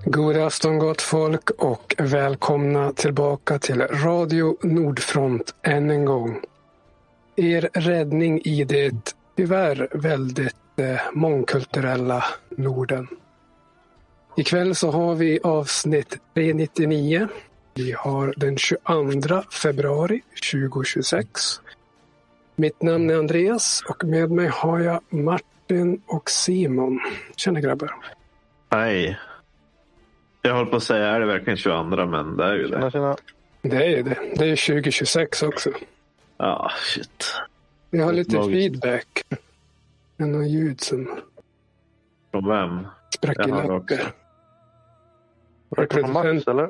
God afton gott folk och välkomna tillbaka till Radio Nordfront än en gång. Er räddning i det tyvärr väldigt mångkulturella Norden. Ikväll så har vi avsnitt 399. Vi har den 22 februari 2026. Mitt namn är Andreas och med mig har jag Martin och Simon. Tjena grabbar. Hej. Jag håller på att säga, är det verkligen 22, men det är ju det. Tjena. Det är ju det. Det är 2026 också. Ja, shit. Jag har lite feedback. Det är någon ljud som Från vem? sprack i Jag har också. lappar. Är det från Max eller?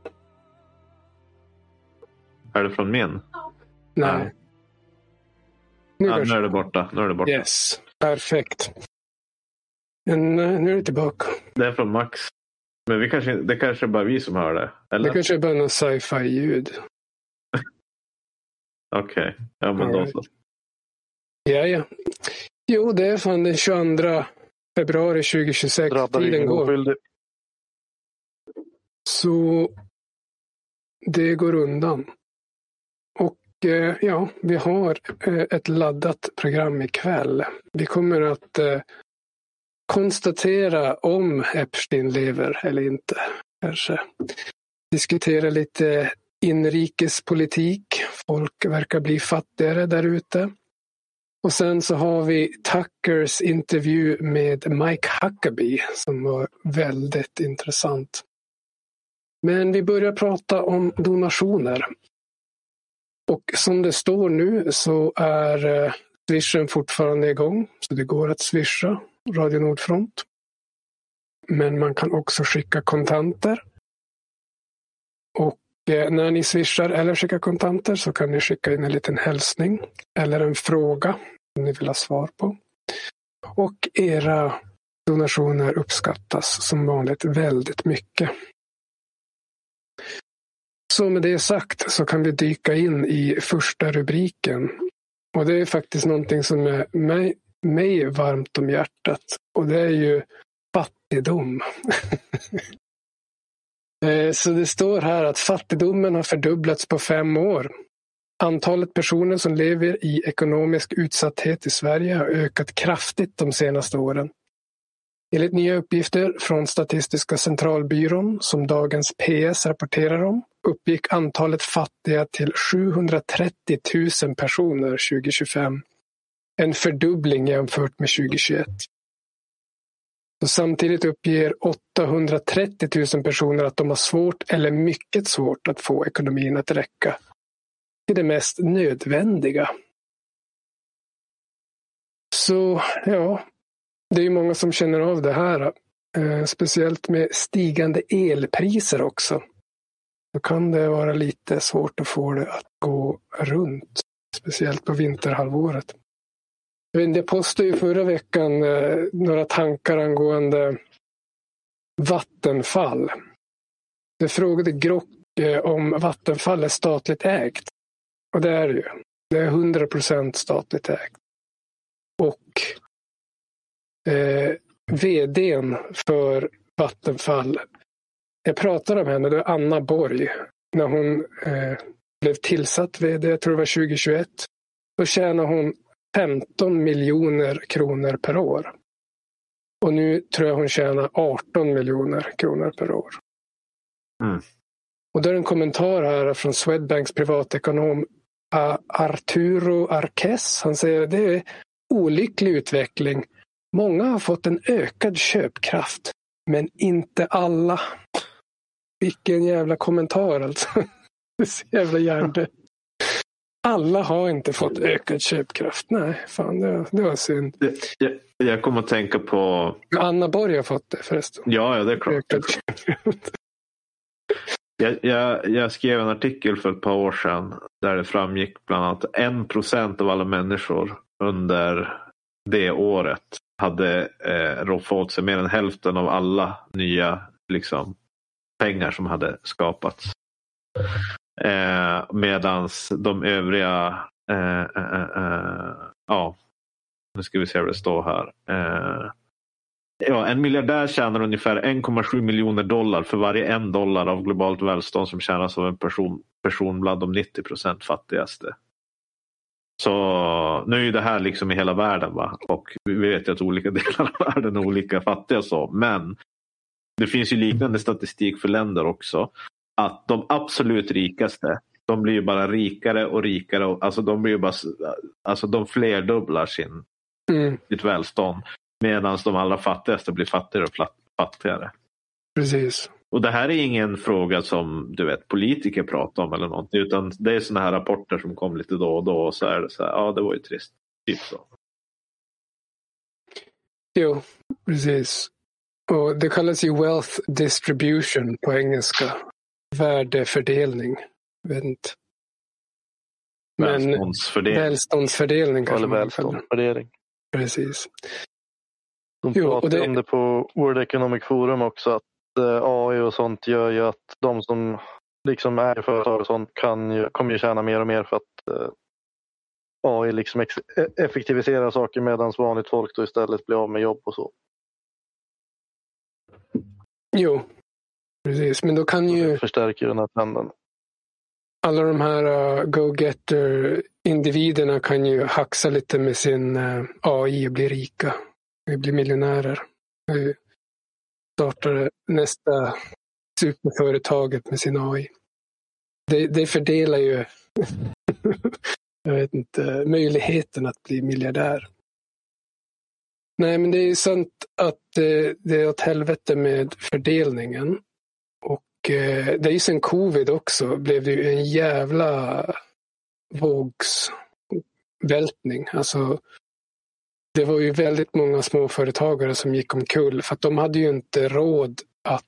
Är det från min? Nej. Nu Ja, kanske. nu är det borta. Nu är det borta. Yes, perfekt. Men nu är det tillbaka. Det är från Max. Men det kanske är bara vi som hör det. Eller? Det kanske är bara någon sci-fi-ljud. Okej. Ja, men då så. Ja. Jo, det är fan den 22 februari 2026. Drabbar Tiden ingen går. oskyldig. Så det går undan. Och ja, vi har ett laddat program ikväll. Vi kommer att konstatera om Epstein lever eller inte. Kanske diskutera lite inrikespolitik. Folk verkar bli fattigare där ute. Och sen så har vi Tuckers intervju med Mike Huckabee som var väldigt intressant. Men vi börjar prata om donationer. Och som det står nu så är swishen fortfarande igång. Så det går att swisha Radio Nordfront. Men man kan också skicka kontanter. Och när ni swishar eller skickar kontanter så kan ni skicka in en liten hälsning. Eller en fråga som ni vill ha svar på. Och era donationer uppskattas som vanligt väldigt mycket. Så med det sagt så kan vi dyka in i första rubriken. Och det är faktiskt någonting som är mig varmt om hjärtat. Och det är ju fattigdom. Så det står här att fattigdomen har fördubblats på 5 år. Antalet personer som lever i ekonomisk utsatthet i Sverige har ökat kraftigt de senaste åren. Enligt nya uppgifter från Statistiska centralbyrån som dagens PS rapporterar om uppgick antalet fattiga till 730 000 personer 2025. En fördubbling jämfört med 2021. Och samtidigt uppger 830 000 personer att de har svårt eller mycket svårt att få ekonomin att räcka till det mest nödvändiga. Så ja, det är ju många som känner av det här. Speciellt med stigande elpriser också. Då kan det vara lite svårt att få det att gå runt. Speciellt på vinterhalvåret. Jag postade ju förra veckan några tankar angående Vattenfall. Jag frågade Grock om Vattenfall är statligt ägt. Och det är det ju. Det är 100% statligt ägt. Och vdn för Vattenfall, jag pratade med henne, det var Anna Borg, när hon blev tillsatt vd, jag tror det var 2021. Då tjänade hon 15 miljoner kronor per år. Och nu tror jag hon tjänar 18 miljoner kronor per år. Mm. Och då är en kommentar här från Swedbanks privatekonom Arturo Arques. Han säger att det är olycklig utveckling. Många har fått en ökad köpkraft, men inte alla. Vilken jävla kommentar alltså. Det är så jävla hjärndött. Alla har inte fått ökad köpkraft. Nej, fan det var synd. Jag kommer att tänka på... Anna Borg har fått det förresten. Ja, det är klart. Ökad köpkraft. Jag skrev en artikel för ett par år sedan där det framgick bland annat 1% av alla människor under det året hade rått åt sig mer än hälften av alla nya pengar som hade skapats. Medans de övriga nu ska vi se vad det står här. Ja, en miljardär tjänar ungefär 1,7 miljoner dollar för varje $1 av globalt välstånd som tjänas av en person bland de 90% fattigaste. Så nu är ju det här liksom i hela världen, va? Och vi vet ju att olika delar av världen är olika fattiga så. Men det finns ju liknande statistik för länder också. Att de absolut rikaste, de blir ju bara rikare och rikare. Och, alltså de blir ju bara, alltså de flerdubblar sitt välstånd. Medan de allra fattigaste blir fattigare och fattigare. Precis. Och det här är ingen fråga som du vet politiker pratar om eller något, utan det är såna här rapporter som kom lite då och då och så är det så här, ja det var ju trist. Typ så. Jo, precis. Och det kallas ju wealth distribution på engelska. Värdefördelning. Vet inte. Men välståndsfördelning kanske. Eller välståndsfördelning. Precis. De pratar om det på World Economic Forum också, att AI och sånt gör ju att de som liksom är företag och sånt kommer ju tjäna mer och mer för att AI liksom effektiviserar saker medan vanligt folk då istället blir av med jobb och så. Jo, precis. Men då kan ju... Det förstärker den här trenden. Alla de här go-getter-individerna kan ju haxa lite med sin AI och bli rika. Bli miljonärer. Startar nästa superföretaget med sin AI. Det fördelar ju jag vet inte, möjligheten att bli miljardär. Nej, men det är sant att det är åt helvete med fördelningen. Och det är ju sen covid också blev det ju en jävla vågsvältning. Alltså det var ju väldigt många småföretagare som gick omkull för att de hade ju inte råd att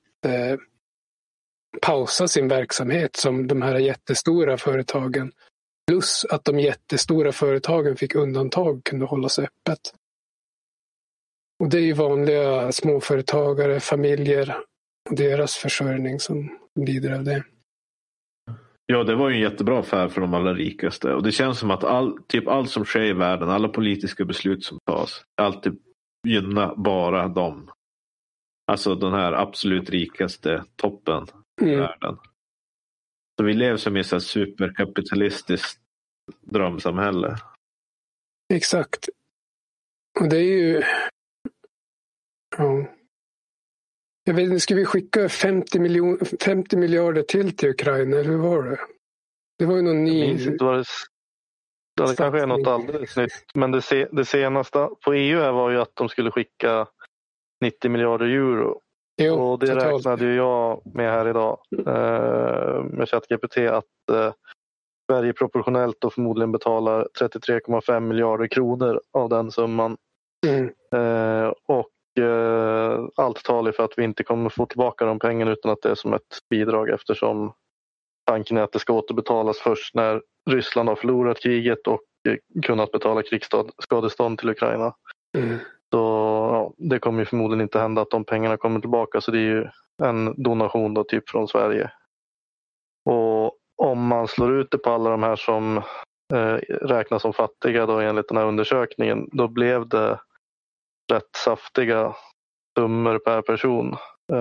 pausa sin verksamhet som de här jättestora företagen. Plus att de jättestora företagen fick undantag, kunde hålla sig öppet. Och det är ju vanliga småföretagare, familjer och deras försörjning som lider av det. Ja, det var ju en jättebra affär för de allra rikaste. Och det känns som att allt som sker i världen, alla politiska beslut som tas, alltid gynnar bara dem. Alltså den här absolut rikaste toppen i världen. Så vi lever som i ett superkapitalistiskt drömsamhälle. Exakt. Och det är ju... Ja. Jag vet inte, ska vi skicka 50 miljarder till Ukraina? Hur var det? Det var ju någon ny... Det kanske är något alldeles nytt. Men det senaste på EU var ju att de skulle skicka 90 miljarder euro. Jo, och det totalt. Räknade ju jag med här idag med ChatGPT att Sverige proportionellt och förmodligen betalar 33,5 miljarder kronor av den summan. Och allt talar för att vi inte kommer få tillbaka de pengarna utan att det är som ett bidrag, eftersom tanken är att det ska återbetalas först när Ryssland har förlorat kriget och kunnat betala krigsskadestånd till Ukraina. Så ja, det kommer ju förmodligen inte hända att de pengarna kommer tillbaka, så det är ju en donation då, typ från Sverige. Och om man slår ut det på alla de här som räknas som fattiga då, enligt den här undersökningen, då blev det rätt saftiga summor per person.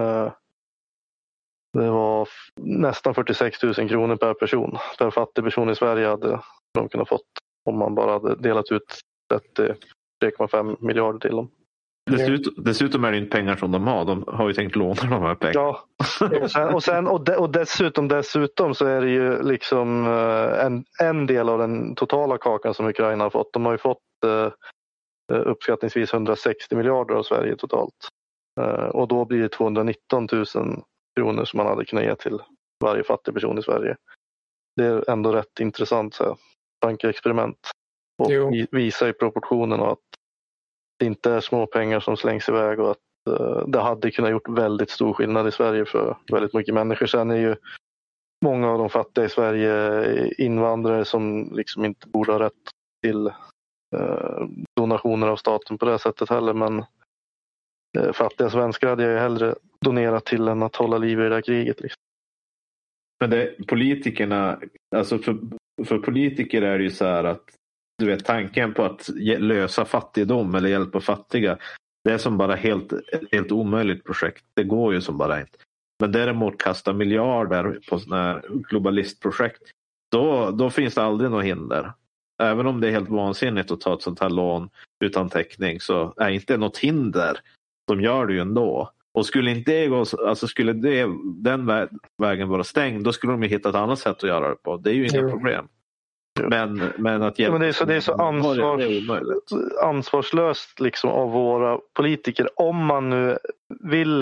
Det var nästan 46 000 kronor per person. Per fattig person i Sverige hade de kunnat fått om man bara hade delat ut 3,5 miljarder till dem. Dessutom är det inte pengar som de har. De har ju tänkt låna de här pengarna. Ja, och dessutom så är det ju liksom en del av den totala kakan som Ukraina har fått. De har ju fått uppskattningsvis 160 miljarder av Sverige totalt. Och då blir det 219 000 kronor som man hade kunnat ge till varje fattig person i Sverige. Det är ändå rätt intressant så här, tankeexperiment. Och visar i proportionen att det inte är små pengar som slängs iväg och att det hade kunnat gjort väldigt stor skillnad i Sverige för väldigt mycket människor. Sen är ju många av de fattiga i Sverige invandrare som liksom inte borde ha rätt till donationer av staten på det sättet heller, men fattiga svenskar hade jag ju hellre donerat till än att hålla liv i det där kriget liksom. Men politikerna, alltså för politiker är det ju så här att du vet, tanken på att lösa fattigdom eller hjälpa fattiga, Det är som bara helt omöjligt projekt. Det går ju som bara inte. Men däremot kasta miljarder på sådana här globalistprojekt, då finns det aldrig något hinder. Även om det är helt vansinnigt att ta ett sånt här lån utan täckning, så är inte något hinder. De gör det ju ändå. Och skulle inte det gå, alltså skulle den vägen vara stängd, då skulle de ju hitta ett annat sätt att göra det på. Det är ju inga problem. Men att hjälpa, men det är så ansvarslöst liksom av våra politiker. Om man nu vill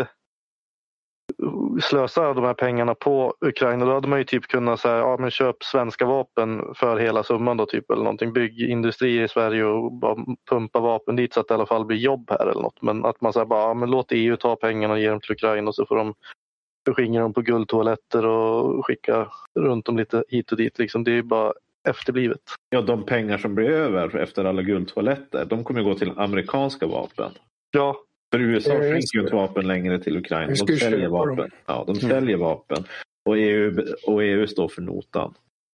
slösa de här pengarna på Ukraina, då hade man ju typ kunnat säga, ja men köp svenska vapen för hela summan då typ, eller någonting, bygg industri i Sverige och bara pumpa vapen dit så att det i alla fall blir jobb här eller något. Men att man säger bara, ja, men låt EU ta pengarna och ge dem till Ukraina, och så får de förskingra dem på guldtoaletter och skicka runt dem lite hit och dit liksom. Det är ju bara efterblivet. Ja, de pengar som blir över efter alla guldtoaletter, de kommer gå till amerikanska vapen. Ja. För USA skicka ut vapen längre till Ukraina. De säljer vapen. Ja, de säljer vapen. Och EU står för notan.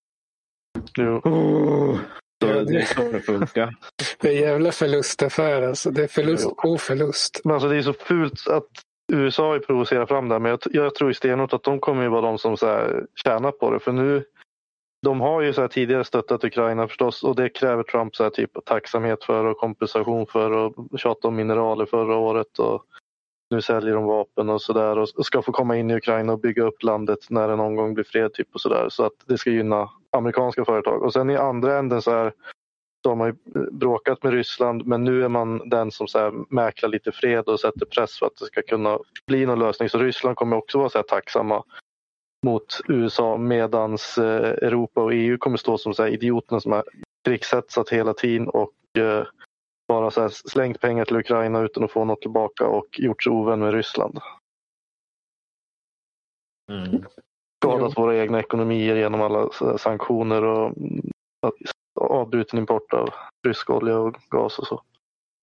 Så det är så det funkar. Det är jävla förlustaffär alltså. Det är förlust och förlust. Men alltså det är så fult att USA provocerar fram det. Men jag tror i stenhårt att de kommer ju vara de som så här tjänar på det. För nu, de har ju så här tidigare stöttat Ukraina förstås, och det kräver Trump så här typ tacksamhet för och kompensation för, och tjata om mineraler förra året, och nu säljer de vapen och sådär och ska få komma in i Ukraina och bygga upp landet när det någon gång blir fred typ och sådär, så att det ska gynna amerikanska företag. Och sen i andra änden så här, så har man ju bråkat med Ryssland, men nu är man den som så här mäklar lite fred och sätter press för att det ska kunna bli någon lösning. Så Ryssland kommer också vara så här tacksamma mot USA, medans Europa och EU kommer stå som så här idioterna som har krigshetsat hela tiden och bara så här slängt pengar till Ukraina utan att få något tillbaka och gjort sig ovän med Ryssland. Skadat våra egna ekonomier genom alla sanktioner och avbruten import av rysk olja och gas och så.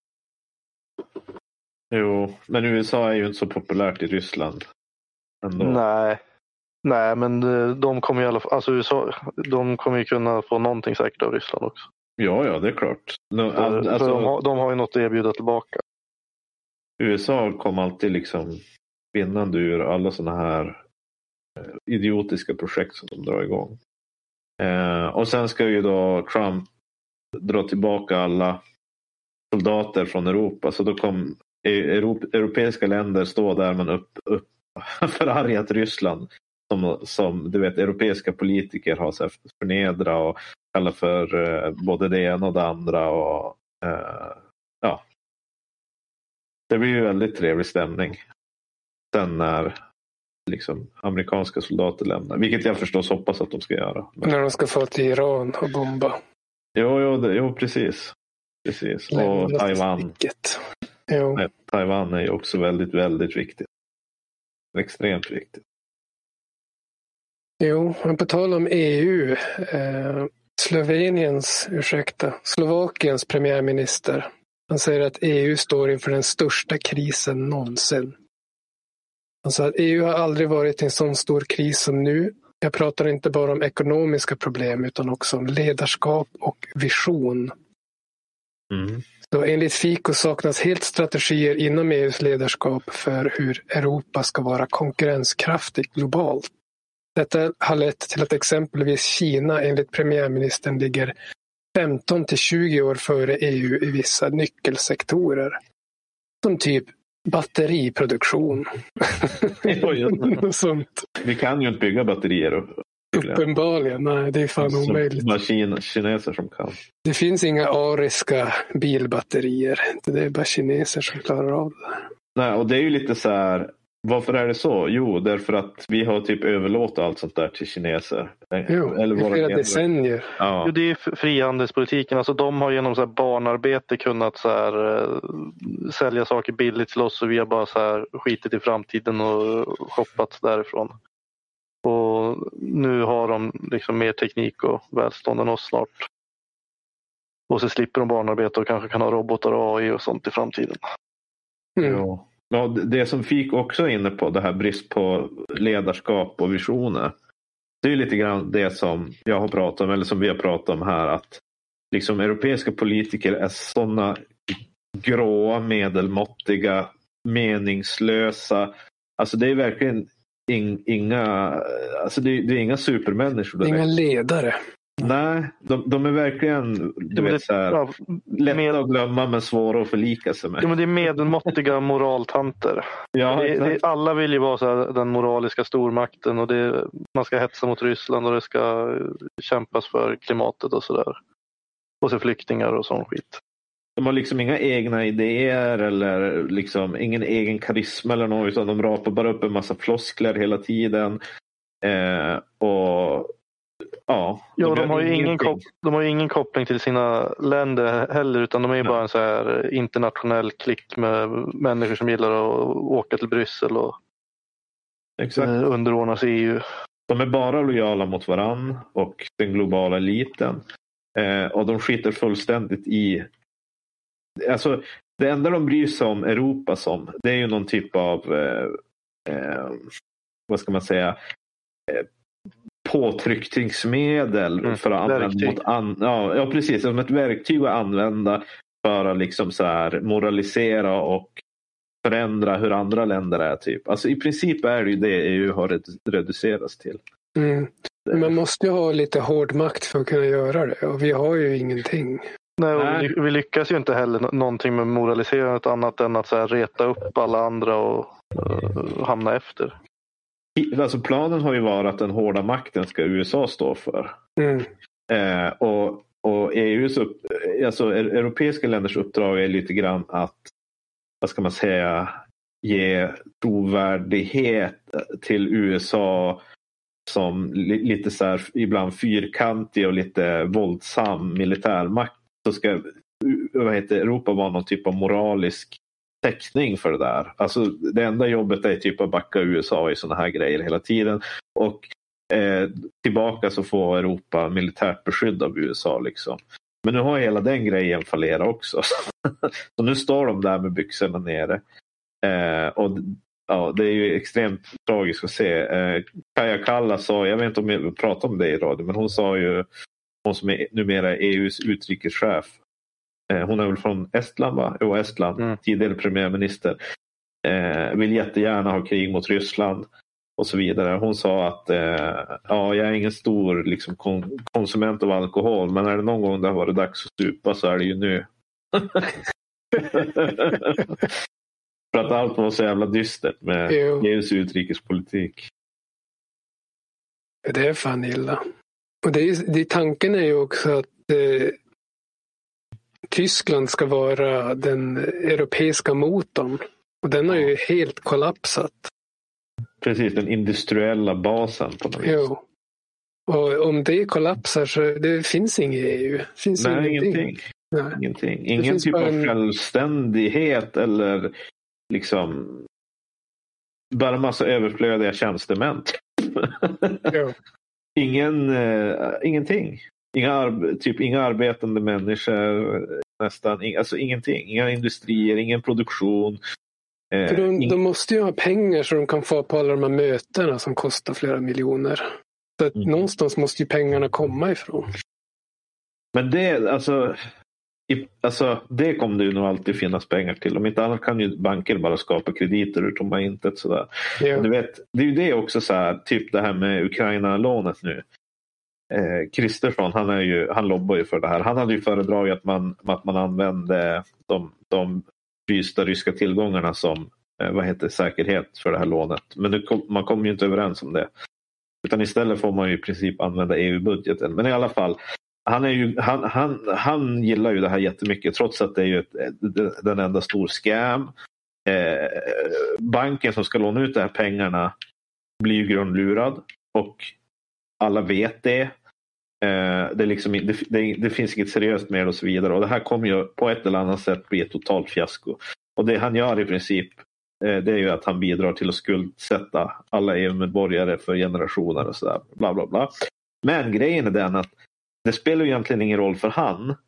Jo, men USA är ju inte så populärt i Ryssland ändå. Nej, men de kommer i alla fall, alltså USA, de kommer ju kunna få någonting säkert av Ryssland också. Ja, det är klart. För de har ju något att erbjuda tillbaka. USA kommer alltid liksom vinnande ur alla såna här idiotiska projekt som de drar igång. Och sen ska ju då Trump dra tillbaka alla soldater från Europa. Så då kommer europeiska länder stå där man upp förargat Ryssland. Som du vet, europeiska politiker har så förnedra och kalla för både det ena och det andra. Och, ja. Det blir ju väldigt trevlig stämning. Sen när liksom amerikanska soldater lämnar. Vilket jag förstås hoppas att de ska göra. När de ska få till Iran och bomba. Jo, precis. Och Taiwan. Taiwan är ju också väldigt, väldigt viktigt. Extremt viktigt. Jo, men på tal om EU. Slovakiens premiärminister. Han säger att EU står inför den största krisen någonsin. Han sa att EU har aldrig varit i en sån stor kris som nu. Jag pratar inte bara om ekonomiska problem utan också om ledarskap och vision. Så enligt Fico saknas helt strategier inom EUs ledarskap för hur Europa ska vara konkurrenskraftigt globalt. Detta har lett till att exempelvis Kina enligt premiärministern ligger 15 till 20 år före EU i vissa nyckelsektorer. Som typ batteriproduktion. Sånt. Vi kan ju inte bygga batterier. Uppenbarligen, nej, det är fan omöjligt. Kineser som kan. Det finns inga ariska bilbatterier. Det är bara kineser som klarar av det. Nej, och det är ju lite så här. Varför är det så? Jo, därför att vi har typ överlåtit allt sånt där till kineser. Jo, eller flera decennier. Ja. Jo, det är frihandelspolitiken. Alltså, de har genom så här barnarbete kunnat så här, sälja saker billigt till oss, och vi har bara så här skitit i framtiden och shoppat därifrån. Och nu har de liksom mer teknik och välstånd än oss snart. Och så slipper de barnarbete och kanske kan ha robotar och AI och sånt i framtiden. Ja. Ja, det som Fick också är inne på, det här brist på ledarskap och visioner. Det är ju lite grann det som jag har pratat om, eller som vi har pratat om här, att liksom europeiska politiker är sådana gråa, medelmåttiga, meningslösa. Alltså det är verkligen inga, alltså det är inga supermänniskor. Inga ledare. Nej, de är verkligen så här, lätta att glömma men svåra att förlika sig med. Ja, men det är medelmåttiga moraltanter. Ja, alla vill ju vara så här, den moraliska stormakten, och man ska hetsa mot Ryssland och det ska kämpas för klimatet och sådär. Och så flyktingar och sån skit. De har liksom inga egna idéer eller liksom ingen egen karisma eller något, utan de rapar bara upp en massa floskler hela tiden. Och ja, de har ju ingen koppling till sina länder heller, utan de är ju bara en så här internationell klick med människor som gillar att åka till Bryssel och underordna sig EU. De är bara lojala mot varann och den globala eliten. Och de skiter fullständigt i, alltså det enda de bryr sig om Europa som, det är ju någon typ av vad ska man säga, påtryckningsmedel för att använda mot precis, som ett verktyg att använda för att liksom så här moralisera och förändra hur andra länder är typ. Alltså i princip är det ju det EU har reducerats till. Man måste ju ha lite hård makt för att kunna göra det, och vi har ju ingenting. Nej. Vi lyckas ju inte heller någonting med moraliserandet annat än att så här reta upp alla andra och hamna efter. Alltså planen har ju varit att den hårda makten ska USA stå för. Och EUs alltså europeiska länders uppdrag är lite grann att, vad ska man säga, ge trovärdighet till USA som lite så här ibland fyrkantig och lite våldsam militärmakt. Så ska Europa vara någon typ av moralisk täckning för det där. Alltså det enda jobbet är typ att backa USA i såna här grejer hela tiden, och tillbaka så får Europa militärt beskydd av USA liksom. Men nu har hela den grejen fallerat också. Så nu står de där med byxorna nere. Och ja, det är ju extremt tragiskt att se. Kaja Kallas sa, jag vet inte om jag pratar om det i radio, men hon sa ju, hon som är numera EUs utrikeschef, hon är väl från Estland va? Jo, Estland, tidigare premiärminister, vill jättegärna ha krig mot Ryssland och så vidare. Hon sa att jag är ingen stor liksom, konsument av alkohol, men är det någon gång det har varit dags att stupa så är det ju nu. För att allt var så jävla dystert med EUs utrikespolitik. Det är fan illa. Och tanken är ju också att Tyskland ska vara den europeiska motorn. Och den har ju helt kollapsat. Precis, den industriella basen på något vis. Jo. Och om det kollapsar så det finns inget EU. Finns ingenting. Nej. Ingenting. Ingen typ av självständighet eller liksom bara massa överflödiga tjänstemän. Ingenting. Inga arbetande människor nästan, alltså ingenting. Inga industrier, ingen produktion. För de måste ju ha pengar så de kan få på alla de här mötena som kostar flera miljoner. Så att någonstans måste ju pengarna komma ifrån. Men det, alltså det kommer det ju nog alltid finnas pengar till. Om inte annat kan ju banker bara skapa krediter ur tomma intet sådär. Ja. Du vet, det är ju det också så här, typ det här med Ukraina-lånet nu. Kristersson, han lobbar ju för det här. Han hade ju föredragit att man använde de frysta ryska tillgångarna som säkerhet för det här lånet. Men man kommer ju inte överens om det. Utan istället får man ju i princip använda EU-budgeten. Men i alla fall, han gillar ju det här jättemycket, trots att det är ju den enda stor scam. Banken som ska låna ut de här pengarna blir ju grundlurad och alla vet det. Det finns inget seriöst med det och så vidare, och det här kommer ju på ett eller annat sätt bli ett totalt fiasko. Och det han gör i princip, det är ju att han bidrar till att skuldsätta alla EU-medborgare för generationer och sådär, bla bla bla. Men grejen är den att det spelar ju egentligen ingen roll för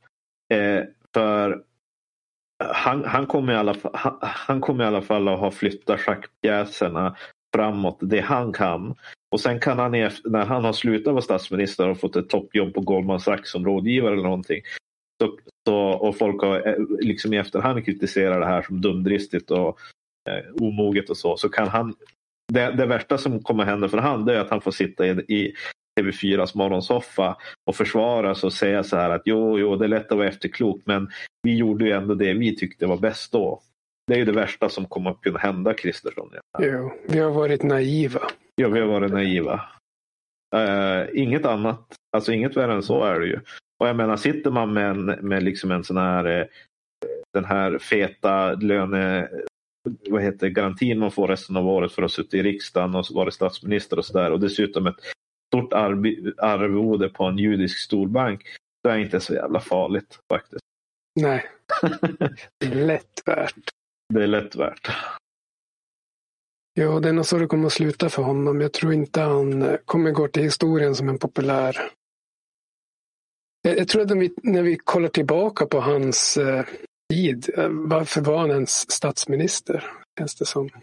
för han kommer i alla fall att ha flyttat schackpjäserna framåt det han kan. Och sen kan han, när han har slutat vara statsminister och fått ett toppjobb på Goldman Sachs som rådgivare eller någonting, och folk har liksom i efterhand kritiserat det här som dumdristigt och omoget och så kan han, det värsta som kommer hända för han, det är att han får sitta i TV4s morgonsoffa och försvara sig och säga så här att jo, det är lätt att vara efterklok, men vi gjorde ju ändå det vi tyckte var bäst då. Det är ju det värsta som kommer att kunna hända, Kristersson. Jo, vi har varit naiva. Ja, vi har varit naiva. Inget annat, alltså inget värre än så är det ju. Och jag menar, sitter man med liksom en sån här den här feta garantin man får resten av året för att sitta i riksdagen och vara statsminister och sådär, och dessutom ett stort arvode på en judisk storbank, det är inte så jävla farligt faktiskt. Nej, det är lätt värt. Det är lätt värt. Ja, det är nog så det kommer att sluta för honom. Jag tror inte han kommer gå till historien som en populär. Jag tror att när vi kollar tillbaka på hans tid, varför var han ens statsminister? Känns det som.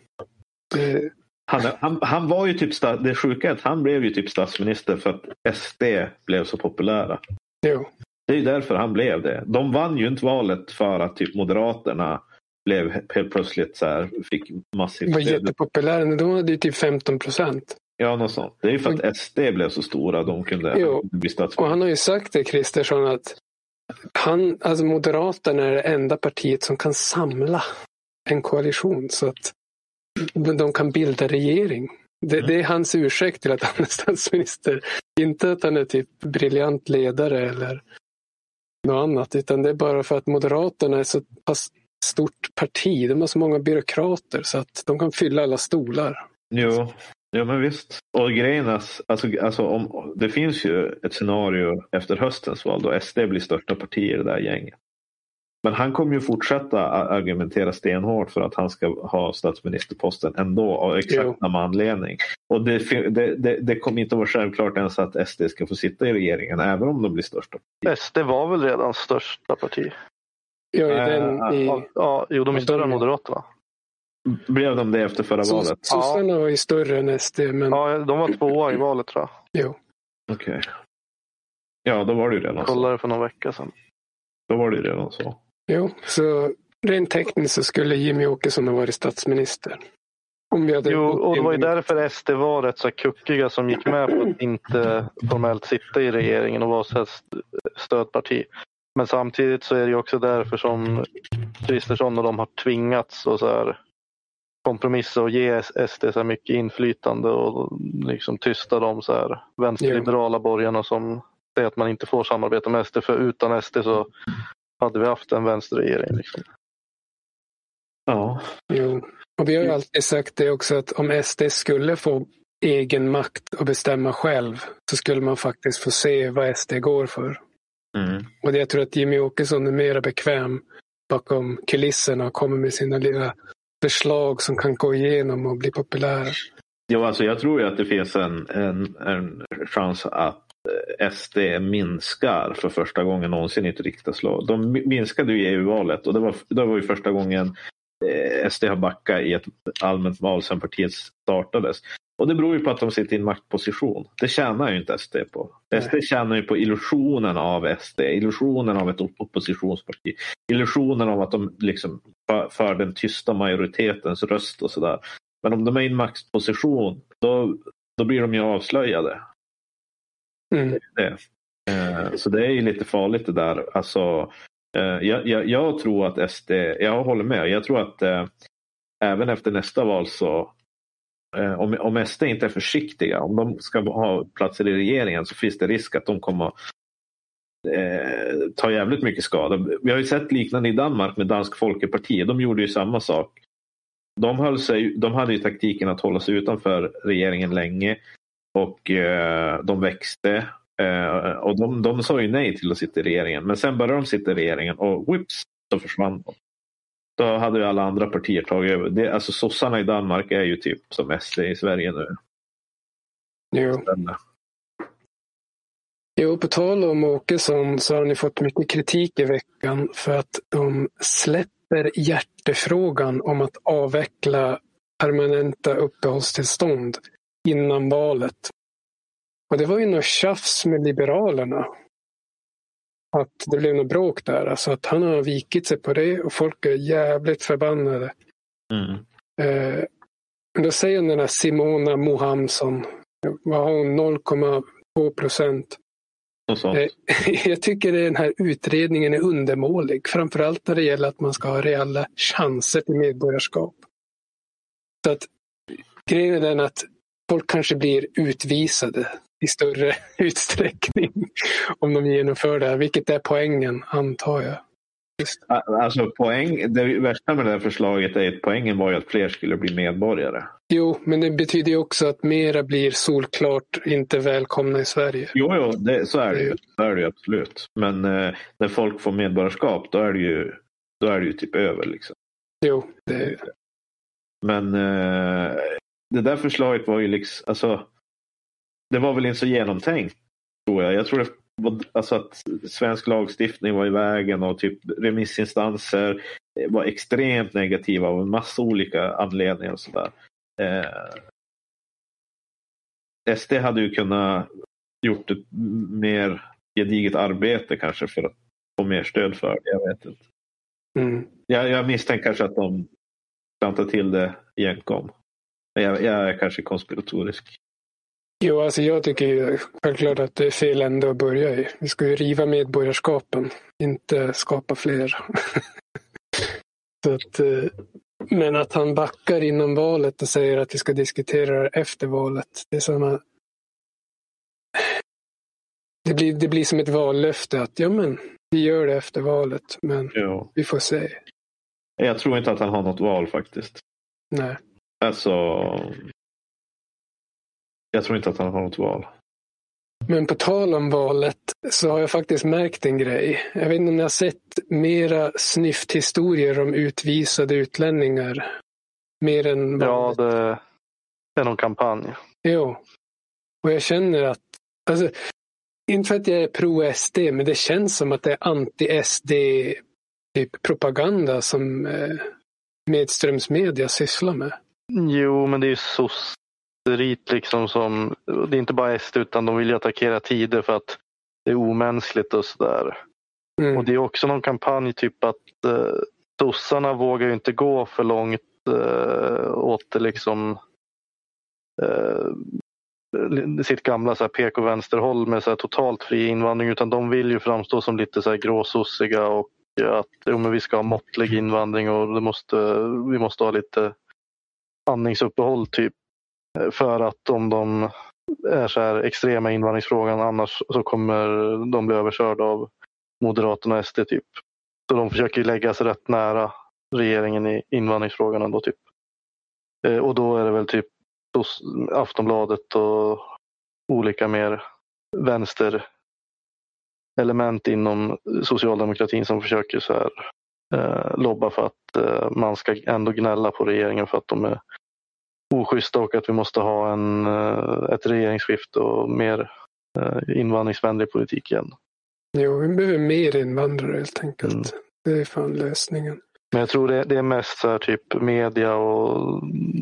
Han var ju typ det sjuka att han blev ju typ statsminister för att SD blev så populära. Jo. Det är ju därför han blev det. De vann ju inte valet för att typ Moderaterna blev helt plötsligt så här, fick massivt. Var jättepopulära, de hade ju typ 15%. Ja, något sånt. Det är ju för att SD blev så stora, de kunde bli statsminister. Och han har ju sagt det, Kristersson, att alltså Moderaterna är det enda partiet som kan samla en koalition så att de kan bilda regering. Det är hans ursäkt till att han är statsminister. Inte att han är typ briljant ledare eller något annat, utan det är bara för att Moderaterna är så pass stort parti. De har så många byråkrater så att de kan fylla alla stolar. Jo, men visst. Och grejen är, alltså det finns ju ett scenario efter höstens val då SD blir största parti i det där gänget. Men han kommer ju fortsätta argumentera stenhårt för att han ska ha statsministerposten ändå av exakt samma anledning. Och det kommer inte att vara självklart ens att SD ska få sitta i regeringen även om de blir största parti. SD var väl redan största parti? Jo, de är större än Moderaterna. Blev de det efter förra valet? Sossarna var ju större än SD. Men... Ja, de var 2 i valet tror jag. Jo. Okej. Ja, då var det ju redan så. Kollade för någon vecka sedan. Då var det ju redan så. Jo, så rent tekniskt så skulle Jimmy Åkesson ha varit statsminister. Om vi hade och det var ju därför SD var rätt så kuckiga som gick med på att inte formellt sitta i regeringen och vara så här stödparti. Men samtidigt så är det ju också därför som Kristersson och de har tvingats och så här kompromissa och ge SD så här mycket inflytande och liksom tysta de så här vänsterliberala borgarna som säger att man inte får samarbeta med SD, för utan SD så hade vi haft en vänsterregering liksom. Ja. Jo. Och vi har ju alltid sagt det också, att om SD skulle få egen makt och bestämma själv så skulle man faktiskt få se vad SD går för. Mm. Och jag tror att Jimmy Åkesson är mer bekväm bakom kulisserna och kommer med sina lilla förslag som kan gå igenom och bli populära. Ja, alltså jag tror ju att det finns en chans att SD minskar för första gången någonsin i ett riksdagslag. De minskade ju i EU-valet och det var ju första gången SD har backat i ett allmänt val sedan partiet startades. Och det beror ju på att de sitter i en maktposition. Det tjänar ju inte SD på. SD tjänar ju på illusionen av SD. Illusionen av ett oppositionsparti. Illusionen av att de liksom för den tysta majoritetens röst och sådär. Men om de är i en maktposition då blir de ju avslöjade. Mm. Så det är ju lite farligt det där. Alltså, jag tror att SD, jag håller med. Jag tror att även efter nästa val så om SD inte är försiktiga, om de ska ha platser i regeringen, så finns det risk att de kommer ta jävligt mycket skada. Vi har ju sett liknande i Danmark med Dansk Folkeparti. De gjorde ju samma sak. De hade ju taktiken att hålla sig utanför regeringen länge och de växte och de sa ju nej till att sitta i regeringen, men sen började de sitta i regeringen och whips, så försvann de. Då hade ju alla andra partier tagit över. Alltså sossarna i Danmark är ju typ som SD i Sverige nu. Jo, på tal om Åkesson så har ni fått mycket kritik i veckan för att de släpper hjärtefrågan om att avveckla permanenta uppehållstillstånd innan valet. Och det var ju något tjafs med Liberalerna. att det blev något bråk där. Alltså att han har vikit sig på det och folk är jävligt förbannade. Då säger den här Simona Mohamsson, vad har hon, 0,2%. Jag tycker den här utredningen är undermålig. Framförallt när det gäller att man ska ha reella chanser till medborgarskap. Så att grejen är den att folk kanske blir utvisade i större utsträckning om de genomför det här, vilket är poängen, antar jag. Just. Alltså det värsta med det här förslaget är att poängen var ju att fler skulle bli medborgare. Jo, men det betyder ju också att mera blir solklart inte välkomna i Sverige. Jo, så är det ju. Så är det ju absolut. Men när folk får medborgarskap, då är det ju typ över liksom. Jo, det är det. Men det där förslaget var ju liksom, alltså, det var väl inte så genomtänkt, tror jag. Jag tror det var, alltså, att svensk lagstiftning var i vägen och typ remissinstanser var extremt negativa av en massa olika anledningar och sådär. SD hade ju kunnat gjort ett mer gediget arbete kanske för att få mer stöd för det, jag vet inte. Jag misstänker kanske att de plantar till det enkom. Jag är kanske konspiratorisk. Jo, alltså jag tycker ju självklart att det är fel ände att börja i. Vi ska ju riva medborgarskapen, inte skapa fler. Så att, men att han backar innan valet och säger att vi ska diskutera det efter valet. Det är såna... Det blir som ett vallöfte att ja, men vi gör det efter valet, men vi får se. Jag tror inte att han har något val faktiskt. Nej. Alltså, jag tror inte att han har något val. Men på tal om valet så har jag faktiskt märkt en grej. Jag vet inte om ni har sett mera snyfthistorier om utvisade utlänningar. Mer än valet. Ja, det är någon kampanj. Jo. Och jag känner att, alltså, inte för att jag är pro-SD, men det känns som att det är anti-SD typ propaganda som medströmsmedia sysslar med. Jo, men det är ju sosseriet liksom som, det är inte bara SD utan de vill ju attackera tider för att det är omänskligt och sådär. Och det är också någon kampanj typ att sossarna vågar ju inte gå för långt åt det liksom sitt gamla så här PK-vänsterhåll med så här totalt fri invandring, utan de vill ju framstå som lite så här gråsossiga och att men vi ska ha måttlig invandring och vi måste ha lite andningsuppehåll typ, för att om de är så här extrema i invandringsfrågan annars så kommer de bli överkörda av Moderaterna och SD typ. Så de försöker lägga sig rätt nära regeringen i invandringsfrågan ändå typ. Och då är det väl typ Aftonbladet och olika mer vänster element inom socialdemokratin som försöker så här lobba för att man ska ändå gnälla på regeringen för att de är oschyssta och att vi måste ha ett regeringsskifte och mer invandringsvänlig politik igen. Jo, vi behöver mer invandrare helt enkelt. Det är fan lösningen. Men jag tror det är mest så här typ media och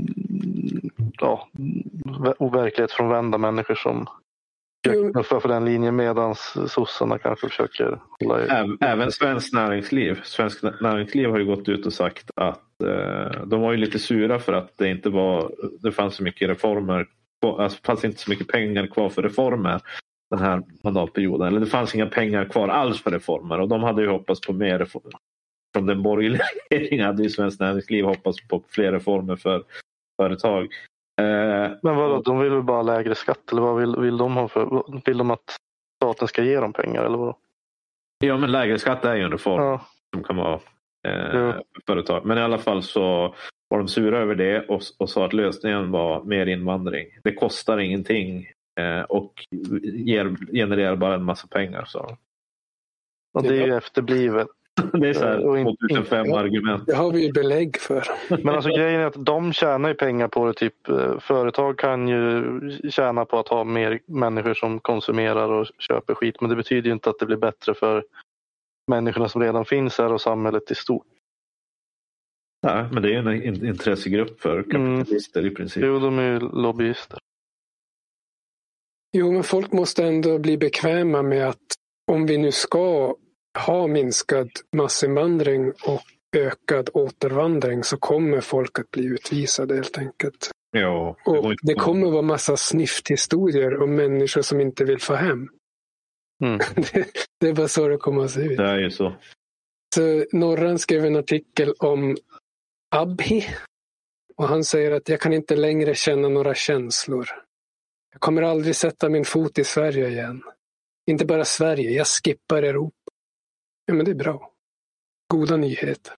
overklighetsfrånvända människor som försöker för den linjen medan sossarna kanske försöker hålla i. Även Svenskt Näringsliv har ju gått ut och sagt att de var ju lite sura för att det fanns så mycket reformer, alltså fanns inte så mycket pengar kvar för reformer den här mandatperioden, eller det fanns inga pengar kvar alls för reformer och de hade ju hoppats på mer reformer. Från den borgerliga regeringen hade ju Svenskt Näringsliv hoppats på fler reformer för företag. Men vadå, de vill väl bara lägre skatt eller vad vill de ha för? Vill de att staten ska ge dem pengar eller vad? Ja, men lägre skatt är ju en reform som kan vara företag. Men i alla fall så var de sura över det och sa att lösningen var mer invandring. Det kostar ingenting och genererar bara en massa pengar. Så. Och det är ju efterblivet. Det är så här 2005 argument. Det har vi ju belägg för. Men alltså grejen är att de tjänar ju pengar på det. Typ, företag kan ju tjäna på att ha mer människor som konsumerar och köper skit. Men det betyder ju inte att det blir bättre för människorna som redan finns här och samhället i stort. Nej, men det är ju en intressegrupp för kapitalister i princip. Jo, de är ju lobbyister. Jo, men folk måste ändå bli bekväma med att om vi nu ska ha minskad massinvandring och ökad återvandring så kommer folk att bli utvisade helt enkelt. Ja, och det kommer vara massa snyfthistorier om människor som inte vill få hem. Mm. Det är bara så det kommer att se ut. Det är ju så. Så Norran skrev en artikel om Abhi och han säger att jag kan inte längre känna några känslor. Jag kommer aldrig sätta min fot i Sverige igen. Inte bara Sverige, jag skippar Europa. Ja, men det är bra. Goda nyheter.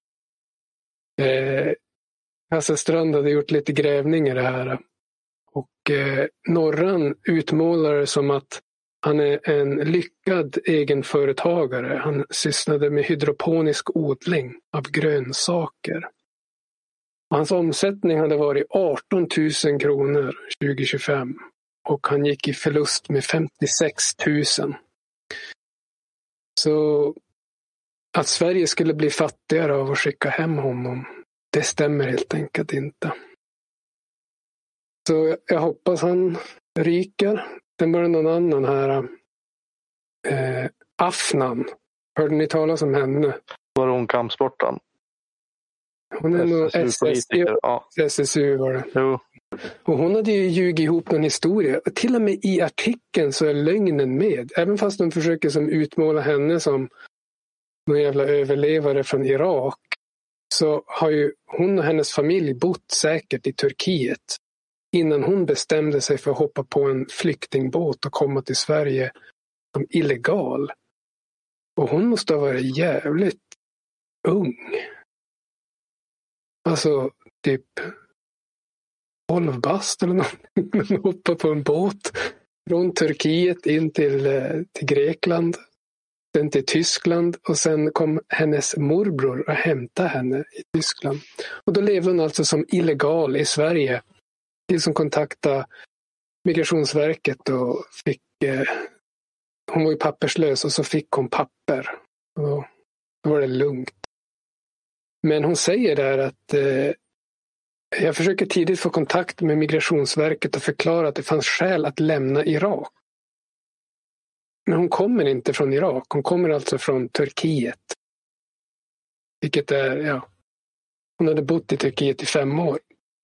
Hasse Strand hade gjort lite grävning i det här. Och Norran utmålar det som att han är en lyckad egenföretagare. Han sysslade med hydroponisk odling av grönsaker. Hans omsättning hade varit 18 000 kronor 2025. Och han gick i förlust med 56 000. Så att Sverige skulle bli fattigare av att skicka hem honom, det stämmer helt enkelt inte. Så jag hoppas han ryker. Sen var det någon annan här. Afnan. Hörde ni talas om henne? Var hon kampsporten? Hon är nog SSU var det. Jo. Och hon hade ju ljugit ihop någon historia. Och till och med i artikeln så är lögnen med. Även fast de försöker som utmåla henne som någon jävla överlevare från Irak. Så har ju hon och hennes familj bott säkert i Turkiet. Innan hon bestämde sig för att hoppa på en flyktingbåt och komma till Sverige som illegal. Och hon måste ha varit jävligt ung. Alltså typ 12 bast eller någonting. Hon hoppade på en båt från Turkiet in till Grekland. Sen till Tyskland och sen kom hennes morbror och hämtade henne i Tyskland. Och då levde hon alltså som illegal i Sverige. Tills hon kontaktade Migrationsverket och fick... hon var ju papperslös och så fick hon papper. Och då var det lugnt. Men hon säger där att jag försöker tidigt få kontakt med Migrationsverket och förklara att det fanns skäl att lämna Irak. Men hon kommer inte från Irak. Hon kommer alltså från Turkiet. Vilket är, ja. Hon hade bott i Turkiet i 5 år.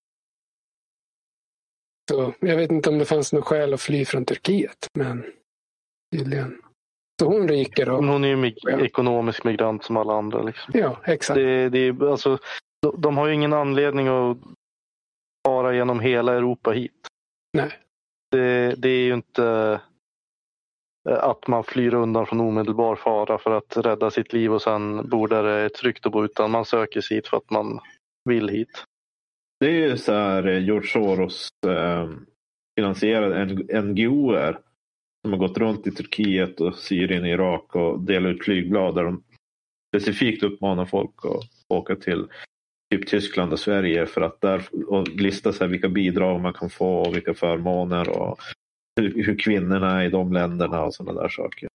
Så jag vet inte om det fanns något skäl att fly från Turkiet. Men tydligen. Så hon ryker då. Hon är ju ekonomisk migrant som alla andra. Liksom. Ja, exakt. Alltså, de har ju ingen anledning att fara genom hela Europa hit. Nej. Det är ju inte att man flyr undan från omedelbar fara för att rädda sitt liv och sen bor där det är tryggt att bo, utan man söker sig hit för att man vill hit. Det är ju så här George Soros finansierade NGO:er som har gått runt i Turkiet och Syrien och Irak och delar ut flygblad där de specifikt uppmanar folk att åka till typ Tyskland och Sverige för att där och lista sig vilka bidrag man kan få och vilka förmåner och hur kvinnorna är i de länderna och sådana där saker.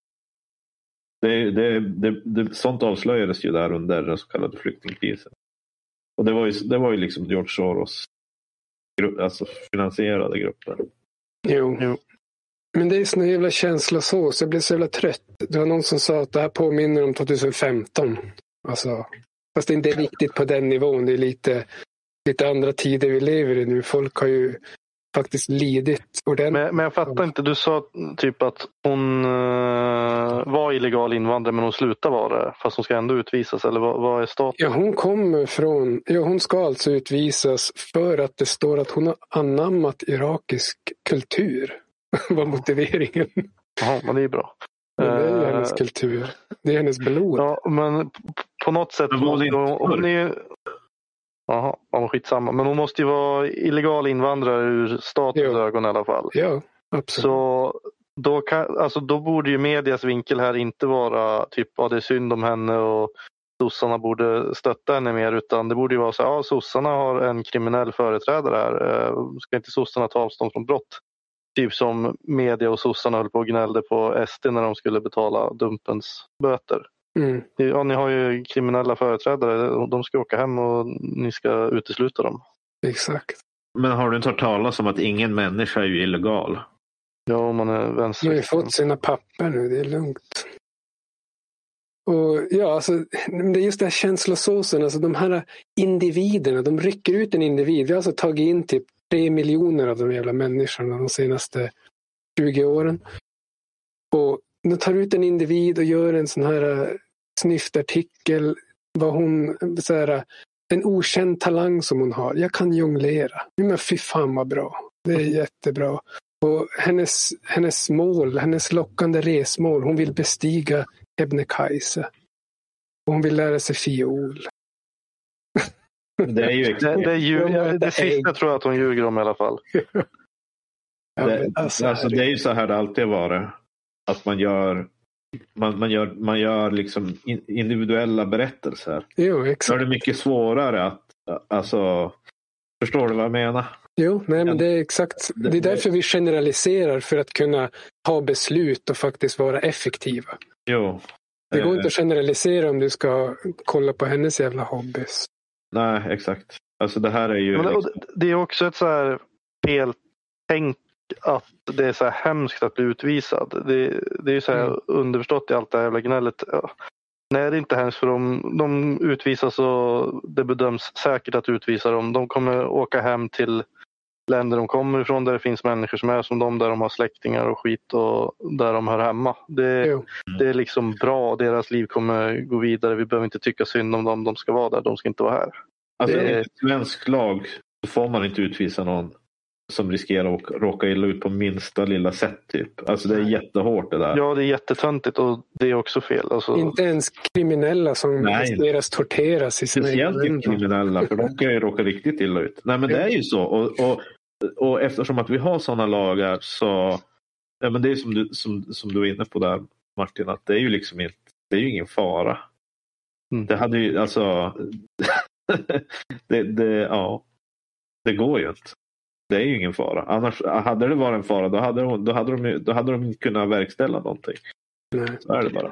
Sånt avslöjades ju där under den så kallade flyktingkrisen. Och det var ju liksom George Soros alltså finansierade grupper. Jo. Men det är sån jävla känsla så jag blir så jävla trött. Det var någon som sa att det här påminner om 2015. Alltså, fast det inte är riktigt på den nivån. Det är lite andra tider vi lever i nu. Folk har ju faktiskt lidit ordentligt. Men jag fattar inte, du sa typ att hon var illegal invandrare men hon slutade vara det, fast hon ska ändå utvisas, eller vad är status? Ja, hon ska alltså utvisas för att det står att hon har anammat irakisk kultur. Vad motiveringen? Ja, men det är bra. Men det är ju hennes kultur. Det är hennes blod. Ja, men på något sätt hon är skitsamma. Men hon måste ju vara illegal invandrare ur statens ögon i alla fall. Ja, absolut. Så då borde ju medias vinkel här inte vara typ det är synd om henne och sossarna borde stötta henne mer, utan det borde ju vara så sossarna har en kriminell företrädare här. Ska inte sossarna ta avstånd från brott? Typ som media och sossarna höll på och gnällde på SD när de skulle betala Dumpens böter. Mm. Ja, ni har ju kriminella företrädare. De ska åka hem och ni ska utesluta dem. Exakt. Men har du inte hört talas om att ingen människa är ju illegal? Ja, om man är vänster. De har ju fått sina papper nu, det är lugnt. Och ja, alltså, det är just det här känslosåsen, alltså de här individerna, de rycker ut en individ. Vi har alltså tagit in typ 3 miljoner av de jävla människorna de senaste 20 åren. Och de tar ut en individ och gör en sån här snyftartikel, vad hon, så här, en okänd talang som hon har. Jag kan jonglera. Men fy fan vad bra. Det är jättebra. Och hennes mål, hennes lockande resmål, hon vill bestiga Kebnekaise. Och hon vill lära sig fiol. Det är ju det sista tror jag att hon ljuger om i alla fall. Det är ju så här det alltid varit. Att man gör liksom individuella berättelser. Jo, exakt. Då är det mycket svårare att, alltså, förstår du vad jag menar? Jo, nej, men det är exakt. Det är därför vi generaliserar, för att kunna ta beslut och faktiskt vara effektiva. Jo. Det går inte att generalisera om du ska kolla på hennes jävla hobbys. Nej, exakt. Alltså det här är ju... Det är också ett så här feltänk att det är så här hemskt att bli utvisad. Det är ju så här underförstått i allt det här jävla gnället. Ja. Nej, det är inte hemskt, för de utvisas och det bedöms säkert att utvisa dem. De kommer åka hem till länder de kommer ifrån, där det finns människor som är som dem, där de har släktingar och skit och där de hör hemma. Det är liksom bra, deras liv kommer gå vidare. Vi behöver inte tycka synd om dem, de ska vara där, de ska inte vara här. Alltså i svensk lag så får man inte utvisa någon som riskerar att råka illa ut på minsta lilla sätt typ. Alltså det är jättehårt det där. Ja, det är jättetöntigt och det är också fel. Alltså... Inte ens kriminella som riskeras torteras i sina speciellt inte kriminella, för de kan ju råka riktigt illa ut. Nej, men det är ju så. Och eftersom att vi har sådana lagar så, ja, men det är som du är inne på där, Martin, att det är ju liksom inte, det är ju ingen fara. Det hade ju, alltså det går ju inte. Det är ju ingen fara. Annars hade det varit en fara, då hade de inte kunnat verkställa någonting. Nej. Så är det bara.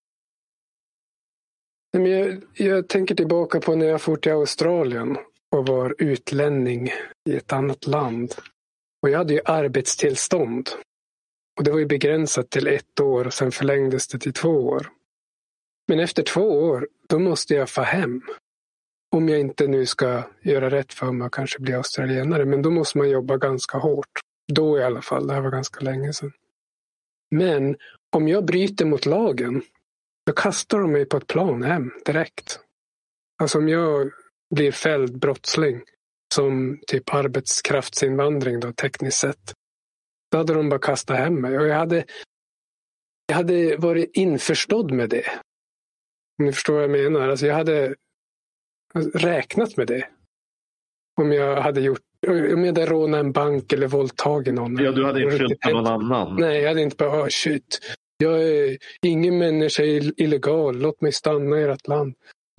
Men jag tänker tillbaka på när jag for till Australien och var utlänning i ett annat land. Och jag hade ju arbetstillstånd. Och det var ju begränsat till 1 år och sen förlängdes det till 2 år. Men efter 2 år, då måste jag få hem. Om jag inte nu ska göra rätt för mig och kanske bli australienare. Men då måste man jobba ganska hårt. Då i alla fall, det här var ganska länge sedan. Men om jag bryter mot lagen, då kastar de mig på ett plan hem direkt. Alltså om jag blir fälld brottsling som typ arbetskraftsinvandring då, tekniskt sett. Då hade de bara kastat hem mig. Och jag hade varit införstådd med det. Om ni förstår vad jag menar. Alltså jag hade räknat med det. Om jag hade rånat en bank eller våldtagit någon. Ja, du hade inte skyllt på någon annan. Nej, jag hade inte bara, shit. Jag är ingen människa illegal. Låt mig stanna i ert land.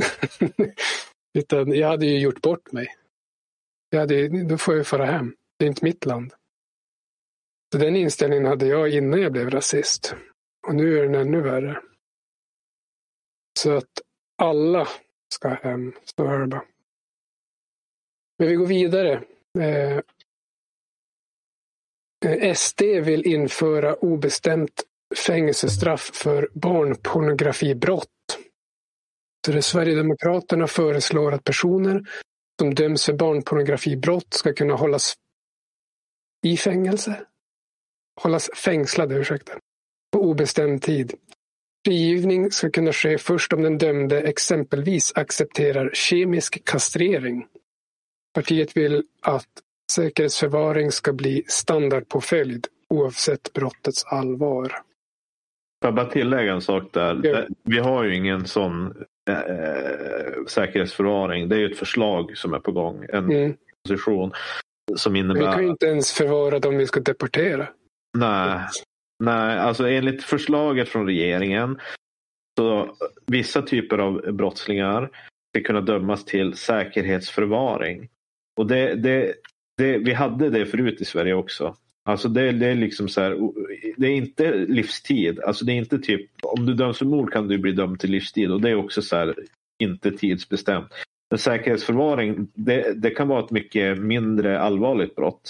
Utan jag hade ju gjort bort mig. Då får jag fara hem. Det är inte mitt land. Så den inställningen hade jag innan jag blev rasist. Och nu är den ännu värre. Så att alla ska hem. Så är det bara. Men vi går vidare. SD vill införa obestämt fängelsestraff för barnpornografibrott. Så det Sverigedemokraterna föreslår att personer som döms för barnpornografibrott ska kunna hållas i fängelse. Hållas fängslade, på obestämd tid. Frigivning ska kunna ske först om den dömde exempelvis accepterar kemisk kastrering. Partiet vill att säkerhetsförvaring ska bli standardpåföljd oavsett brottets allvar. Jag bara tillägga en sak där. Ja. Vi har ju ingen sån säkerhetsförvaring. Det är ju ett förslag som är på gång. En position som innebär... Vi kan ju inte ens förvara dem vi ska deportera. Nej, alltså enligt förslaget från regeringen så vissa typer av brottslingar ska kunna dömas till säkerhetsförvaring. Och vi hade det förut i Sverige också. Alltså det är liksom så här, det är inte livstid. Alltså det är inte typ, om du döms för mord kan du bli dömd till livstid, och det är också så här, inte tidsbestämt. Men säkerhetsförvaring, det kan vara ett mycket mindre allvarligt brott.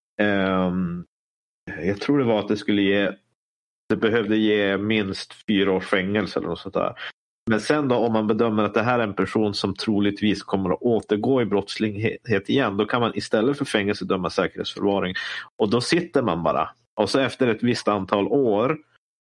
Jag tror det var att det behövde ge minst 4 års fängelse eller något sånt där. Men sen då om man bedömer att det här är en person som troligtvis kommer att återgå i brottslighet igen, då kan man istället för fängelse döma säkerhetsförvaring. Och då sitter man bara. Och så efter ett visst antal år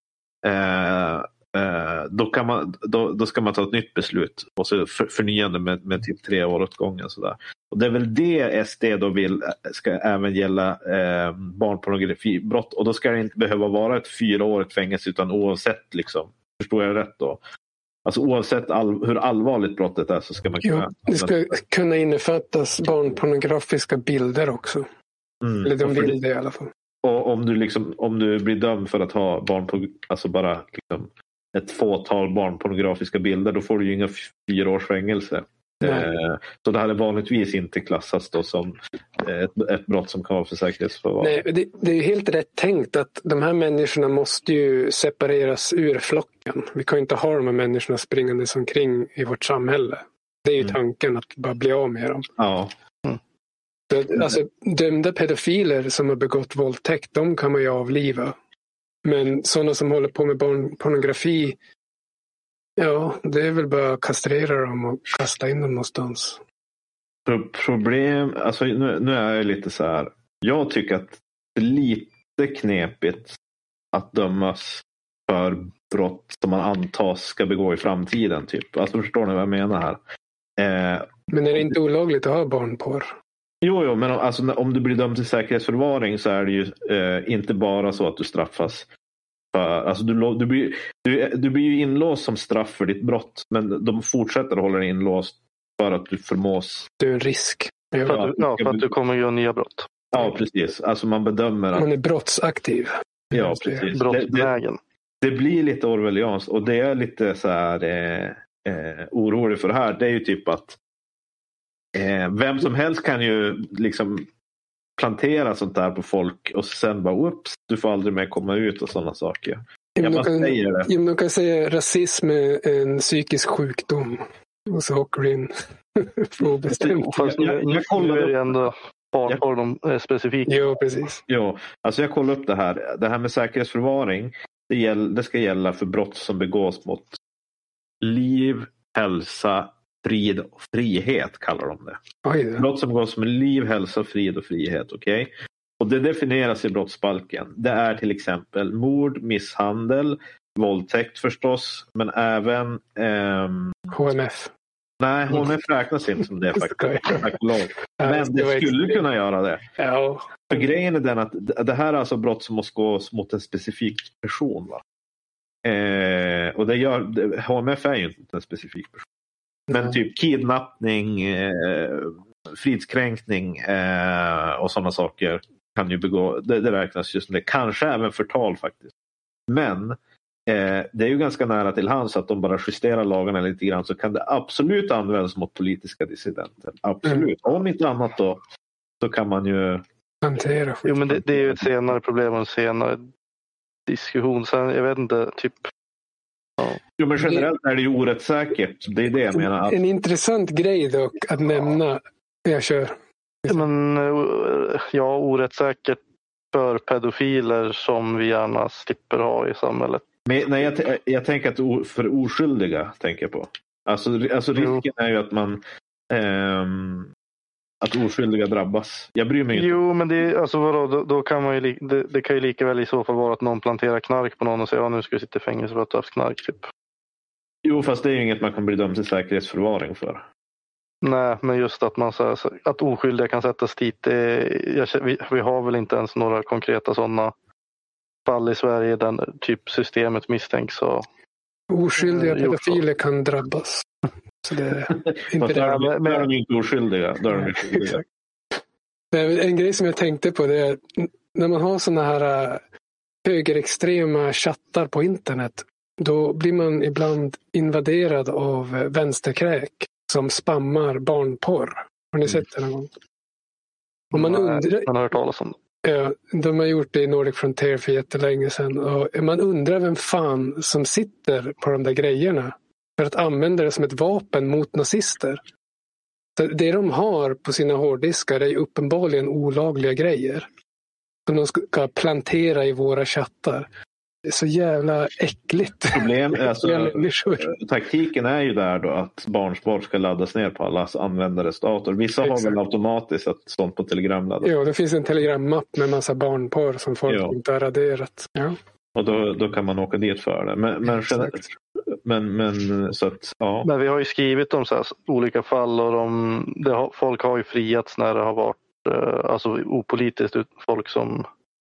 då ska man ta ett nytt beslut och så förnyande med typ 3 år åt gången. Sådär. Och det är väl det SD då vill ska även gälla barnpornografibrott. Och då ska det inte behöva vara ett 4-årigt fängelse utan oavsett liksom. Förstår jag rätt då? Alltså oavsett hur allvarligt brottet är så ska man kunna... Jo, det ska kunna innefattas barnpornografiska bilder också. Eller de vill det i alla fall. Och om du blir dömd för att ha alltså bara liksom ett fåtal barnpornografiska bilder, då får du ju inga 4 års fängelse. Så det här är vanligtvis inte klassas då som ett brott som kan vara för säkerhetsförvaring. Nej, det är ju helt rätt tänkt att de här människorna måste ju separeras ur flocken. Vi kan ju inte ha de här människorna springande omkring i vårt samhälle. Det är ju tanken att bara bli av med dem. Ja. Alltså dömda pedofiler som har begått våldtäkt, de kan man ju avliva. Men sådana som håller på med barnpornografi, ja, det är väl bara att kastrera dem och kasta in dem någonstans. Alltså nu är jag lite så här. Jag tycker att det är lite knepigt att dömas för brott som man antas ska begå i framtiden typ. Alltså förstår ni vad jag menar här? Men är det inte olagligt att ha barnporr? Jo, men alltså, om du blir dömd till säkerhetsförvaring så är det ju inte bara så att du straffas. Alltså, du blir ju inlåst som straff för ditt brott, men de fortsätter att hålla dig inlåst för att du förmås... Det är en risk. För att du kommer göra nya brott. Ja, precis. Alltså man bedömer att... Man är brottsaktiv. Ja, precis. Brottsvägen. Det blir lite orwellianskt och det är lite så här orolig för det här. Det är ju typ att vem som helst kan ju liksom plantera sånt där på folk och sen bara ups, du får aldrig mer komma ut och sådana saker. Man kan säga rasism är en psykisk sjukdom och så åker in för bestämt. Jag kollar ju ändå på dem specifikt. Jo, precis. Jo, alltså jag kollar upp det här. Det här med säkerhetsförvaring, det ska gälla för brott som begås mot liv, hälsa, frid och frihet kallar de det. Brott som begås med liv, hälsa, frid och frihet, okej? Okay? Och det definieras i brottsbalken. Det är till exempel mord, misshandel, våldtäkt förstås, men även... HMF. Nej, HMF räknas inte som det faktiskt. Men det skulle kunna göra det. Ja. För grejen är den att det här är alltså brott som måste gås mot en specifik person. Va? Och HMF är ju inte en specifik person. Men typ kidnappning, fridskränkning och sådana saker kan ju begå, det räknas just som det. Kanske även förtal faktiskt. Men det är ju ganska nära till hands att de bara justerar lagarna lite grann så kan det absolut användas mot politiska dissidenter. Absolut. Om inte annat då så kan man ju hantera. Jo, men det är ju ett senare problem och en senare diskussion. Sen, jag vet inte, typ Jo, men generellt är det ju orättssäkert. Det är det jag menar. En intressant grej dock att nämna. Jag kör. Men ja, orättssäkert för pedofiler som vi gärna slipper ha i samhället. Men nej, jag tänker att för oskyldiga tänker jag på. Alltså risken är ju att man att oskyldiga drabbas. Jag bryr mig inte. Jo, men det, alltså vadå, då kan man ju, det kan ju lika väl i så fall vara att någon planterar knark på någon och säger ja, nu ska du sitta i fängelse för att du har haft knark typ. Jo, fast det är ju inget man kan bli dömd till säkerhetsförvaring för. Nej, men just att man säger att oskyldiga kan sättas dit. Vi har väl inte ens några konkreta sådana fall i Sverige där typ systemet misstänks. Så, oskyldiga pedofiler kan drabbas. Så det är inte det. Men är de inte oskyldiga. Exakt. En grej som jag tänkte på det är när man har såna här högerextrema chattar på internet, då blir man ibland invaderad av vänsterkräk som spammar barnporr. Har ni sett det någon gång? Och man har hört talas om det. Ja, de har gjort det i Nordic Frontier för jättelänge sedan. Och man undrar vem fan som sitter på de där grejerna för att använda det som ett vapen mot nazister. Så det de har på sina hårddiskar är uppenbarligen olagliga grejer som de ska plantera i våra chattar. Det är så jävla äckligt. Taktiken är ju där då att barnsport ska laddas ner på allas användares dator. Vissa har väl automatiskt ett sånt på Telegram laddat. Jo, det finns en Telegram-mapp med massa barnporr som folk inte har raderat. Ja. Och då kan man åka dit för det. Men så att, ja. Men vi har ju skrivit om så här olika fall och folk har ju friats när det har varit alltså opolitiskt folk som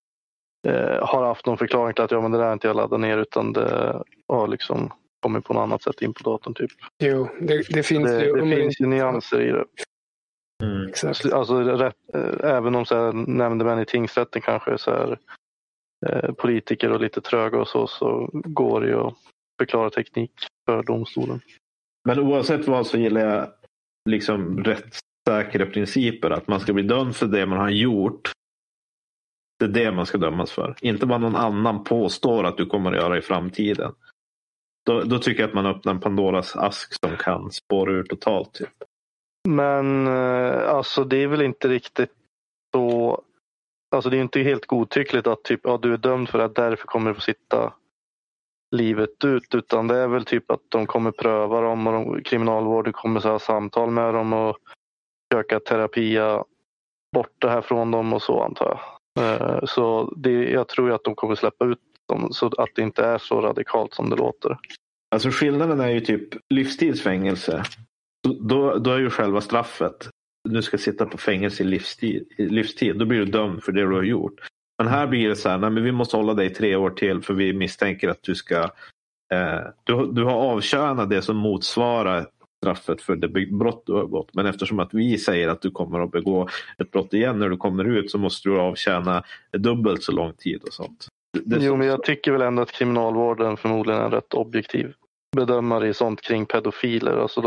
har haft någon förklaring till att men det där är inte jag laddar ner utan det har liksom kommit på något annat sätt in på datorn typ. Jo, det finns ju nyanser i det. Exakt. Alltså även om så här, nämndemän i tingsrätten kanske är så här, politiker och lite tröga och så går det ju att förklara teknik för domstolen. Men oavsett vad så gillar jag liksom rättssäkra principer, att man ska bli dömd för det man har gjort. Det är det man ska dömas för. Inte vad någon annan påstår att du kommer att göra i framtiden. Då tycker jag att man öppnar en Pandoras ask som kan spåra ur totalt typ. Men alltså det är väl inte riktigt så. Alltså det är inte helt godtyckligt att typ du är dömd för att därför kommer du få sitta livet ut, utan det är väl typ att de kommer pröva dem och kriminalvården kommer så ha samtal med dem och försöka terapia bort det här från dem och så, antar jag. Så jag tror att de kommer släppa ut dem så att det inte är så radikalt som det låter. Alltså skillnaden är ju typ livstidsfängelse. Då är ju själva straffet. Du ska sitta på fängelse i livstid. Då blir du dömd för det du har gjort. Men här blir det så här, nej, men vi måste hålla dig 3 år till för vi misstänker att du ska du har avtjänat det som motsvarar straffet för det brott du har gått. Men eftersom att vi säger att du kommer att begå ett brott igen när du kommer ut, så måste du avtjäna dubbelt så lång tid och sånt. Men jag tycker väl ändå att kriminalvården förmodligen är en rätt objektiv bedömare i sånt kring pedofiler. Alltså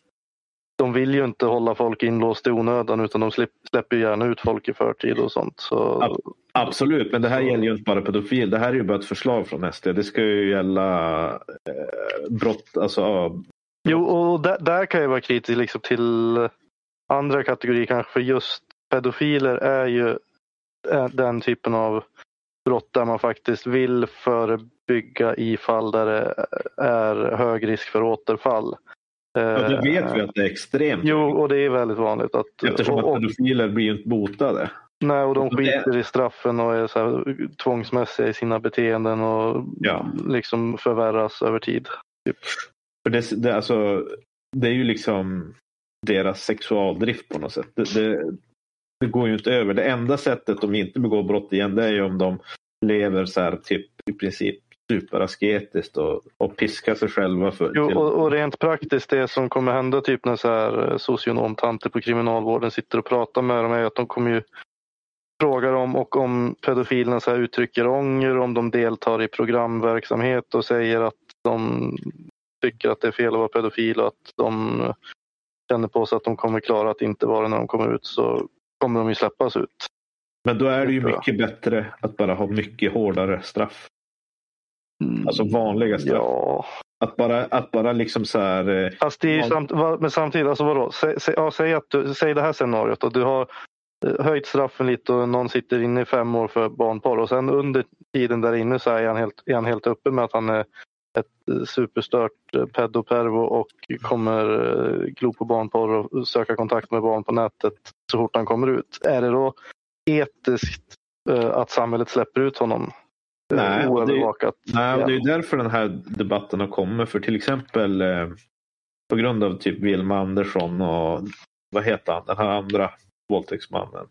de vill ju inte hålla folk inlåst i onödan, utan de släpper gärna ut folk i förtid och sånt. Så... Absolut, men det här gäller ju inte bara pedofil. Det här är ju bara ett förslag från SD. Det ska ju gälla brott. Alltså, Jo, och där kan jag vara kritisk liksom till andra kategorier kanske. För just pedofiler är ju den typen av brott där man faktiskt vill förebygga i fall där det är hög risk för återfall. Ja, det vet vi att det är extremt. Jo, och det är väldigt vanligt. Eftersom att pedofiler blir ju inte botade. Nej, och de skiter i straffen och är så här tvångsmässiga i sina beteenden och liksom förvärras över tid. Typ. För det är ju liksom deras sexualdrift på något sätt. Det går ju inte över. Det enda sättet de inte begår brott igen, det är ju om de lever så här typ i princip superasketiskt och piskar sig själva för. Jo, och rent praktiskt, det som kommer hända typ när så här socionomtanter på kriminalvården sitter och pratar med dem är att de kommer ju fråga dem och om pedofilerna så här uttrycker ånger, om de deltar i programverksamhet och säger att de tycker att det är fel att vara pedofil och att de känner på sig att de kommer klara att inte vara när de kommer ut, så kommer de ju släppas ut. Men då är det ju mycket bättre att bara ha mycket hårdare straff. Alltså vanliga straff. Ja. Att bara liksom så här... Fast det är men samtidigt, alltså vadå? Säg det här scenariot och du har höjt straffen lite och någon sitter inne i 5 år för barnporr och sen under tiden där inne så är han helt öppen med att han är ett superstört pedopervo och kommer glo på barnporr och söka kontakt med barn på nätet så fort han kommer ut. Är det då etiskt att samhället släpper ut honom? Nej, oövervakat? Nej, och det är därför den här debatten har kommit. För till exempel på grund av typ Wilma Andersson och vad heter han? Den här andra våldtäktsmannen.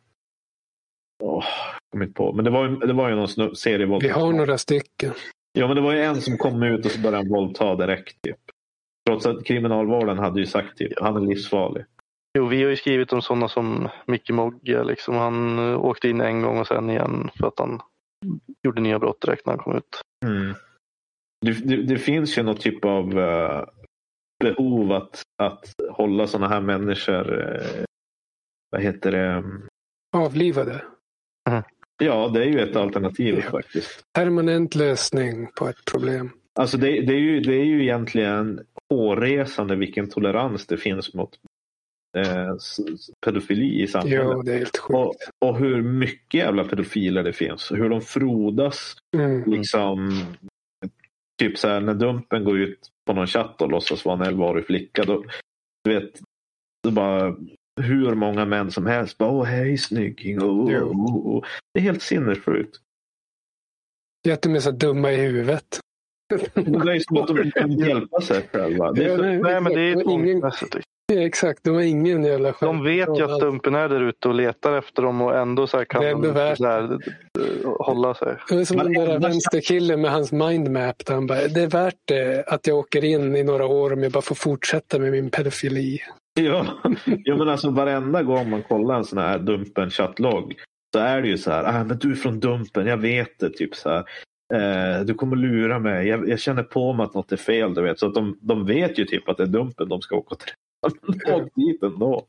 Kom inte på. Men det var ju någon serie. Vi har några stycken. Ja, men det var ju en som kom ut och så började han våldta direkt typ. Trots att kriminalvården hade ju sagt typ, han är livsfarlig. Jo, vi har ju skrivit om sådana som Micke Mogge. Liksom. Han åkte in en gång och sen igen för att han gjorde nya brott direkt när han kom ut. Mm. Det finns ju någon typ av behov att hålla sådana här människor vad heter det? Avlivade. Mm. Ja, det är ju ett alternativ faktiskt. Permanent lösning på ett problem. Alltså det är ju egentligen hårresande vilken tolerans det finns mot pedofili i samhället. Jo, det är helt sjukt. Och hur mycket jävla pedofiler det finns. Hur de frodas liksom typ så här, när Dumpen går ut på någon chatt och låtsas vara en 11-årig flicka, då, du vet, då bara hur många män som helst bara, hej snygging, det är helt sinnessjukt. Det är att de är så dumma i huvudet. Det är som att de kan hjälpa sig själva. Exakt, de har ingen jävla själv. De vet ju att Dumpen är där ute och letar efter dem och ändå så här kan de så här, hålla sig. Det är som den där vänsterkillen med hans mindmap där han bara, det är värt det att jag åker in i några år om jag bara får fortsätta med min pedofili. Ja, men alltså varenda gång man kollar en sån här Dumpen chattlogg så är det ju så här, men du är från Dumpen, jag vet det, typ så här. Du kommer lura mig, jag känner på mig att något är fel, du vet. Så att de vet ju typ att det är Dumpen de ska åka till. Dit ändå.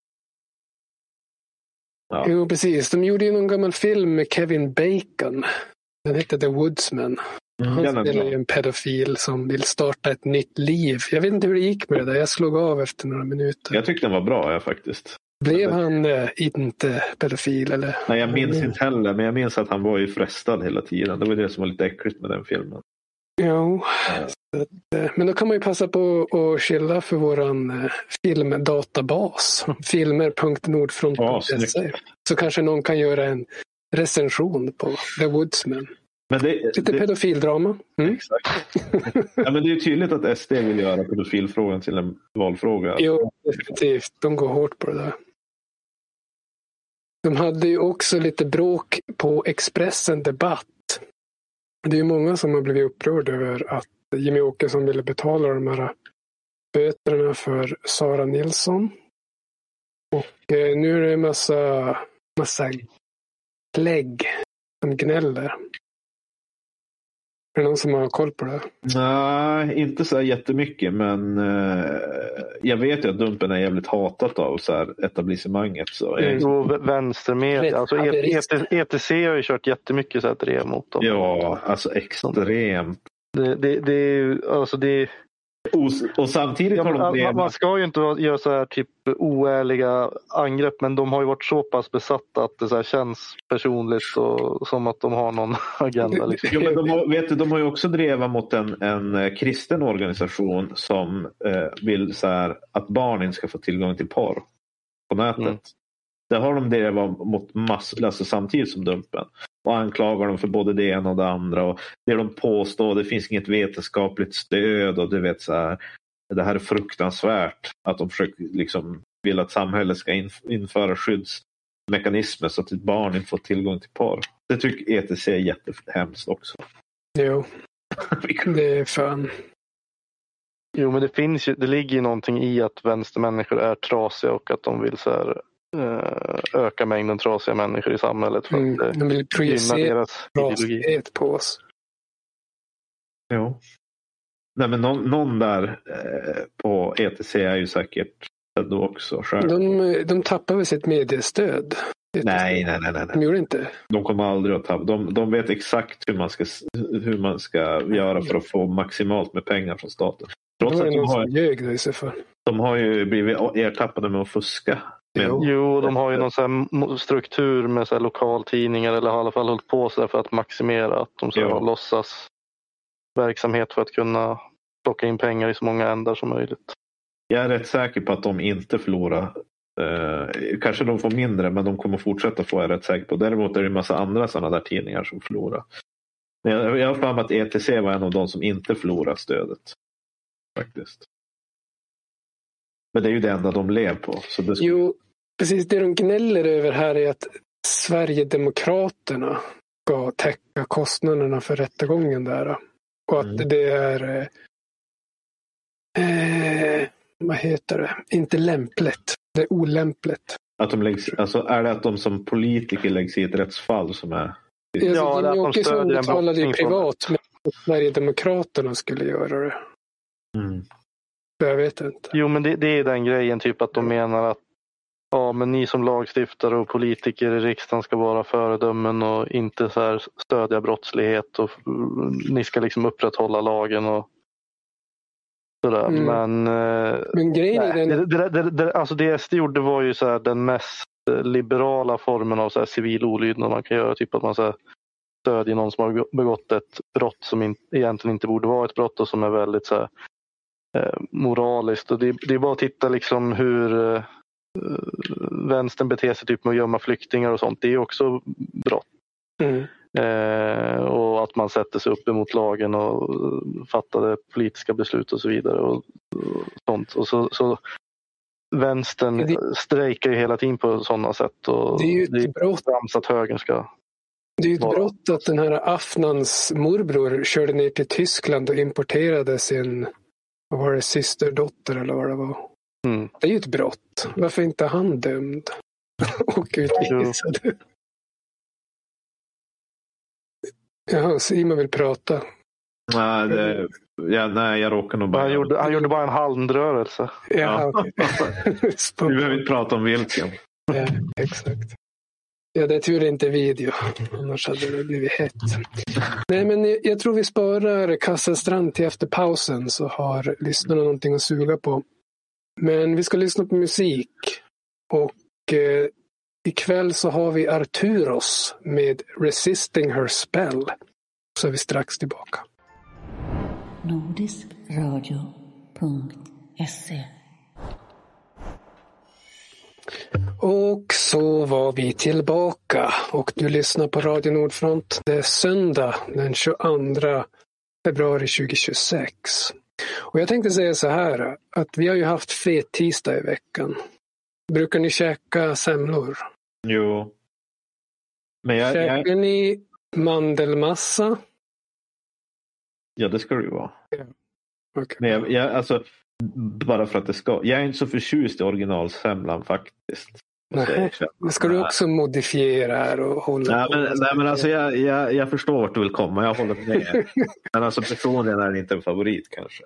Ja. Jo, precis. De gjorde ju någon gammal film med Kevin Bacon. Den heter The Woodsman. Han spelar ju en pedofil som vill starta ett nytt liv. Jag vet inte hur det gick med det där. Jag slog av efter några minuter. Jag tyckte den var bra, faktiskt. Blev han inte pedofil? Eller? Nej, jag minns inte heller. Men jag minns att han var ju frestad hela tiden. Det var det som var lite äckligt med den filmen. Jo. Men då kan man ju passa på att chilla för våran filmdatabas. Filmer.nordfront.se. Så kanske någon kan göra en recension på The Woodsman. Men lite pedofildrama. Exakt. Ja, men det är ju tydligt att SD vill göra pedofilfrågan till en valfråga. Jo, definitivt. De går hårt på det där. De hade ju också lite bråk på Expressen Debatt. Det är ju många som har blivit upprörda över att Jimmy Åkesson ville betala de här böterna för Sara Nilsson. Och nu är det en massa klägg som gnäller. Är det någon som har koll på det? Nej, inte så här jättemycket, men jag vet ju att Dumpen är jävligt hatat av så här etablissemanget. Så vänstermedia, alltså ETC har ju kört jättemycket så här drev mot dem. Ja, alltså extremt. Det är alltså det. Och samtidigt har de man ska ju inte göra så här typ oärliga angrepp, men de har ju varit så pass besatta att det så här känns personligt och som att de har någon agenda. Liksom. Jo, men de har ju också drevat mot en kristen organisation som vill så här, att barn inte ska få tillgång till porr på nätet. Där har de drevat mot alltså samtidigt som Dumpen. Och anklagar dem för både det ena och det andra. Och det de påstår, det finns inget vetenskapligt stöd. Och du vet så här, det här är fruktansvärt. Att de försöker liksom vill att samhället ska införa skyddsmekanismer så att ett barn inte får tillgång till porr. Det tycker ETC är jättehemskt också. Jo, det är fan. Jo, men det ligger ju någonting i att vänstermänniskor är trasiga och att de vill så här öka mängden trasiga människor i samhället för att de vill projicera deras ideologi på oss. Jo. Nej, men någon där på ETC är ju säkert då också själv. De tappar väl sitt mediestöd. Nej. De gjorde inte. De kommer aldrig att tappa. De vet exakt hur man ska göra för att få maximalt med pengar från staten. Trots att de har ju blivit ertappade med att fuska. Jo, de har ju någon sån här struktur med så här lokaltidningar eller har i alla fall hållit på så för att maximera att de ska låtsas verksamhet för att kunna plocka in pengar i så många ändar som möjligt. Jag är rätt säker på att de inte förlorar. Kanske de får mindre, men de kommer fortsätta få, jag är rätt säker på. Däremot är det en massa andra sådana där tidningar som förlorar. Men jag har för mig att ETC var en av de som inte förlorar stödet. Faktiskt. Men det är ju det enda de lever på. Så det Jo, precis. Det de gnäller över här är att Sverigedemokraterna ska täcka kostnaderna för rättegången där. Och att det är vad heter det? Inte lämpligt. Det är olämpligt. Att de läggs, alltså är det att de som politiker läggs i ett rättsfall som är... Ja, Jimmy Åkesson betalade ju privat, men Sverigedemokraterna skulle göra det. Jag vet inte. Jo, men det är den grejen typ att de menar att men ni som lagstiftare och politiker i riksdagen ska vara föredömen och inte så här stödja brottslighet och ni ska liksom upprätthålla lagen och sådär. Men grejen är den... alltså det SD gjorde var ju så här den mest liberala formen av så här civil olydnad man kan göra, typ att man så här stödjer någon som har begått ett brott som egentligen inte borde vara ett brott och som är väldigt så här, moraliskt. Och det är bara att titta liksom hur vänstern beter sig typ med att gömma flyktingar och sånt. Det är också brott. Och att man sätter sig upp emot lagen och fattade politiska beslut och så vidare och sånt. Och så vänstern strejkar ju hela tiden på sådana sätt. Och det är ju ett brott att högern ska... Det är ju ett brott att den här Afnans morbror körde ner till Tyskland och importerade sin, vad var det, systerdotter eller vad det var. Det är ju ett brott. Varför inte han dömd och utvisad? Jaha, Simon vill prata. Nej, jag råkar nog bara... Han gjorde bara en handrörelse. Ja. Okay. Vi behöver inte prata om vilken. Ja, exakt. Ja, det är tur inte video. Annars hade det blivit hett. Nej, men jag tror vi sparar Kasselstrand till efter pausen så har lyssnarna någonting att suga på. Men vi ska lyssna på musik. Och ikväll så har vi Arturos med Resisting Her Spell. Så är vi strax tillbaka. Nordiskradio.se. Och så var vi tillbaka och du lyssnar på Radio Nordfront. Det är söndag den 22 februari 2026. Och jag tänkte säga så här att vi har ju haft fet tisdag i veckan. Brukar ni käka semlor? Jo. Men käkar ni mandelmassa? Ja, det ska det ju vara. Ja. Okay. Men jag alltså, bara för att det ska. Jag är inte så förtjust i originalsemlan faktiskt. Nej, men ska du också modifiera här och hålla nej, men alltså jag förstår vart du vill komma. Jag håller med. Men alltså personligen är det inte en favorit kanske.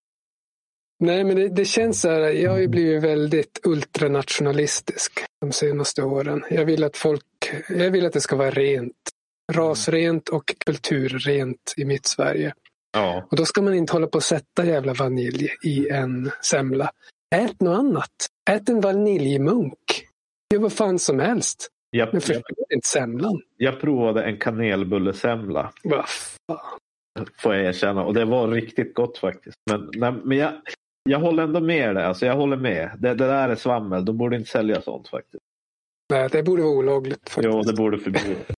Nej, men det känns så här. Jag har ju blivit väldigt ultranationalistisk de senaste åren. Jag vill att det ska vara rent. Rasrent och kulturrent i mitt Sverige. Ja. Och då ska man inte hålla på att sätta jävla vanilj i en semla. Ät något annat. Ät en vaniljmunk. Gör vad fan som helst. Men förstår inte semlan. Jag provade en kanelbullesemla. Vad fan. Får jag erkänna. Och det var riktigt gott faktiskt. Men jag håller ändå med det. Alltså jag håller med. Det där är svammel. De borde inte sälja sånt faktiskt. Nej, det borde vara olagligt faktiskt. Jo, det borde förbjudas.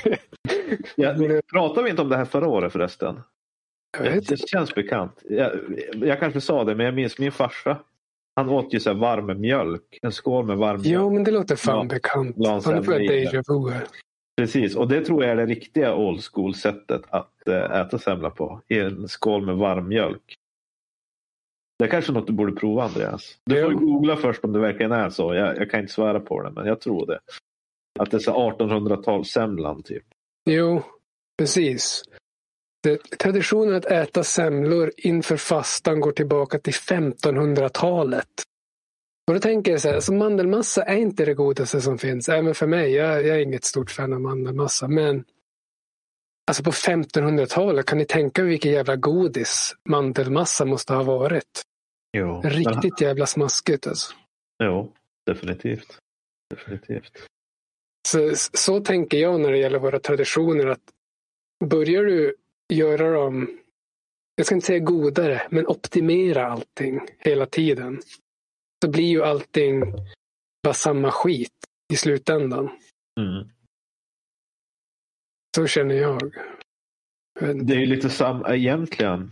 Pratar vi inte om det här förra året förresten? Det känns bekant. Jag kanske sa det, men jag minns min farsa. Han åt ju så här varm mjölk. En skål med varm mjölk. Jo, men det låter fan bekant. Han får déjà vu här. Precis, och det tror jag är det riktiga old school sättet att äta semla på. I en skål med varm mjölk. Det är kanske något du borde prova, Andreas. Du får googla först om det verkligen är så. Jag kan inte svära på det, men jag tror det. Att det är så 1800-talssemlan typ. Jo, precis. Traditionen att äta semlor inför fastan går tillbaka till 1500-talet. Och då tänker jag så här, så mandelmassa är inte det godaste som finns. Även för mig, jag är inget stort fan av mandelmassa. Men alltså på 1500-talet kan ni tänka vilken jävla godis mandelmassa måste ha varit. Jo. Riktigt jävla smaskigt alltså. Jo, definitivt. Så tänker jag när det gäller våra traditioner, att börjar du göra dem, jag ska inte säga godare, men optimera allting hela tiden, så blir ju allting bara samma skit i slutändan. Så känner jag. Det är ju lite samma egentligen.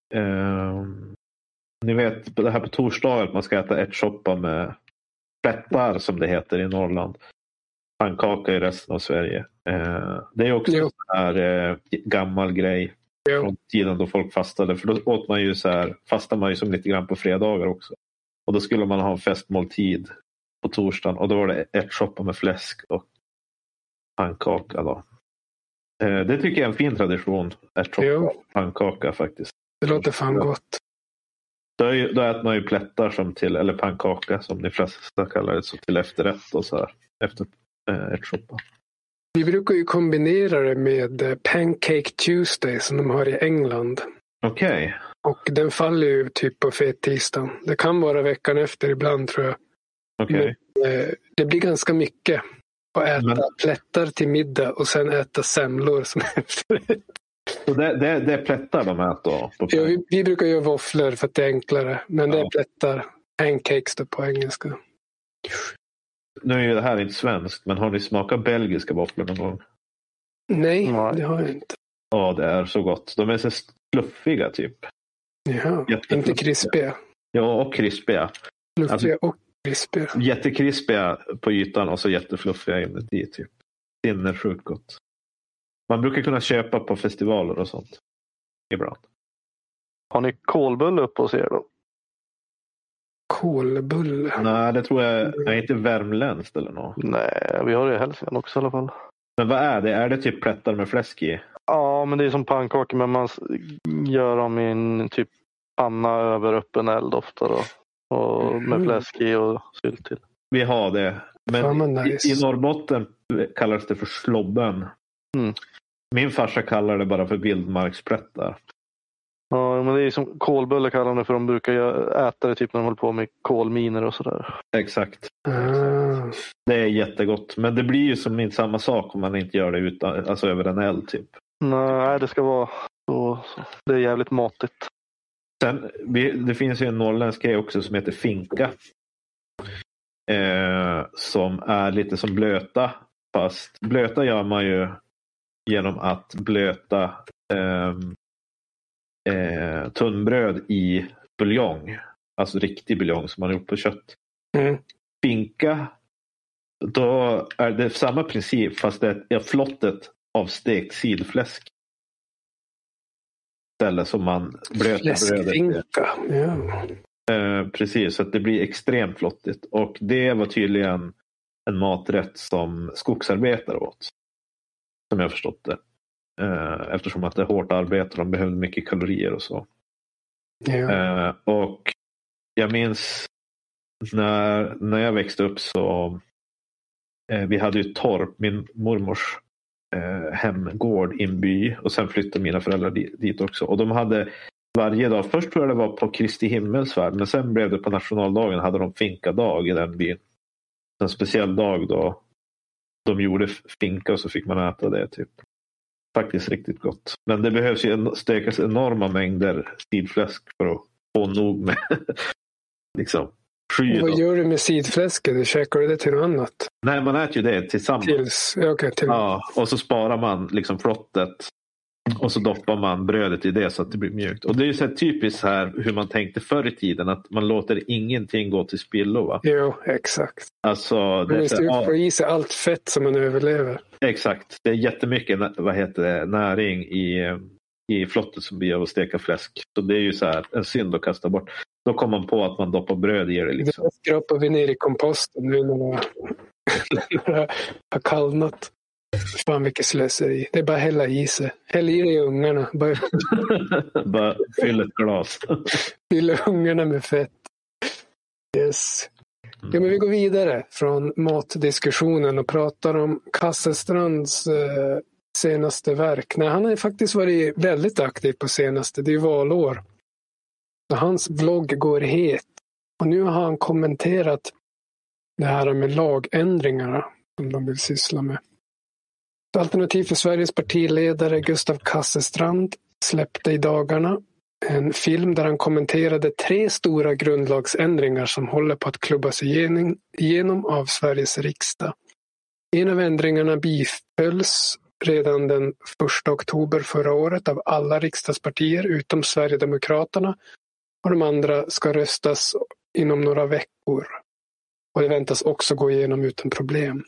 Ni vet det här på torsdag att man ska äta ärtsoppa med plättar som det heter i Norrland. Pannkaka i resten av Sverige. Det är också en här gammal grej från tiden då folk fastade. För då åt man ju så här, fastade man ju som lite grann på fredagar också. Och då skulle man ha en festmåltid på torsdagen. Och då var det ärtsoppa med fläsk och pannkaka då. Det tycker jag är en fin tradition. Ärtsoppa och pannkaka faktiskt. Det låter fan gott. Då äter man ju plättar som till, eller pannkaka som de flesta kallar det, så till efterrätt och så här. Efter ärtsoppa. Vi brukar ju kombinera det med Pancake Tuesday som de har i England. Okej. Och den faller ju typ på fet-tisdagen. Det kan vara veckan efter ibland tror jag. Okej. Det blir ganska mycket. och äta plättar till middag och sen äta semlor som efterrätt. Så det är plättar de äter? Ja, vi brukar göra våfflor för att det är enklare. Men det är plättar. Pancakes då på engelska. Nu är ju det här inte svenskt, men har ni smakat belgiska våfflor någon gång? Nej, det har jag inte. Ja, det är så gott. De är så fluffiga typ. Ja, inte krispiga. Ja, och krispiga. Fluffiga och krispiga. Jättekrispiga på ytan och så jättefluffiga inuti typ. Sinnessjukt gott. Man brukar kunna köpa på festivaler och sånt. Ibland. Har ni kolbulle uppe hos er då? Kolbulle? Nej, det tror jag är inte värmländskt eller något. Nej, vi har det i Hälsingland också i alla fall. Men vad är det? Är det typ plättar med fläsk i? Ja, men det är som pannkakor, men man gör dem i en typ panna över öppen eld ofta då. Och med fläsk i och sylt till. Vi har det. Men nice. I Norrbotten kallas det för slobben. Mm. Min farsa kallar det bara för vildmarksplättar. Ja, men det är som kolbulle kallar de det, för de brukar äta det typ när de håller på med kolminer och sådär. Exakt. Det är jättegott. Men det blir ju som inte samma sak om man inte gör det utan, alltså över en eld typ. Nej, det ska vara så. Det är jävligt matigt. Sen, det finns ju en norrländsk grej också som heter finka. Som är lite som blöta. Fast blöta gör man ju genom att blöta tunnbröd i buljong. Alltså riktig buljong som man har gjort på kött. Finka, då är det samma princip fast det är flottet av stekt sidfläsk. Ställe som man blöter brödet. Ja. Precis, så att det blir extremt flottigt. Och det var tydligen en maträtt som skogsarbetare åt. Som jag har förstått det. Eftersom att det är hårt arbete, de behövde mycket kalorier och så. Ja. Och jag minns när jag växte upp så vi hade ju torp, min mormors hemgård i en by, och sen flyttade mina föräldrar dit också. Och de hade varje dag, först tror jag det var på Kristi himmelsfärd, men sen blev det på nationaldagen, hade de finkadag i den byn. En speciell dag då de gjorde finka och så fick man äta det typ. Faktiskt riktigt gott. Men det behövs ju stekas enorma mängder sidfläsk för att få nog med liksom sky. Vad gör du med sidfläsket? Käkar du det till något annat? Nej, man äter ju det tillsammans. Ja, och så sparar man liksom flottet. Och så doppar man brödet i det så att det blir mjukt. Och det är ju så här typiskt här hur man tänkte förr i tiden. Att man låter ingenting gå till spillo, va? Jo, exakt. Alltså, man måste få i sig allt fett som man överlever. Exakt. Det är jättemycket näring i flottet som blir av att steka fläsk. Så det är ju så här en synd att kasta bort. Då kommer man på att man doppar bröd i det. Liksom. Det skrapar vi ner i komposten nu när det har kallnat. Fan vilket slöseri. Det är bara hälla i sig. Häll i dig ungarna. Bara fyll ett glas. Fyll ungarna med fett. Yes. Ja, men vi går vidare från matdiskussionen och pratar om Kasselstrands senaste verk. Nej, han har faktiskt varit väldigt aktiv på senaste. Det är valår. Så hans blogg går het. Och nu har han kommenterat det här med lagändringarna som de vill syssla med. Alternativ för Sveriges partiledare Gustav Kasselstrand släppte i dagarna en film där han kommenterade 3 stora grundlagsändringar som håller på att klubbas igenom av Sveriges riksdag. En av ändringarna bifölls redan den 1 oktober förra året av alla riksdagspartier utom Sverigedemokraterna, och de andra ska röstas inom några veckor. Och det väntas också gå igenom utan problem.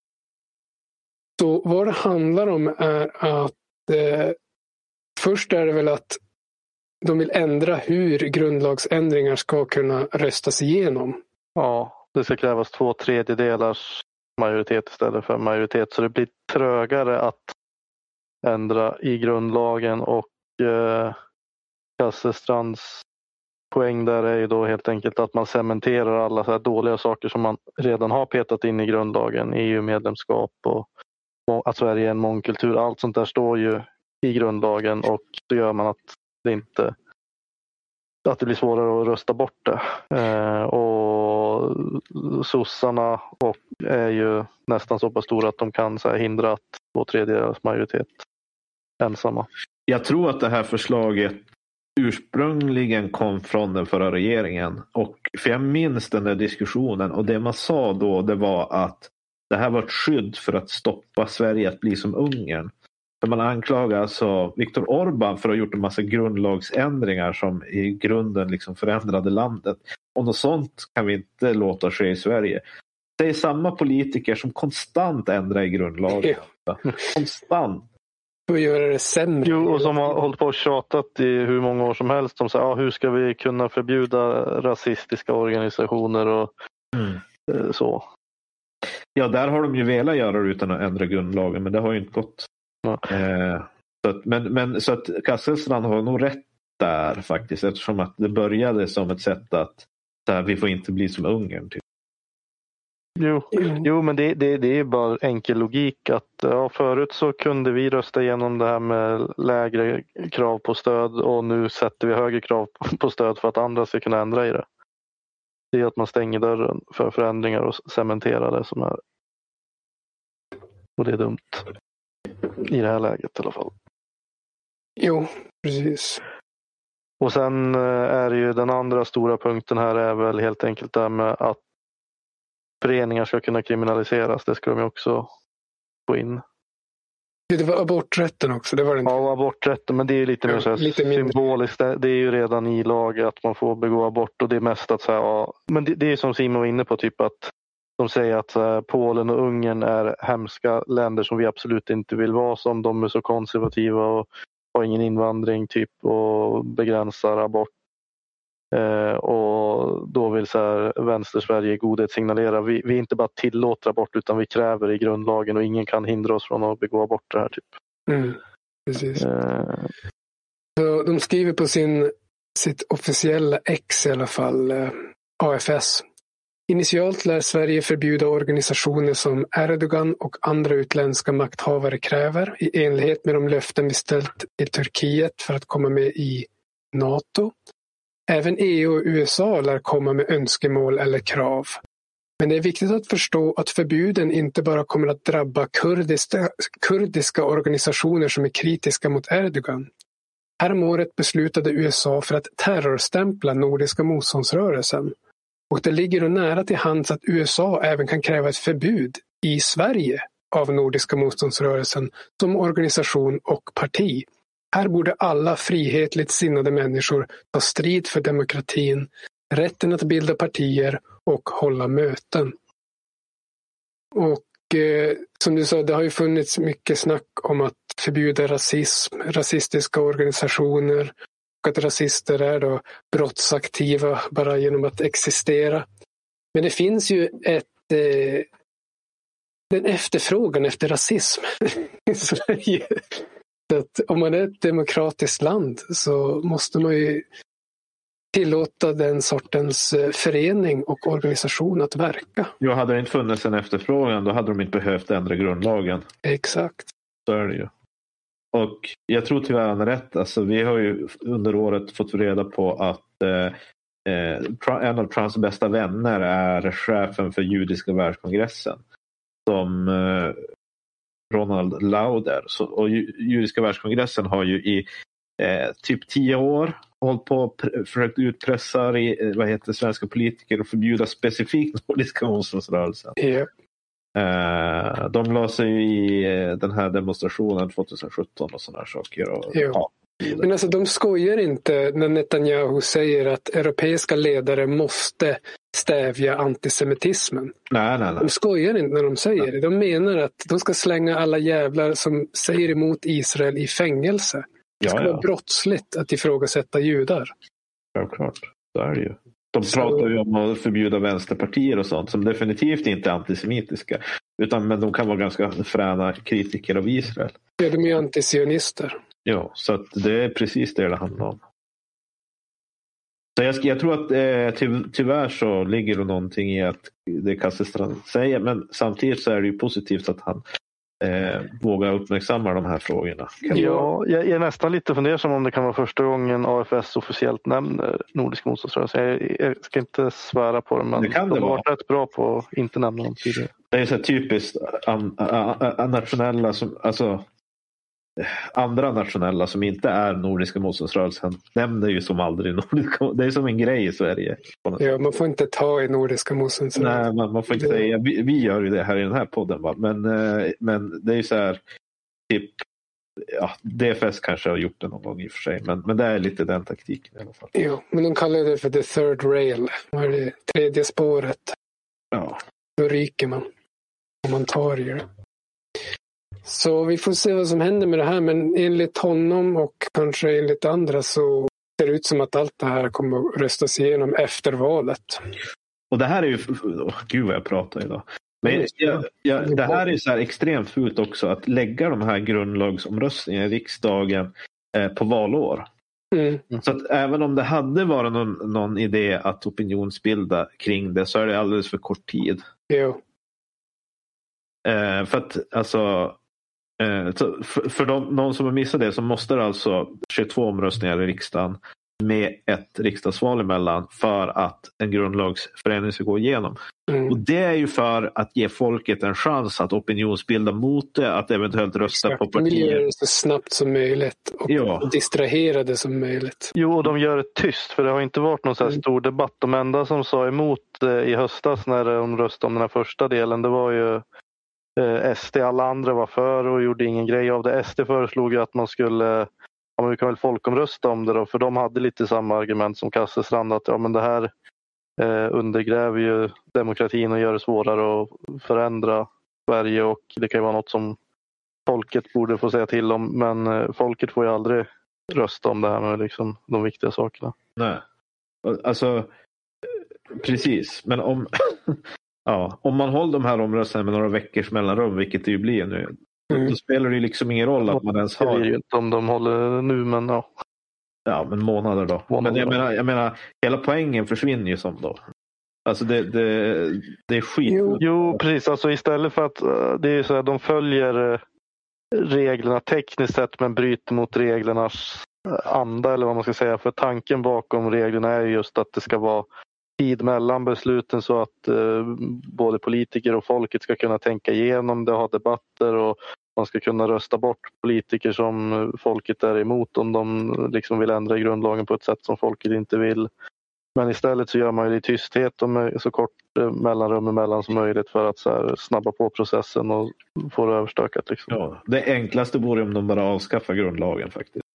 Så vad det handlar om är att först är det väl att de vill ändra hur grundlagsändringar ska kunna röstas igenom. Ja, det ska krävas 2/3 majoritet istället för majoritet. Så det blir trögare att ändra i grundlagen, och Kasselstrands poäng där är ju då helt enkelt att man cementerar alla så här dåliga saker som man redan har petat in i grundlagen. EU-medlemskap och att Sverige är en mångkultur. Allt sånt där står ju i grundlagen, och då gör man att det blir svårare att rösta bort det. Och och sossarna och är ju nästan så pass stora att de kan så här, hindra att 2/3 majoritet ensamma. Jag tror att det här förslaget ursprungligen kom från den förra regeringen. För jag minns den där diskussionen och det man sa då det var att det här var ett skydd för att stoppa Sverige att bli som Ungern. För man anklagar alltså Viktor Orbán för att ha gjort en massa grundlagsändringar som i grunden liksom förändrade landet. Och något sånt kan vi inte låta ske i Sverige. Det är samma politiker som konstant ändrar i grundlagen. Konstant. Och göra det sämre. Jo, och som har hållit på och tjatat i hur många år som helst om så här, hur ska vi kunna förbjuda rasistiska organisationer och så. Ja, där har de ju velat göra det utan att ändra grundlagen, men det har ju inte gått. Ja. Så att Kasselstrand har nog rätt där faktiskt, eftersom att det började som ett sätt att vi får inte bli som Ungern typ. Jo, men det är bara enkel logik att förut så kunde vi rösta igenom det här med lägre krav på stöd och nu sätter vi högre krav på stöd för att andra ska kunna ändra i det. Det är att man stänger dörren för förändringar och cementerar det som är. Och det är dumt. I det här läget i alla fall. Jo, precis. Och sen är det ju den andra stora punkten här är väl helt enkelt det här med att föreningar ska kunna kriminaliseras. Det ska de ju också få in. Det var aborträtten också. Det var den. Ja, aborträtten, men det är ju lite mer så här symboliskt. Det är ju redan i lag att man får begå abort och det är mest att så här, men det är som Simon var inne på typ att de säger att Polen och Ungern är hemska länder som vi absolut inte vill vara som. De är så konservativa och har ingen invandring typ och begränsar abort. Och då vill så här, Vänster-Sverige godhet signalera vi inte bara tillåter abort utan vi kräver i grundlagen och ingen kan hindra oss från att begå abort det här typ. Precis. Så de skriver på sitt officiella X i alla fall, AFS. Initialt lär Sverige förbjuda organisationer som Erdogan och andra utländska makthavare kräver i enlighet med de löften vi ställt till Turkiet för att komma med i NATO. Även EU och USA lär komma med önskemål eller krav. Men det är viktigt att förstå att förbuden inte bara kommer att drabba kurdiska organisationer som är kritiska mot Erdogan. Häromåret beslutade USA för att terrorstämpla Nordiska motståndsrörelsen. Och det ligger då nära till hands att USA även kan kräva ett förbud i Sverige av Nordiska motståndsrörelsen som organisation och parti. Här borde alla frihetligt sinnade människor ta strid för demokratin, rätten att bilda partier och hålla möten. Och som du sa, det har ju funnits mycket snack om att förbjuda rasism, rasistiska organisationer och att rasister är då brottsaktiva bara genom att existera. Men det finns ju den efterfrågan efter rasism i Sverige. Att om man är ett demokratiskt land så måste man ju tillåta den sortens förening och organisation att verka. Ja, hade det inte funnits en efterfrågan då hade de inte behövt ändra grundlagen. Exakt. Så är det ju. Och jag tror tyvärr han är rätt. Alltså, vi har ju under året fått reda på att en av Trumps bästa vänner är chefen för judiska världskongressen. Som Ronald Lauder. Och judiska världskongressen har ju i typ 10 år hållit på och försökt utpressa svenska politiker och förbjuda specifikt Nordiska motståndsrörelsen. Yeah. De la sig i den här demonstrationen 2017 och sådana här saker. Och, men alltså de skojar inte när Netanyahu säger att europeiska ledare måste stävja antisemitismen. Nej. De skojar inte när de säger det. De menar att de ska slänga alla jävlar som säger emot Israel i fängelse. Det ska vara brottsligt att ifrågasätta judar. Självklart, så är det ju. De pratar ju om att förbjuda vänsterpartier och sånt som definitivt inte är antisemitiska. Men de kan vara ganska fräna kritiker av Israel. Ja, de är ju antisionister. Ja, så att det är precis det handlar om. Så jag tror att tyvärr så ligger det någonting i att det Kasselstrand säger. Men samtidigt så är det ju positivt att han våga uppmärksamma de här frågorna. Ja, jag är nästan lite fundersam om det kan vara första gången AFS officiellt nämner Nordisk motståndsrörelse. Jag ska inte svära på det, men de har varit rätt bra på att inte nämna dem tidigare. Det är så typiskt nationella som, alltså andra nationella som inte är Nordiska motståndsrörelsen nämner ju som aldrig Nordiska. Det är som en grej i Sverige. Ja, man får inte ta i Nordiska motståndsrörelsen. Nej, man får inte säga. Vi gör ju det här i den här podden, va? Men det är ju så här typ, ja, DFS kanske har gjort det någon gång i och för sig, men det är lite den taktiken i alla fall. Jo, men de kallar det för the third rail. Vad är det? Tredje spåret. Ja. Då ryker man. Om man tar i det. Så vi får se vad som händer med det här, men enligt honom och kanske enligt andra så ser det ut som att allt det här kommer att röstas igenom efter valet. Och det här är ju, gud vad jag pratar idag. Men det här är så här extremt fult också att lägga de här grundlagsomröstningarna i riksdagen på valår. Mm. Så att även om det hade varit någon idé att opinionsbilda kring det så är det alldeles för kort tid. Jo. För att alltså för någon som har missat det så måste det alltså 22 omröstningar i riksdagen med ett riksdagsval emellan för att en grundlagsförändring ska gå igenom. Mm. Och det är ju för att ge folket en chans att opinionsbilda mot det, att eventuellt rösta på partier. De gör det så snabbt som möjligt och distraherade som möjligt. Jo, och de gör det tyst, för det har inte varit någon så här stor debatt. De enda som sa emot i höstas när de röstade om den här första delen, det var ju SD. Alla andra var för och gjorde ingen grej av det. SD föreslog ju att man skulle, vi kan väl folkomrösta om det då, för de hade lite samma argument som Kasselstrand, att men det här undergräver ju demokratin och gör det svårare att förändra Sverige, och det kan ju vara något som folket borde få säga till om, men folket får ju aldrig rösta om det här med liksom de viktiga sakerna. Nej, alltså precis, men om om man håller de här omröstningarna med några veckors mellanrum, vilket det ju blir nu, då spelar det ju liksom ingen roll att man ens har. Det är ju inte om de håller nu, men ja, men månader då. Men jag menar, hela poängen försvinner ju som då. Alltså det är skit. Jo, precis. Alltså istället för att det är så att de följer reglerna tekniskt sett men bryter mot reglernas anda, eller vad man ska säga. För tanken bakom reglerna är just att det ska vara tid mellan besluten så att både politiker och folket ska kunna tänka igenom det, ha debatter, och man ska kunna rösta bort politiker som folket är emot om de liksom vill ändra grundlagen på ett sätt som folket inte vill. Men istället så gör man det i tysthet och med så kort mellanrum emellan som möjligt för att så här snabba på processen och få det överstökat. Liksom. Ja, det enklaste vore om de bara avskaffar grundlagen faktiskt.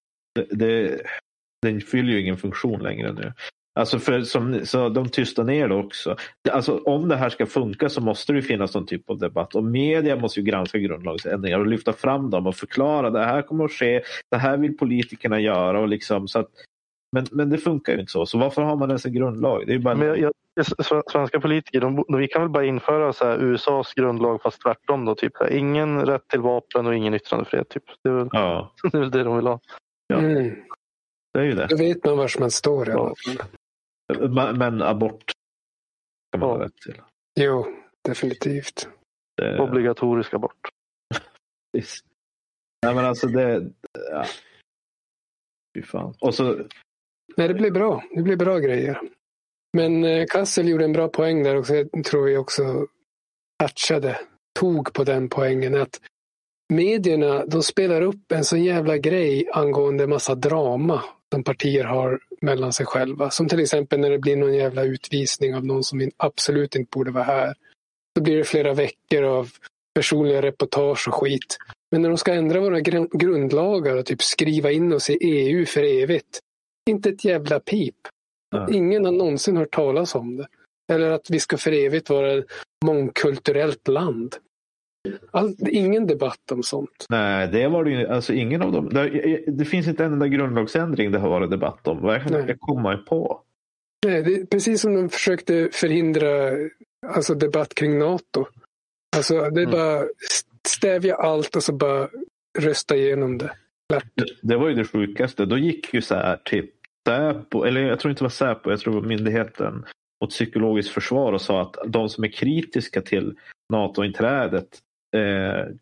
Den fyller ju ingen funktion längre nu. Alltså så de tystar ner det också. Alltså om det här ska funka så måste det finnas någon typ av debatt. Och media måste ju granska grundlagsändringar och lyfta fram dem och förklara det här kommer att ske. Det här vill politikerna göra. Och liksom, så att, men det funkar ju inte så. Så varför har man ens en grundlag? Det är ju bara... Svenska politiker, vi kan väl bara införa så här USAs grundlag fast tvärtom då. Typ. Ingen rätt till vapen och ingen yttrandefrihet. Typ. Det är väl, det är väl det de vill ha. Ja. Det är ju det. Då vet man var man står i alla fall. Men abort kan man ha rätt till. Jo, definitivt. Obligatorisk abort. Nej, men alltså det... Ja. Fy fan. Och så... Nej, det blir bra. Det blir bra grejer. Men Kassel gjorde en bra poäng där också. Jag tror jag också tog på den poängen att medierna, de spelar upp en så jävla grej angående massa drama som partier har mellan sig själva. Som till exempel när det blir någon jävla utvisning av någon som absolut inte borde vara här. Då blir det flera veckor av personliga reportage och skit. Men när de ska ändra våra grundlagar och typ skriva in oss i EU för evigt. Inte ett jävla pip. Ingen har någonsin hört talas om det. Eller att vi ska för evigt vara ett mångkulturellt land. Ingen debatt om sånt. Nej, det var det ju, alltså ingen av dem. Det finns inte en enda grundlagsändring det har varit debatt om. Vad jag kan komma på? Nej, det är precis som de försökte förhindra alltså debatt kring NATO. Alltså det är bara stävja allt och så bara rösta igenom det. Det var ju det sjukaste. Då gick ju så här typ Säpo, eller jag tror inte det var Säpo, jag tror det var myndigheten mot psykologiskt försvar och sa att de som är kritiska till NATO-inträdet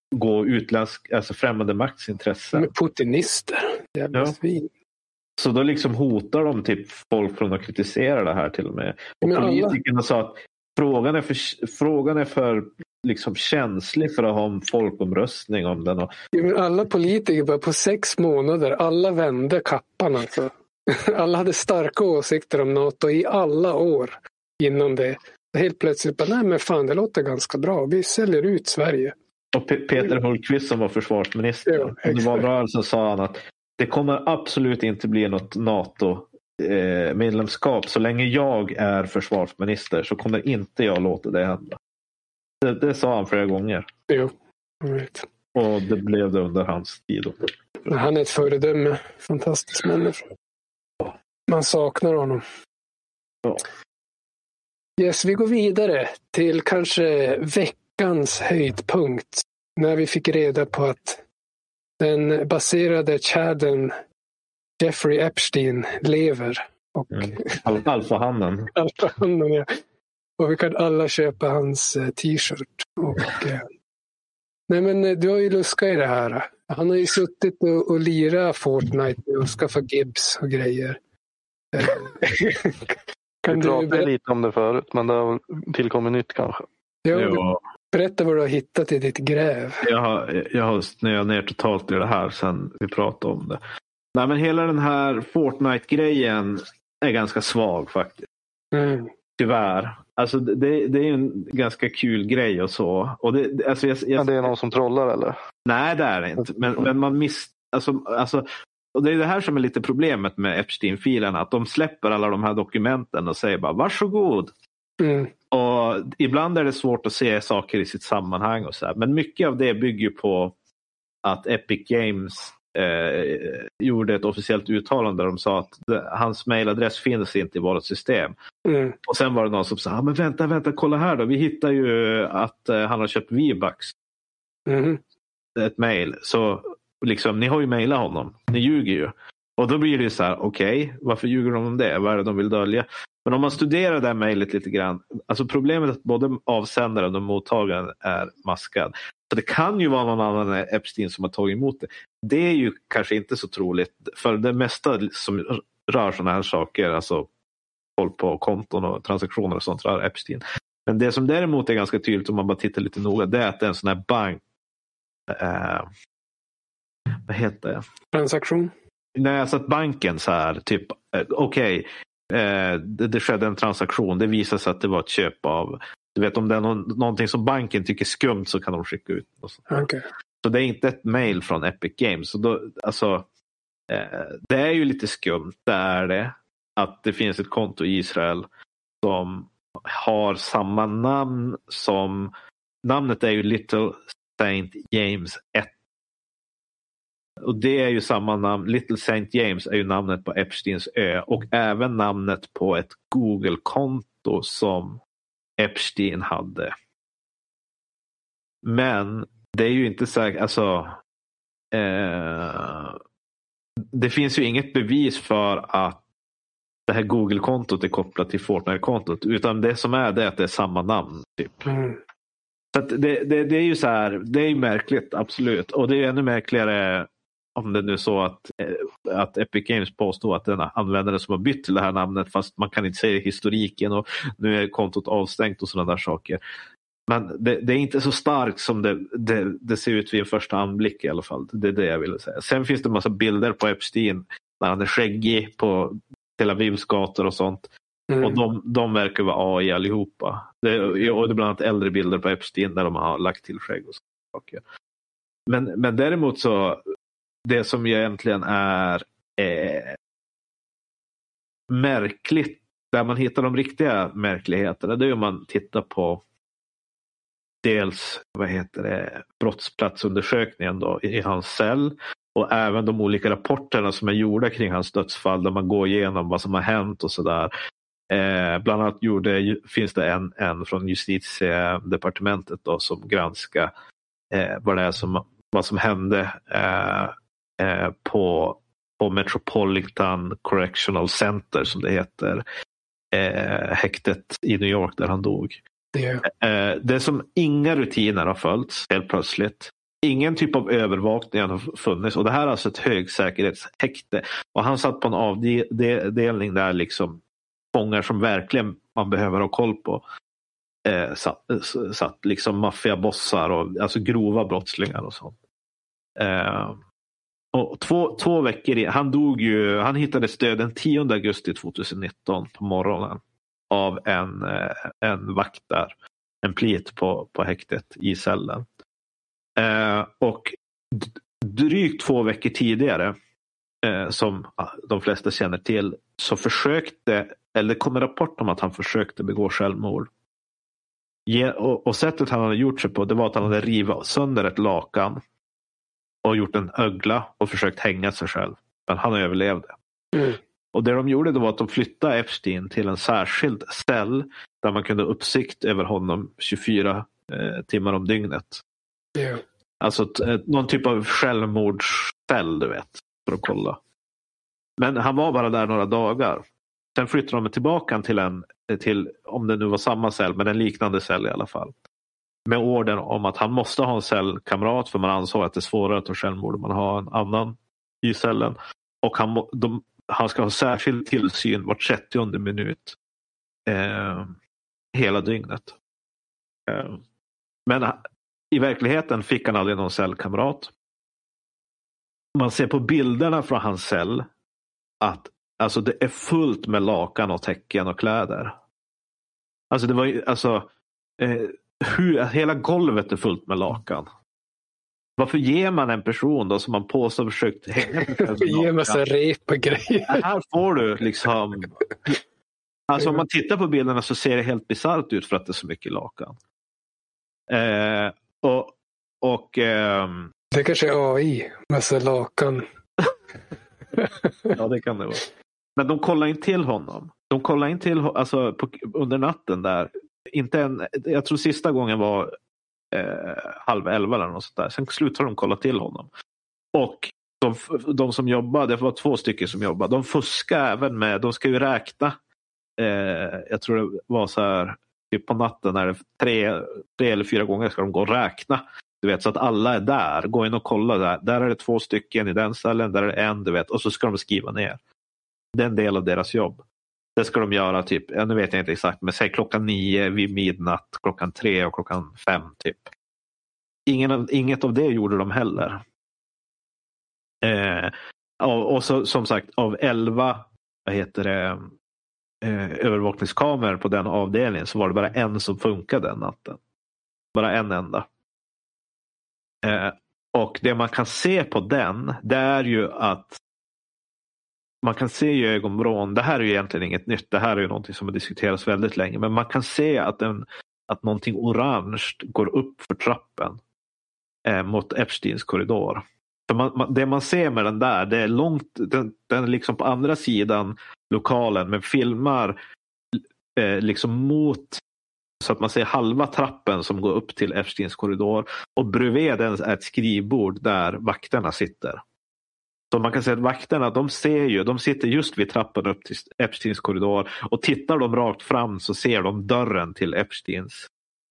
gå utländsk, alltså främmande maktsintressen. De är putinister. Jävla svin. Så då liksom hotar de typ folk från att kritisera det här till och med. Och politikerna sa att frågan är för liksom känslig för att ha en folkomröstning om den. Och... Alla politiker bara på 6 månader, alla vände kappan alltså. Alla hade starka åsikter om NATO i alla år innan det. Helt plötsligt bara, nej men fan det låter ganska bra. Vi säljer ut Sverige. Och Peter Hultqvist som var försvarsminister. Under valrörelsen sa han att det kommer absolut inte bli något NATO-medlemskap. Så länge jag är försvarsminister så kommer inte jag låta det hända. Det sa han flera gånger. Jo, jag vet. Och det blev det under hans tid. Han är ett föredöme. Fantastisk människa. Man saknar honom. Ja. Yes, vi går vidare till kanske veckans höjdpunkt. När vi fick reda på att den baserade chaden Jeffrey Epstein lever. Och Alfahannen. Alfahannen, ja. Och vi kan alla köpa hans t-shirt. Och, nej men du har ju luskat i det här. Han har ju suttit och lirat Fortnite och skaffat Gibbs och grejer. Kan du pratade lite om det förut, men det har tillkommit nytt kanske. Ja. Berätta vad du har hittat i ditt gräv. Jag har snöat ner totalt i det här sen vi pratade om det. Nej, men hela den här Fortnite-grejen är ganska svag faktiskt. Tyvärr. Alltså det är ju en ganska kul grej och så. Och det, alltså men det är någon som trollar eller? Nej, det är det inte. Men man alltså, och det är det här som är lite problemet med Epstein-filerna. Att de släpper alla de här dokumenten och säger bara varsågod. Och ibland är det svårt att se saker i sitt sammanhang och så här. Men mycket av det bygger på att Epic Games gjorde ett officiellt uttalande där de sa att hans mailadress finns inte i vårt system. Och sen var det någon som sa, men vänta, kolla här då. Vi hittar ju att han har köpt V-Bucks. Ett mail. Så liksom, ni har ju mailat honom. Ni ljuger ju. Och då blir det ju så här, okej, varför ljuger de om det? Vad är det de vill dölja? Men om man studerar det här mejlet lite grann, alltså problemet är att både avsändaren och mottagaren är maskad. Så det kan ju vara någon annan än Epstein som har tagit emot det. Det är ju kanske inte så troligt, för det mesta som rör sådana här saker, alltså koll på konton och transaktioner och sånt, rör Epstein. Men det som däremot är ganska tydligt om man bara tittar lite noga, det är att det är en sån här bank. Vad heter det? Transaktion? Nej, alltså att banken så här, typ, okej. Det skedde en transaktion. Det visar sig att det var ett köp av, du vet, om det är någonting som banken tycker skumt så kan de skicka ut. Okay. Så det är inte ett mail från Epic Games. Så då, alltså, det är ju lite skumt, det är det. Att det finns ett konto i Israel som har samma namn som, namnet är ju Little Saint James 1. Och det är ju samma namn. Little Saint James är ju namnet på Epsteins ö. Och även namnet på ett Google-konto som Epstein hade. Men det är ju inte säkert, alltså det finns ju inget bevis för att det här Google-kontot är kopplat till Fortnite-kontot. Utan det som är det att det är samma namn typ. Så att det är ju så här, det är ju märkligt, absolut. Och det är ännu märkligare om det nu är så att Epic Games påstår att den användare som har bytt till det här namnet, fast man kan inte se historiken och nu är kontot avstängt och sådana där saker. Men det är inte så starkt som det ser ut vid en första anblick i alla fall. Det är det jag ville säga. Sen finns det en massa bilder på Epstein när han är skäggig på Tel Avivs gator och sånt. Och de verkar vara AI allihopa. Och det är bland annat äldre bilder på Epstein där de har lagt till skägg och sådana saker. Men däremot så, det som egentligen är märkligt, där man hittar de riktiga märkligheterna, det är om man tittar på dels, brottsplatsundersökningen då, i hans cell, och även de olika rapporterna som är gjorda kring hans dödsfall, där man går igenom vad som har hänt och sådär. Bland annat finns det en från justitiedepartementet då, som granskar vad som hände på Metropolitan Correctional Center, som det heter, häktet i New York där han dog. Det som inga rutiner har följts helt plötsligt. ingen typ av övervakning har funnits. Och det här är alltså ett högsäkerhetshäkte. Och han satt på en avdelning där liksom fångar som verkligen man behöver ha koll på. Satt liksom maffiabossar och alltså grova brottslingar och sånt. Och två veckor han hittades död den 10 augusti 2019 på morgonen av en vakt där. En plit på häktet i cellen. Och drygt 2 veckor tidigare, som de flesta känner till, så det kom en rapport om att han försökte begå självmord. Och sättet han hade gjort sig på, det var att han hade rivit sönder ett lakan och gjort en ögla och försökt hänga sig själv. Men han överlevde. Och det de gjorde, det var att de flyttade Epstein till en särskild cell där man kunde ha uppsikt över honom 24 timmar om dygnet. Yeah. Alltså någon typ av självmordscell, du vet, för att kolla. Men han var bara där några dagar. Sen flyttade de tillbaka till, om det nu var samma cell, men en liknande cell i alla fall. Med orden om att han måste ha en cellkamrat, för man ansåg att det är svårare att ta självmord om man har en annan i cellen. Och han ska ha särskild tillsyn var 30:e minut hela dygnet. Men i verkligheten fick han aldrig någon cellkamrat. Man ser på bilderna från hans cell att alltså det är fullt med lakan och täcken och kläder. Alltså det var ju hela golvet är fullt med lakan. Varför ger man en person då som man påstår försökt hänga Varför ger man så rep och grejer? Här får du liksom, alltså om man tittar på bilderna så ser det helt bisarrt ut för att det är så mycket lakan. Det kanske är AI, massa lakan. Ja, det kan det vara. Men de kollar in till honom. Alltså under natten där. Jag tror sista gången var 10:30 eller något sånt där. Sen slutar de kolla till honom. Och de som jobbade, det var 2 stycken som jobbade. De fuskar även med, de ska ju räkna. Jag tror det var så här typ på natten när det 3 eller 4 gånger ska de gå och räkna. Du vet, så att alla är där. Gå in och kolla där. Där är det 2 stycken i den ställen. Där är det 1, du vet. Och så ska de skriva ner. Det är en del av deras jobb. Det ska de göra typ, nu vet jag inte exakt, men säg 9:00 vid midnatt, 3:00 och 5:00 typ. Inget av det gjorde de heller. Och så, som sagt, av 11 övervakningskameror på den avdelningen så var det bara en som funkade den natten. Bara en enda. Och det man kan se på den, det är ju att man kan se i ögonvrån, det här är ju egentligen inget nytt, det här är ju någonting som har diskuterats väldigt länge, men man kan se att någonting orange går upp för trappen mot Epsteins korridor. För det man ser med den där, det är långt, den är liksom på andra sidan lokalen, men filmar liksom mot, så att man ser halva trappen som går upp till Epsteins korridor, och bredvid den är ett skrivbord där vakterna sitter. Så man kan säga att vakterna, de sitter just vid trappan upp till Epsteins korridor, och tittar de rakt fram så ser de dörren till Epsteins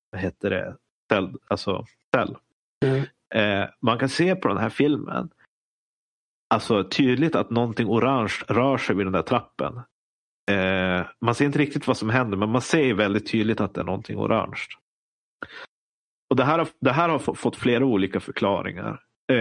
cell. Man kan se på den här filmen alltså tydligt att någonting orange rör sig vid den där trappen. Man ser inte riktigt vad som händer, men man ser väldigt tydligt att det är någonting orange. Och det här har fått flera olika förklaringar.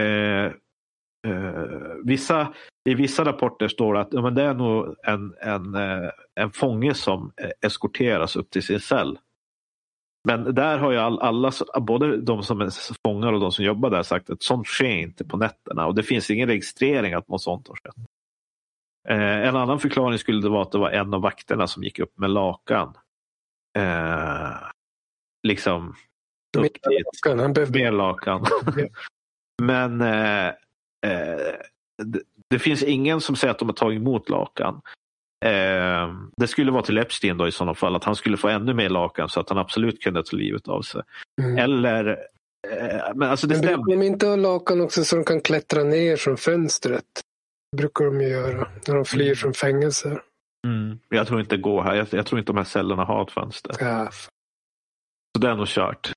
I vissa rapporter står det att men det är nog en fånge som eskorteras upp till sin cell. Men där har ju alla, både de som är fångar och de som jobbar där, sagt att sånt sker inte på nätterna, och det finns ingen registrering att något sånt har skett. En annan förklaring skulle det vara att det var en av vakterna som gick upp med lakan. Liksom mer lakan. Men det finns ingen som säger att de har tagit emot lakan. Det skulle vara till Epstein då i sådana fall, att han skulle få ännu mer lakan så att han absolut kunde ta livet av sig. Eller men alltså det stämmer. Men de inte har lakan också så de kan klättra ner från fönstret. Det brukar de ju göra när de flyr från fängelser. Jag tror inte det går här. Jag tror inte de här cellerna har ett fönster. Ja. Så det är nog kört.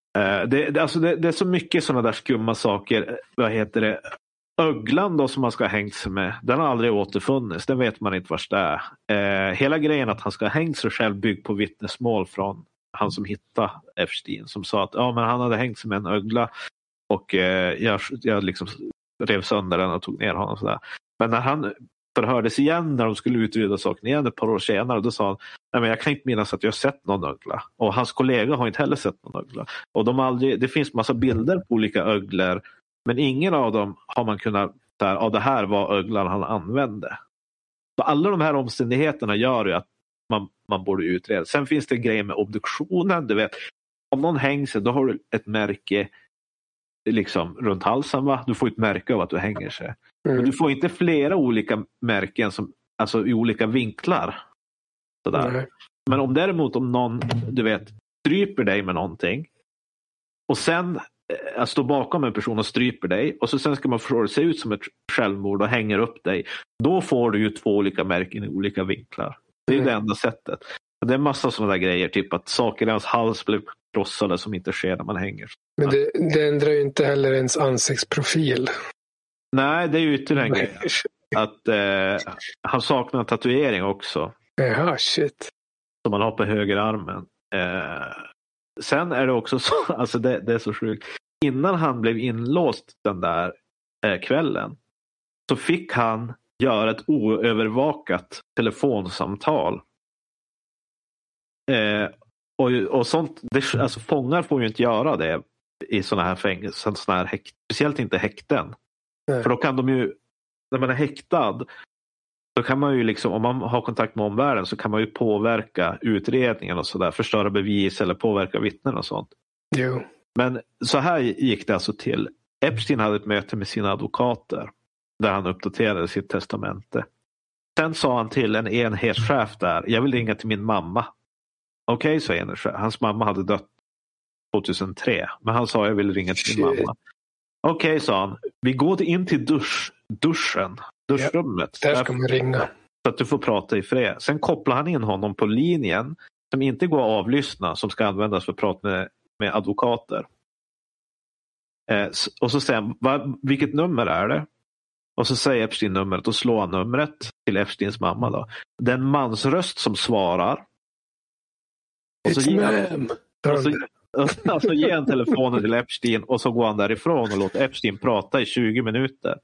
Det är så mycket sådana där skumma saker. Vad heter det? Öglan då som man ska ha hängt sig med, den har aldrig återfunnits. Den vet man inte vars det är. Hela grejen att han ska ha hängt sig själv byggt på vittnesmål från han som hittade Epstein, som sa att men han hade hängt sig med en ögla och jag liksom rev sönder den och tog ner honom. Sådär. Men när han förhördes igen, när de skulle utreda saken igen ett par år senare, då sa han, nej, men jag kan inte minnas att jag har sett någon ögla. Och hans kollega har inte heller sett någon ögla. Och det finns massa bilder på olika öglor, men ingen av dem har man kunnat det här var öglan han använde. Så alla de här omständigheterna gör ju att man borde utreda. Sen finns det grejer med obduktionen, du vet. Om någon hänger sig, då har du ett märke liksom runt halsen, va? Du får ett märke av att du hänger sig. Men du får inte flera olika märken som, alltså i olika vinklar. Sådär. Men om någon, du vet, stryper dig med någonting och sen står bakom en person och stryper dig och så sen ska man få det se ut som ett självmord och hänger upp dig, då får du ju 2 olika märken i olika vinklar. Det är det enda sättet. Det är massa sådana där grejer, typ att saker i hans hals blir krossade som inte sker när man hänger. Men det ändrar ju inte heller ens ansiktsprofil. Nej, det är ju ytterligare en grej. Att han saknar en tatuering också. Jaha, shit. Som man har på högerarmen. Sen är det också så, alltså det är så sjukt. Innan han blev inlåst den där kvällen så fick han göra ett oövervakat telefonsamtal. Och sånt, alltså fångar får ju inte göra det i såna här fängelser, speciellt inte häkten. Nej. För då kan de ju, när man är häktad, då kan man ju liksom, om man har kontakt med omvärlden så kan man ju påverka utredningen och sådär, förstöra bevis eller påverka vittnen och sånt. Jo. Men så här gick det alltså till. Epstein hade ett möte med sina advokater där han uppdaterade sitt testamente. Sen sa han till en enhetschef där, jag vill ringa till min mamma. Okej, sa enhetschef. Hans mamma hade dött 2003, men han sa jag vill ringa till min mamma. Okej, sa han. Vi går in till duschrummet. Där ska man ringa. Så att du får prata i fred. Sen kopplar han in honom på linjen som inte går att avlyssna, som ska användas för att prata med advokater. Och så säger han, vilket nummer är det? Och så säger Epstein numret och slår han numret till Epsteins mamma då. Den mansröst som svarar. Och så ger han telefonen till Epstein och så går han därifrån och låter Epstein prata i 20 minuter.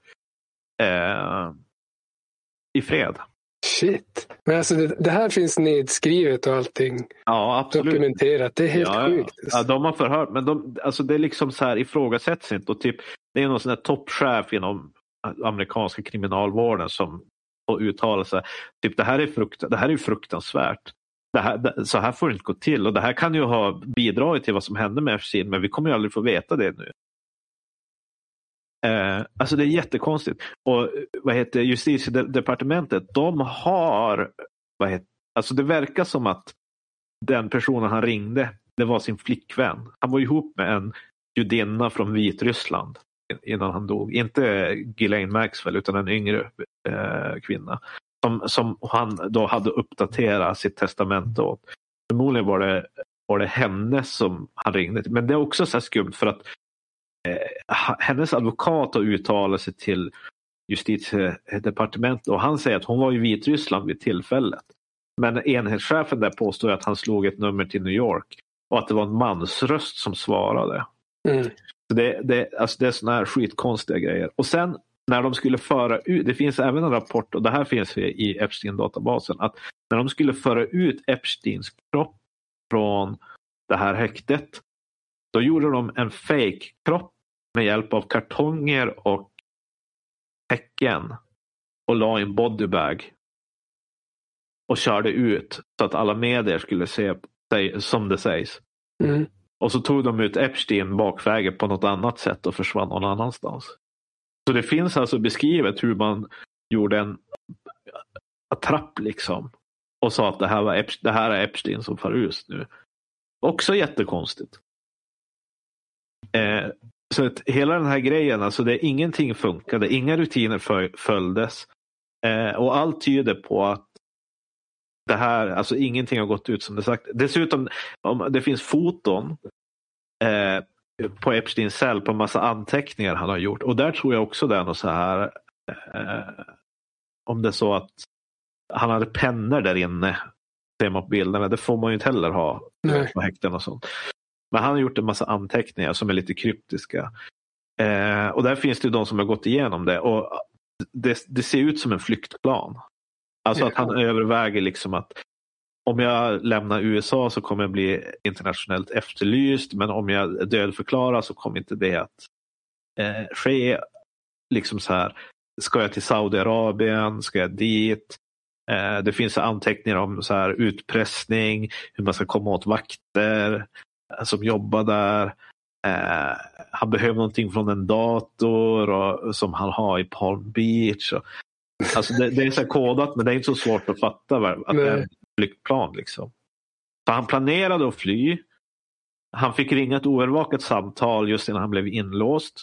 I fred. Shit. Men alltså det här finns nedskrivet och allting. Ja, absolut. Dokumenterat. Det är helt sjukt. Ja, de har förhört. Men alltså det är liksom så här ifrågasätts inte. Och typ, det är någon sån här toppchef inom amerikanska kriminalvården som får uttala sig. Typ, det här är fruktansvärt. Så här får det inte gå till. Och det här kan ju ha bidragit till vad som hände med Epstein. Men vi kommer ju aldrig få veta det nu. Alltså det är jättekonstigt. Och Justitiedepartementet, de har alltså det verkar som att den personen han ringde, det var sin flickvän. Han var ihop med en judinna från Vitryssland innan han dog. Inte Ghislaine Maxwell utan en yngre kvinna som han då hade uppdaterat sitt testamente åt. Förmodligen var det henne som han ringde till. Men det är också så här skumt för att hennes advokat har uttalat sig till Justitiedepartementet och han säger att hon var i Vitryssland vid tillfället. Men enhetschefen där påstår att han slog ett nummer till New York och att det var en mansröst som svarade. Så det är såna här skitkonstiga grejer. Och sen när de skulle föra ut, det finns även en rapport och det här finns i Epstein-databasen, att när de skulle föra ut Epsteins kropp från det här häktet, då gjorde de en fake-kropp med hjälp av kartonger och häcken och la i en bodybag och körde ut så att alla medier skulle se som det sägs. Och så tog de ut Epstein bakvägen på något annat sätt och försvann någon annanstans. Så det finns alltså beskrivet hur man gjorde en attrapp liksom och sa att det här är Epstein som far ut nu. Också jättekonstigt. Så att hela den här grejen, alltså ingenting funkade, inga rutiner följdes och allt tyder på att det här, alltså ingenting har gått ut som det sagt. Dessutom, det finns foton på Epsteins cell på en massa anteckningar han har gjort. Och där tror jag också det är något så här om det är så att han hade pennor där inne ser man på bilderna. Det får man ju inte heller ha på häkten och sånt. Men han har gjort en massa anteckningar som är lite kryptiska. Och där finns det ju de som har gått igenom det. Och det ser ut som en flyktplan. Alltså att han överväger liksom att om jag lämnar USA så kommer jag bli internationellt efterlyst. Men om jag dödförklarar så kommer inte det att ske. Liksom så här, ska jag till Saudiarabien? Ska jag dit? Det finns anteckningar om så här utpressning, hur man ska komma åt vakter som jobbar där. Han behöver någonting från en dator som han har i Palm Beach. Alltså det är så här kodat, men det är inte så svårt att fatta att det är en flyktplan. Liksom. Så han planerade att fly. Han fick ringa ett oövervakat samtal just innan han blev inlåst.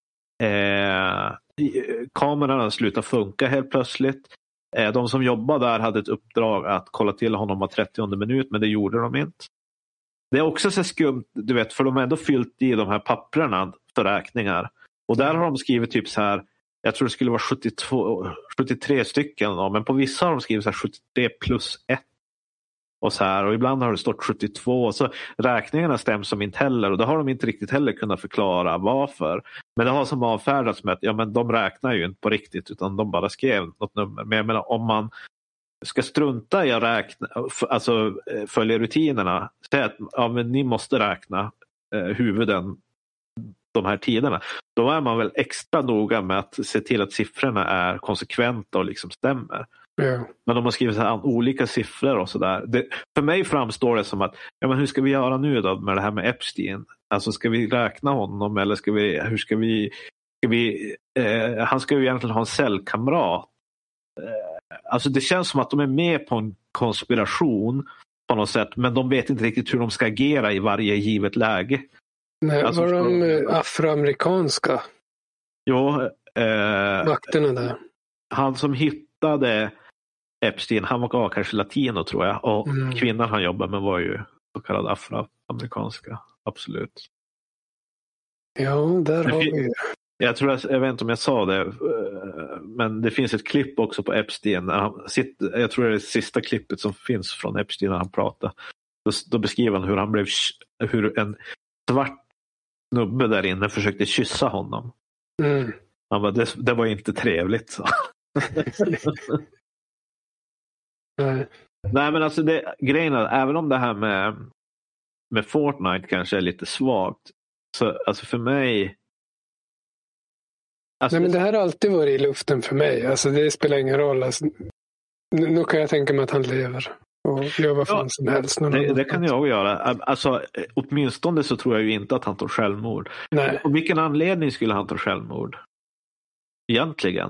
Kamerorna slutade funka helt plötsligt. De som jobbade där hade ett uppdrag att kolla till honom var 30:e minut, men det gjorde de inte. Det är också så skumt, du vet, för de har ändå fyllt i de här papperna för räkningar. Och där har de skrivit typ så här, jag tror det skulle vara 73 stycken, men på vissa har de skrivit så här 73 plus 1. Och så här, och ibland har det stått 72. Så räkningarna stämmer som inte heller, och det har de inte riktigt heller kunnat förklara varför. Men det har som avfärdats med att men de räknar ju inte på riktigt, utan de bara skrev något nummer. Men jag menar, om man ska strunta i att räkna, alltså följa rutinerna, säga att men ni måste räkna huvuden de här tiderna, då är man väl extra noga med att se till att siffrorna är konsekventa och liksom stämmer. Yeah. Men om man skriver så här olika siffror och sådär, för mig framstår det som att men hur ska vi göra nu då med det här med Epstein? Alltså ska vi räkna honom, eller ska vi han ska ju egentligen ha en cellkamrat. Alltså det känns som att de är med på en konspiration på något sätt, men de vet inte riktigt hur de ska agera i varje givet läge. Nej, alltså, var de afroamerikanska? Jo. Vakterna där. Han som hittade Epstein, han var kanske latino tror jag, och kvinnan han jobbade med var ju så kallad afroamerikanska, absolut. Ja, där har vi. Jag vet inte om jag sa det, men det finns ett klipp också på Epstein. Jag tror det är det sista klippet som finns från Epstein när han pratar. Då beskriver han hur en svart snubbe där inne försökte kyssa honom. Han bara, det var inte trevligt. Så. Nej, men alltså grejen är, även om det här med Fortnite kanske är lite svagt, så alltså för mig. Alltså, nej, men det här har alltid varit i luften för mig. Alltså det spelar ingen roll. Alltså, nu kan jag tänka mig att han lever och gör vad fan som helst. Det kan jag göra. Alltså, åtminstone så tror jag ju inte att han tar självmord. Nej. Och vilken anledning skulle han ta självmord? Egentligen.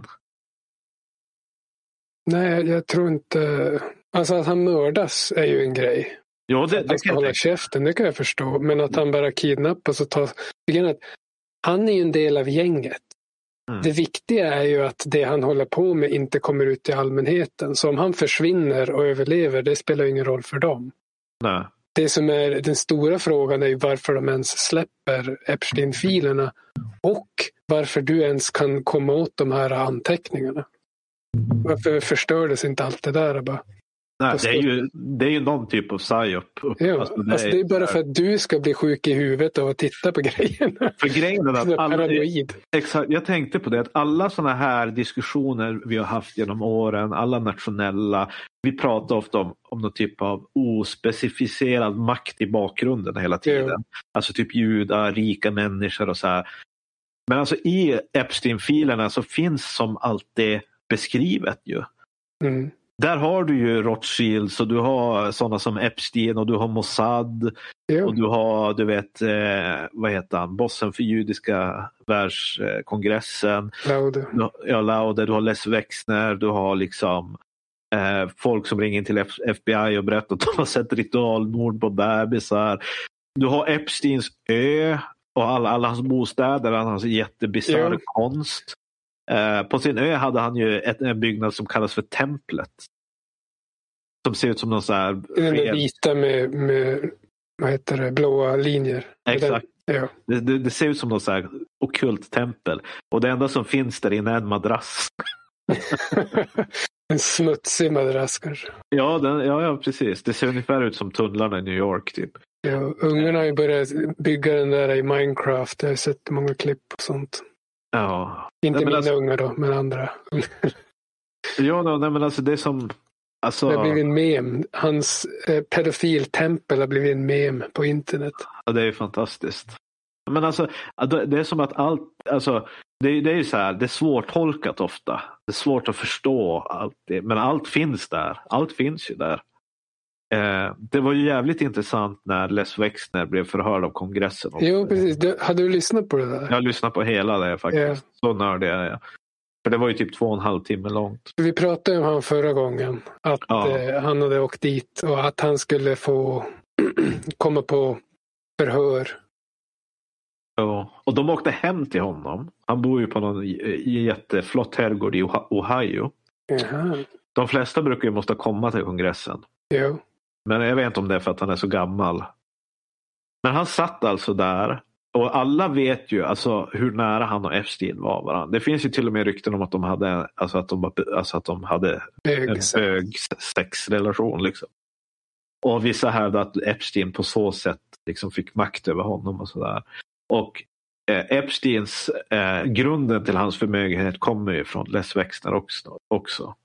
Nej, jag tror inte. Alltså att han mördas är ju en grej. Ja, att han ska hålla käften, det kan jag förstå. Men att han bara kidnappas och tar. Han är ju en del av gänget. Det viktiga är ju att det han håller på med inte kommer ut till allmänheten. Så om han försvinner och överlever, det spelar ingen roll för dem. Nej. Det som är den stora frågan är ju varför de ens släpper Epstein-filerna och varför du ens kan komma åt de här anteckningarna. Varför förstördes inte allt det där bara? Nej, det är ju någon typ av psyop. Ja, alltså det är bara för att du ska bli sjuk i huvudet och titta på grejerna. För grejen är att exakt, jag tänkte på det, att alla såna här diskussioner vi har haft genom åren, alla nationella, vi pratar ofta om någon typ av ospecificerad makt i bakgrunden hela tiden. Ja. Alltså typ judar, rika människor och så här. Men alltså i Epstein-filerna så finns som alltid beskrivet ju. Där har du ju Rothschilds och du har sådana som Epstein och du har Mossad och du har, du vet, vad heter han, bossen för judiska världskongressen. Lauder, du har Les Wexner, du har liksom folk som ringer in till FBI och berättar att de har sett ritualmord på bebisar. Du har Epsteins ö och alla hans bostäder, hans jättebisarr konst. På sin ö hade han ju en byggnad som kallas för templet. Som ser ut som någon så här... Den vita med vad heter det, blåa linjer. Exakt. Ja. Det ser ut som något så här ockult tempel. Och det enda som finns där inne är en madrass. En smutsig madrass kanske. Ja, precis. Det ser ungefär ut som tunnlarna i New York typ. Ja, ungarna har ju börjat bygga den där i Minecraft. Jag har sett många klipp och sånt. Ja. Inte mina ungar då, men andra. Ja, men alltså det är som... Alltså... Det har blivit en mem. Hans pedofiltempel har blivit en mem på internet. Ja, det är fantastiskt. Men alltså, det är som att allt... Alltså, det är ju så här, det är svårtolkat ofta. Det är svårt att förstå allt det. Men allt finns där. Allt finns ju där. Det var ju jävligt intressant när Les Wexner blev förhörd av kongressen. Jo, precis. Hade du lyssnat på det där? Jag lyssnade på hela det faktiskt. Yeah. Så nördig är jag. För det var ju typ 2,5 timmar långt. Vi pratade om han förra gången. Att han hade åkt dit och att han skulle få komma på förhör. Ja, och de åkte hem till honom. Han bor ju på någon jätteflott herrgård i Ohio. Jaha. De flesta brukar ju måste komma till kongressen. Jo. Men jag vet inte om det är för att han är så gammal. Men han satt alltså där. Och alla vet ju alltså hur nära han och Epstein var varandra. Det finns ju till och med rykten om att de hade att de hade en bögsexrelation liksom. Och vissa hävdar att Epstein på så sätt liksom fick makt över honom och sådär. Och Epsteins grunden till hans förmögenhet kommer ju från Les Wexner också.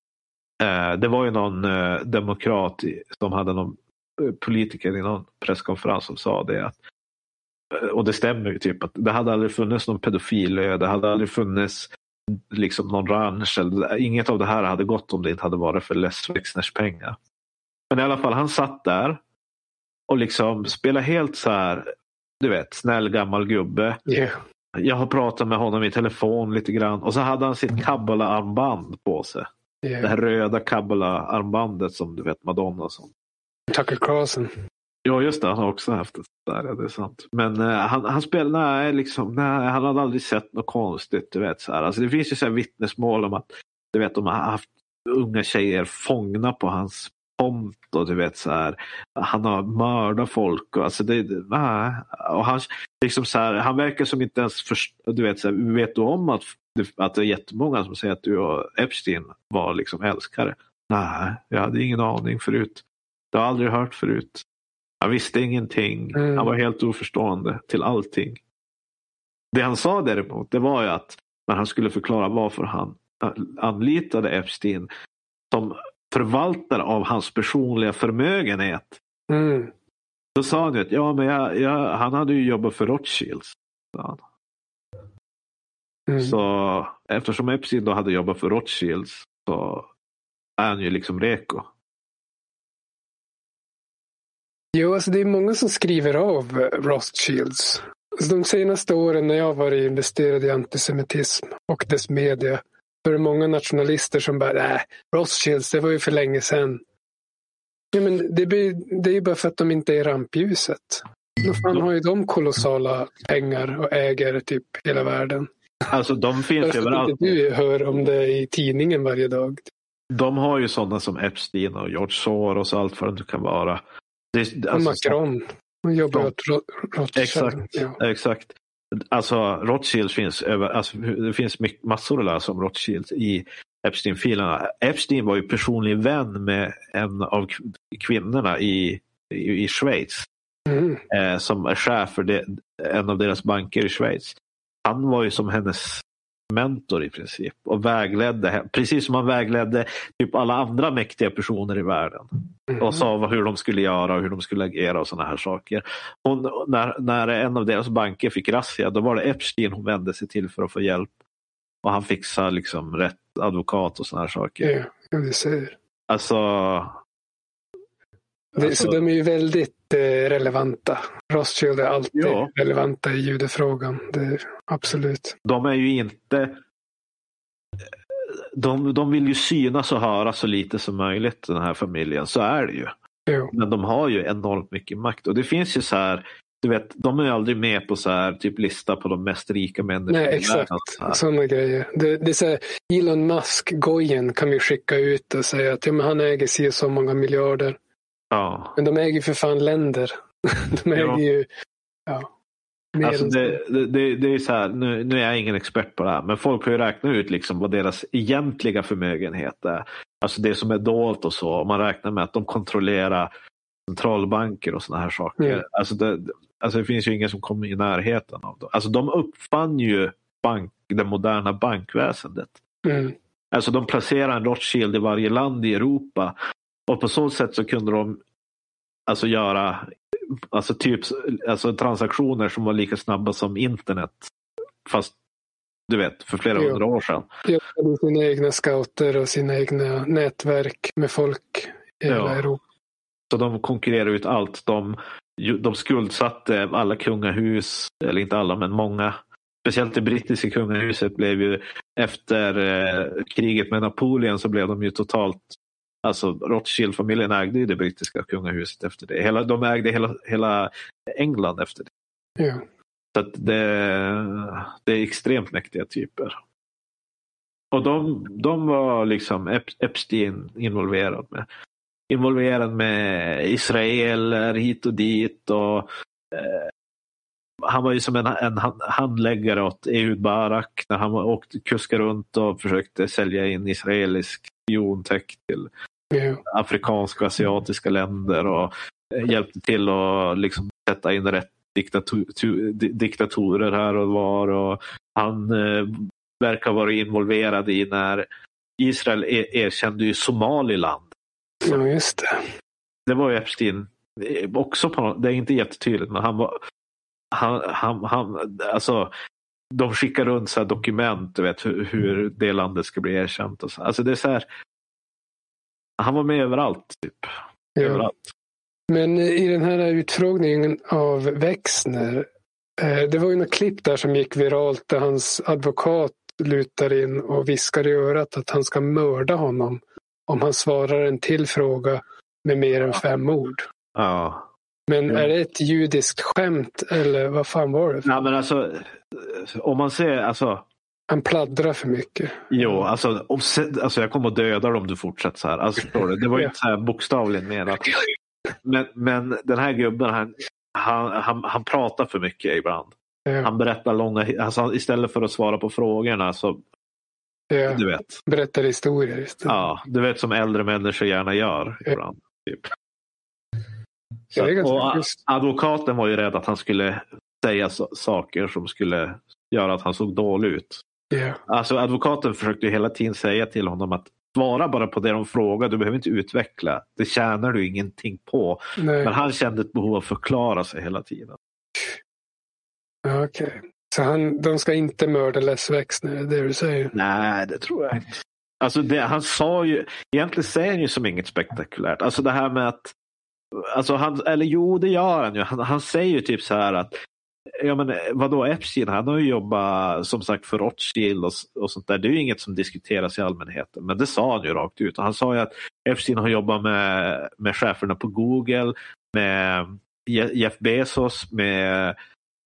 Det var ju någon demokrat som hade någon politiker i någon presskonferens som sa det att, och det stämmer ju typ att det hade aldrig funnits någon pedofil, det hade aldrig funnits liksom någon ranch, inget av det här hade gått om det inte hade varit för Les Wexners pengar. Men i alla fall, han satt där och liksom spelade helt så här, du vet, snäll gammal gubbe. Yeah. Jag har pratat med honom i telefon lite grann och så hade han sitt Kabbalah-armband på sig. Yeah. Det här röda Kabbalah-armbandet som du vet Madonna som. Tucker Carlson. Ja just det, han har också haft det där, det är sant. Men han spelade, nej, han hade aldrig sett något konstigt, du vet så här. Alltså det finns ju så här vittnesmål om att du vet de har haft unga tjejer fångna på hans tomt och du vet så här, han har mördat folk och alltså och han liksom så här, han verkar som inte ens du vet så här, vet du om att det är jättemånga som säger att du och Epstein var liksom älskare. Nej, jag hade ingen aning förut. Jag har aldrig hört förut. Han visste ingenting. Han var helt oförstående till allting. Det han sa däremot, det var ju att när han skulle förklara varför han anlitade Epstein som förvaltare av hans personliga förmögenhet. Då sa han ju att men han hade ju jobbat för Rothschilds. Så eftersom Epstein då hade jobbat för Rothschilds så är han ju liksom reko. Jo, alltså det är många som skriver av Rothschilds. Alltså de senaste åren när jag varit investerad i antisemitism och dess media, så är det många nationalister som bara, Rothschilds, det var ju för länge sedan. Ja, men det är ju bara för att de inte är i rampljuset. Man har ju de kolossala pengar och äger typ hela världen. Alltså de finns överallt. Du hör om det i tidningen varje dag. De har ju sådana som Epstein och George Soros och allt vad det kan vara. Macron. De jobbar åt Rothschild. Exakt. Alltså Rothschild finns det finns massor att läsa om Rothschild i Epstein-filerna. Epstein var ju personlig vän med en av kvinnorna i Schweiz. Som är chef för en av deras banker i Schweiz. Han var ju som hennes mentor i princip och vägledde, precis som han vägledde typ alla andra mäktiga personer i världen och sa hur de skulle göra och hur de skulle agera och såna här saker. Och när en av deras banker fick razzia, då var det Epstein hon vände sig till för att få hjälp och han fixade liksom rätt advokat och såna här saker. Ja, det ser. Alltså så de är ju väldigt relevanta. Rothschild är alltid relevanta i judefrågan. Det är, absolut. De är ju inte... De vill ju synas och höra så lite som möjligt, den här familjen. Så är det ju. Jo. Men de har ju enormt mycket makt. Och det finns ju så här... Du vet, de är ju aldrig med på så här typ lista på de mest rika människorna. Nej, exakt. Sådana grejer. Det är så här, Elon Musk-gojen kan vi skicka ut och säga att han äger så många miljarder. Ja. Men de äger för fan länder. De äger ju... Ja. Alltså det är så här, nu är jag ingen expert på det här, men folk har ju räknat ut liksom vad deras egentliga förmögenhet är. Alltså det som är dolt och så. Man räknar med att de kontrollerar centralbanker och såna här saker. Mm. Alltså det finns ju ingen som kommer i närheten av det. Alltså de uppfann ju det moderna bankväsendet. Mm. Alltså de placerar en Rothschild i varje land i Europa. Och på så sätt så kunde de alltså göra transaktioner som var lika snabba som internet. Fast du vet, för flera hundra år sedan. De hade sina egna scouter och sina egna nätverk med folk i hela Europa. Så de konkurrerar ut allt. De skuldsatte alla kungahus, eller inte alla men många. Speciellt det brittiska kungahuset blev ju efter kriget med Napoleon så blev de ju totalt, alltså Rothschild-familjen ägde ju det brittiska kungahuset efter det. De ägde hela England efter det. Ja. Så att det är extremt mäktiga typer. Och de var liksom Epstein involverad med Israel hit och dit och han var ju som en handläggare åt Ehud Barak när han kuskade runt och försökte sälja in israelisk spiontech till afrikanska och asiatiska länder och hjälpte till att liksom sätta in rätt diktatorer här och var, och han verkar vara involverad i när Israel erkände ju Somaliland. Ja, just det. Det var ju Epstein också det är inte jättetydligt, men han alltså de skickar runt så här dokument, du vet hur det landet ska bli erkänt och så. Alltså det är så här, han var med överallt typ. Ja. Överallt. Men i den här utfrågningen av Wexner, det var ju något klipp där som gick viralt där hans advokat lutar in och viskar i örat att han ska mörda honom om han svarar en till fråga med mer än 5 ord. Ja. Men är det ett judiskt skämt eller vad fan var det? Nej, men alltså om man ser, alltså han pladdrar för mycket. Jo, alltså jag kommer att döda dem om du fortsätter så här. Alltså, det var ju inte så här bokstavligen menat. Men den här gubben han pratar för mycket ibland. Ja. Han berättar alltså, istället för att svara på frågorna så du vet. Berättar historier istället. Ja, du vet som äldre människor gärna gör ibland. Typ. Och advokaten var ju rädd att han skulle säga saker som skulle göra att han såg dålig ut. Yeah. Alltså advokaten försökte hela tiden säga till honom att svara bara på det de frågar, du behöver inte utveckla. Det tjänar du ingenting på. Nej. Men han kände ett behov av att förklara sig hela tiden. Okej. Så de ska inte mörda Les Wexner, det du säger? Nej, det tror jag inte. Alltså han sa ju, egentligen säger han ju som inget spektakulärt. Alltså det här med att, alltså det gör han ju. Han säger ju typ så här att, ja men vadå Epstein, han har ju jobbat som sagt för Rothschild och sånt där. Det är ju inget som diskuteras i allmänheten. Men det sa han ju rakt ut. Han sa ju att Epstein har jobbat med cheferna på Google, med Jeff Bezos, med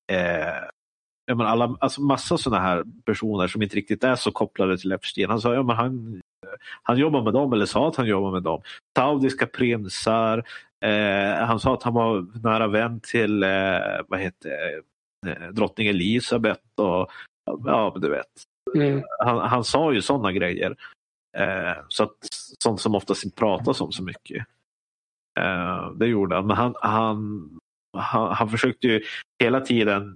alltså massa sådana här personer som inte riktigt är så kopplade till Epstein. Han sa ja men han jobbar med dem, eller sa att han jobbar med dem. Saudiska prinsar. Han sa att han var nära vän till drottning Elisabeth och ja, du vet. Mm. Han sa ju sådana grejer. Så att sånt som oftast inte pratas om så mycket. Det gjorde han. Men han försökte ju hela tiden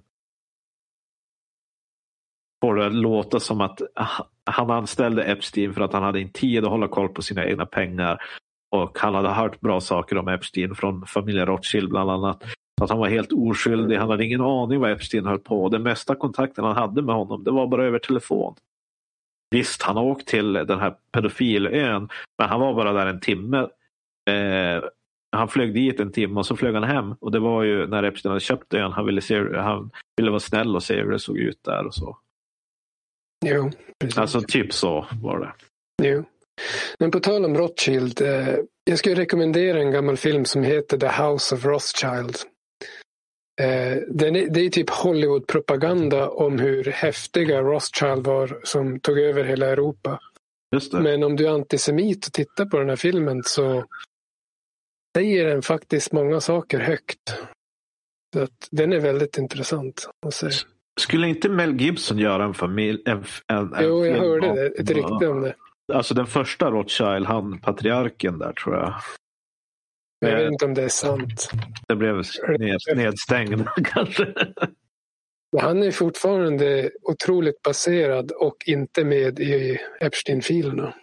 få det att låta som att han anställde Epstein för att han hade inte tid att hålla koll på sina egna pengar. Och han hade hört bra saker om Epstein från familjen Rothschild bland annat. Så att han var helt oskyldig. Han hade ingen aning vad Epstein höll på. Den mesta kontakten han hade med honom, det var bara över telefon. Visst, han har åkt till den här pedofilön. Men han var bara där en timme. Han flög dit en timme och så flög han hem. Och det var ju när Epstein hade köpt ön. Han ville vara snäll och se hur det såg ut där och så. Jo, precis. Alltså typ så var det. Jo. Men på tal om Rothschild, jag skulle rekommendera en gammal film som heter The House of Rothschild. Det är typ Hollywood-propaganda om hur häftiga Rothschild var som tog över hela Europa. Just det. Men om du är antisemit och tittar på den här filmen så säger den faktiskt många saker högt. Så att den är väldigt intressant att se. Skulle inte Mel Gibson göra en familj? Jo, jag hörde det. Ett rykte om det. Alltså den första Rothschild, han patriarken där tror jag. Jag vet inte om det är sant. Det blev nedstängd kanske. Han är fortfarande otroligt baserad och inte med i Epstein-filerna.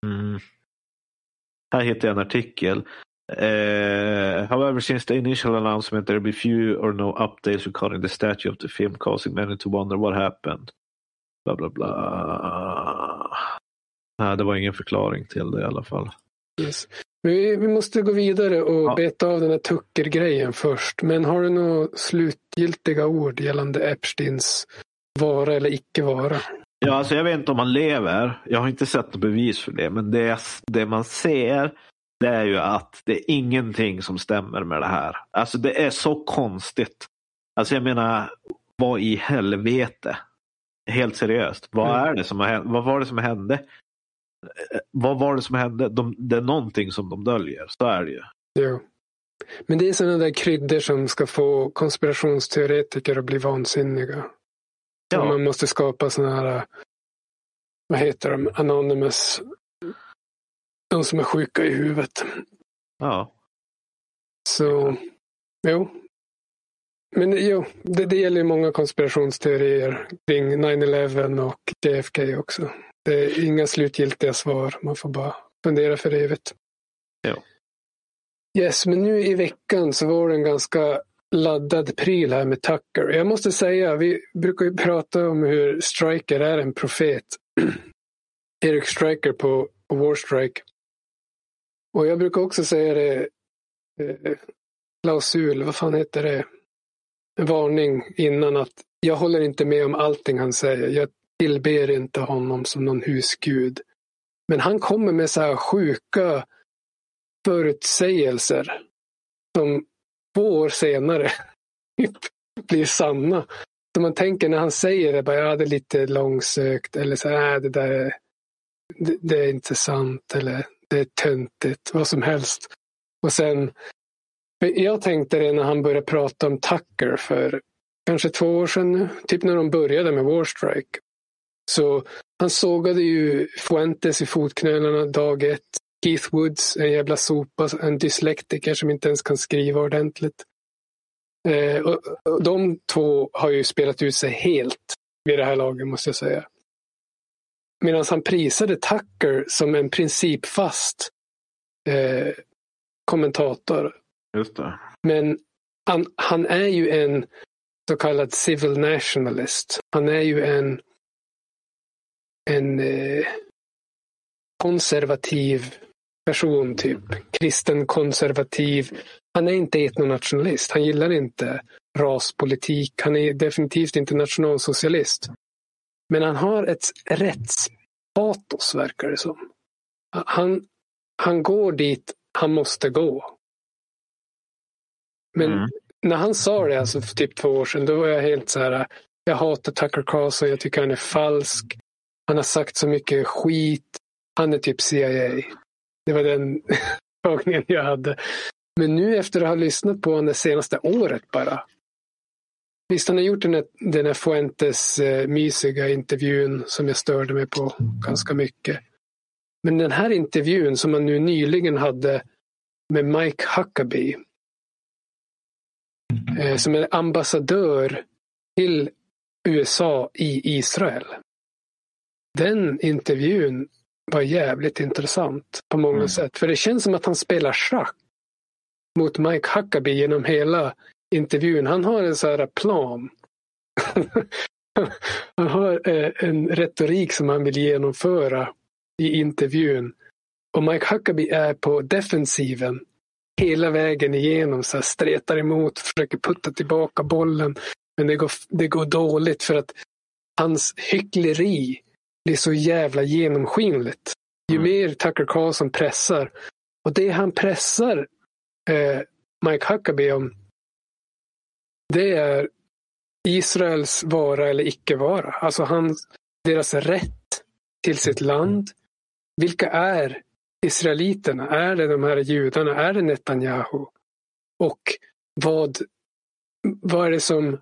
Här hittar jag en artikel. However, since the initial announcement there will be few or no updates regarding the statue of the film, causing many to wonder what happened. Bla bla bla. Nej, det var ingen förklaring till det i alla fall. Yes. Vi måste gå vidare och beta av den här Tucker-grejen först. Men har du några slutgiltiga ord gällande Epsteins vara eller icke vara? Ja, alltså jag vet inte om han lever. Jag har inte sett något bevis för det. Men det man ser, det är ju att det är ingenting som stämmer med det här. Alltså det är så konstigt. Alltså jag menar, vad i helvete? Helt seriöst. Vad är det som har hänt? Vad var det som hände? Vad var det som hände? Det är någonting som de döljer. Så är det ju. Jo. Men det är sådana där kryddor som ska få konspirationsteoretiker att bli vansinniga. Ja. Man måste skapa sådana här, vad heter de? Anonymous. De som är sjuka i huvudet. Ja. Så, jo. Men jo, det gäller ju många konspirationsteorier kring 9/11 och JFK också. Det är inga slutgiltiga svar. Man får bara fundera för evigt. Ja. Yes, men nu i veckan så var det en ganska laddad pryl här med Tucker. Jag måste säga, vi brukar ju prata om hur Stryker är en profet. Eric Stryker på War Strike. Och jag brukar också säga det, klausul, vad fan heter det? En varning innan att jag håller inte med om allting han säger. Jag tillber inte honom som någon husgud. Men han kommer med så här sjuka förutsägelser som 2 år senare blir sanna. Så man tänker när han säger det, bara ja, det är lite långsökt eller så här, det är inte sant eller det är töntigt, vad som helst. Och sen, jag tänkte det när han började prata om Tucker för kanske 2 år sedan nu, typ när de började med War Strike. Så han sågade ju Fuentes i fotknölarna dag 1. Keith Woods, en jävla sopa, en dyslektiker som inte ens kan skriva ordentligt. Och de 2 har ju spelat ut sig helt vid det här laget, måste jag säga. Medan han prisade Tucker som en principfast kommentator. Just det. Men han är ju en så kallad civil nationalist. Han är ju en konservativ person typ. Kristen konservativ. Han är inte etnonationalist. Han gillar inte raspolitik. Han är definitivt inte nationalsocialist. Men han har ett rättspatos, verkar det som. Han går dit han måste gå. Men när han sa det alltså för typ 2 år sedan, då var jag helt så här, jag hatar Tucker Carlson, jag tycker han är falsk. Han har sagt så mycket skit. Han är typ CIA. Det var den tagningen jag hade. Men nu efter att ha lyssnat på honom det senaste året bara. Visst, han har gjort den här Fuentes mysiga intervjun som jag störde mig på ganska mycket. Men den här intervjun som man nu nyligen hade med Mike Huckabee som är ambassadör till USA i Israel. Den intervjun var jävligt intressant på många sätt. För det känns som att han spelar schack mot Mike Huckabee genom hela intervjun. Han har en så här plan. Han har en retorik som han vill genomföra i intervjun. Och Mike Huckabee är på defensiven hela vägen igenom, så här stretar emot, försöker putta tillbaka bollen. Men det går dåligt för att hans hyckleri blir så jävla genomskinligt. Ju mer Tucker Carlson pressar. Och det han pressar Mike Huckabee om, det är Israels vara eller icke vara. Alltså deras rätt till sitt land. Vilka är israeliterna? Är det de här judarna? Är det Netanyahu? Och vad vad är det som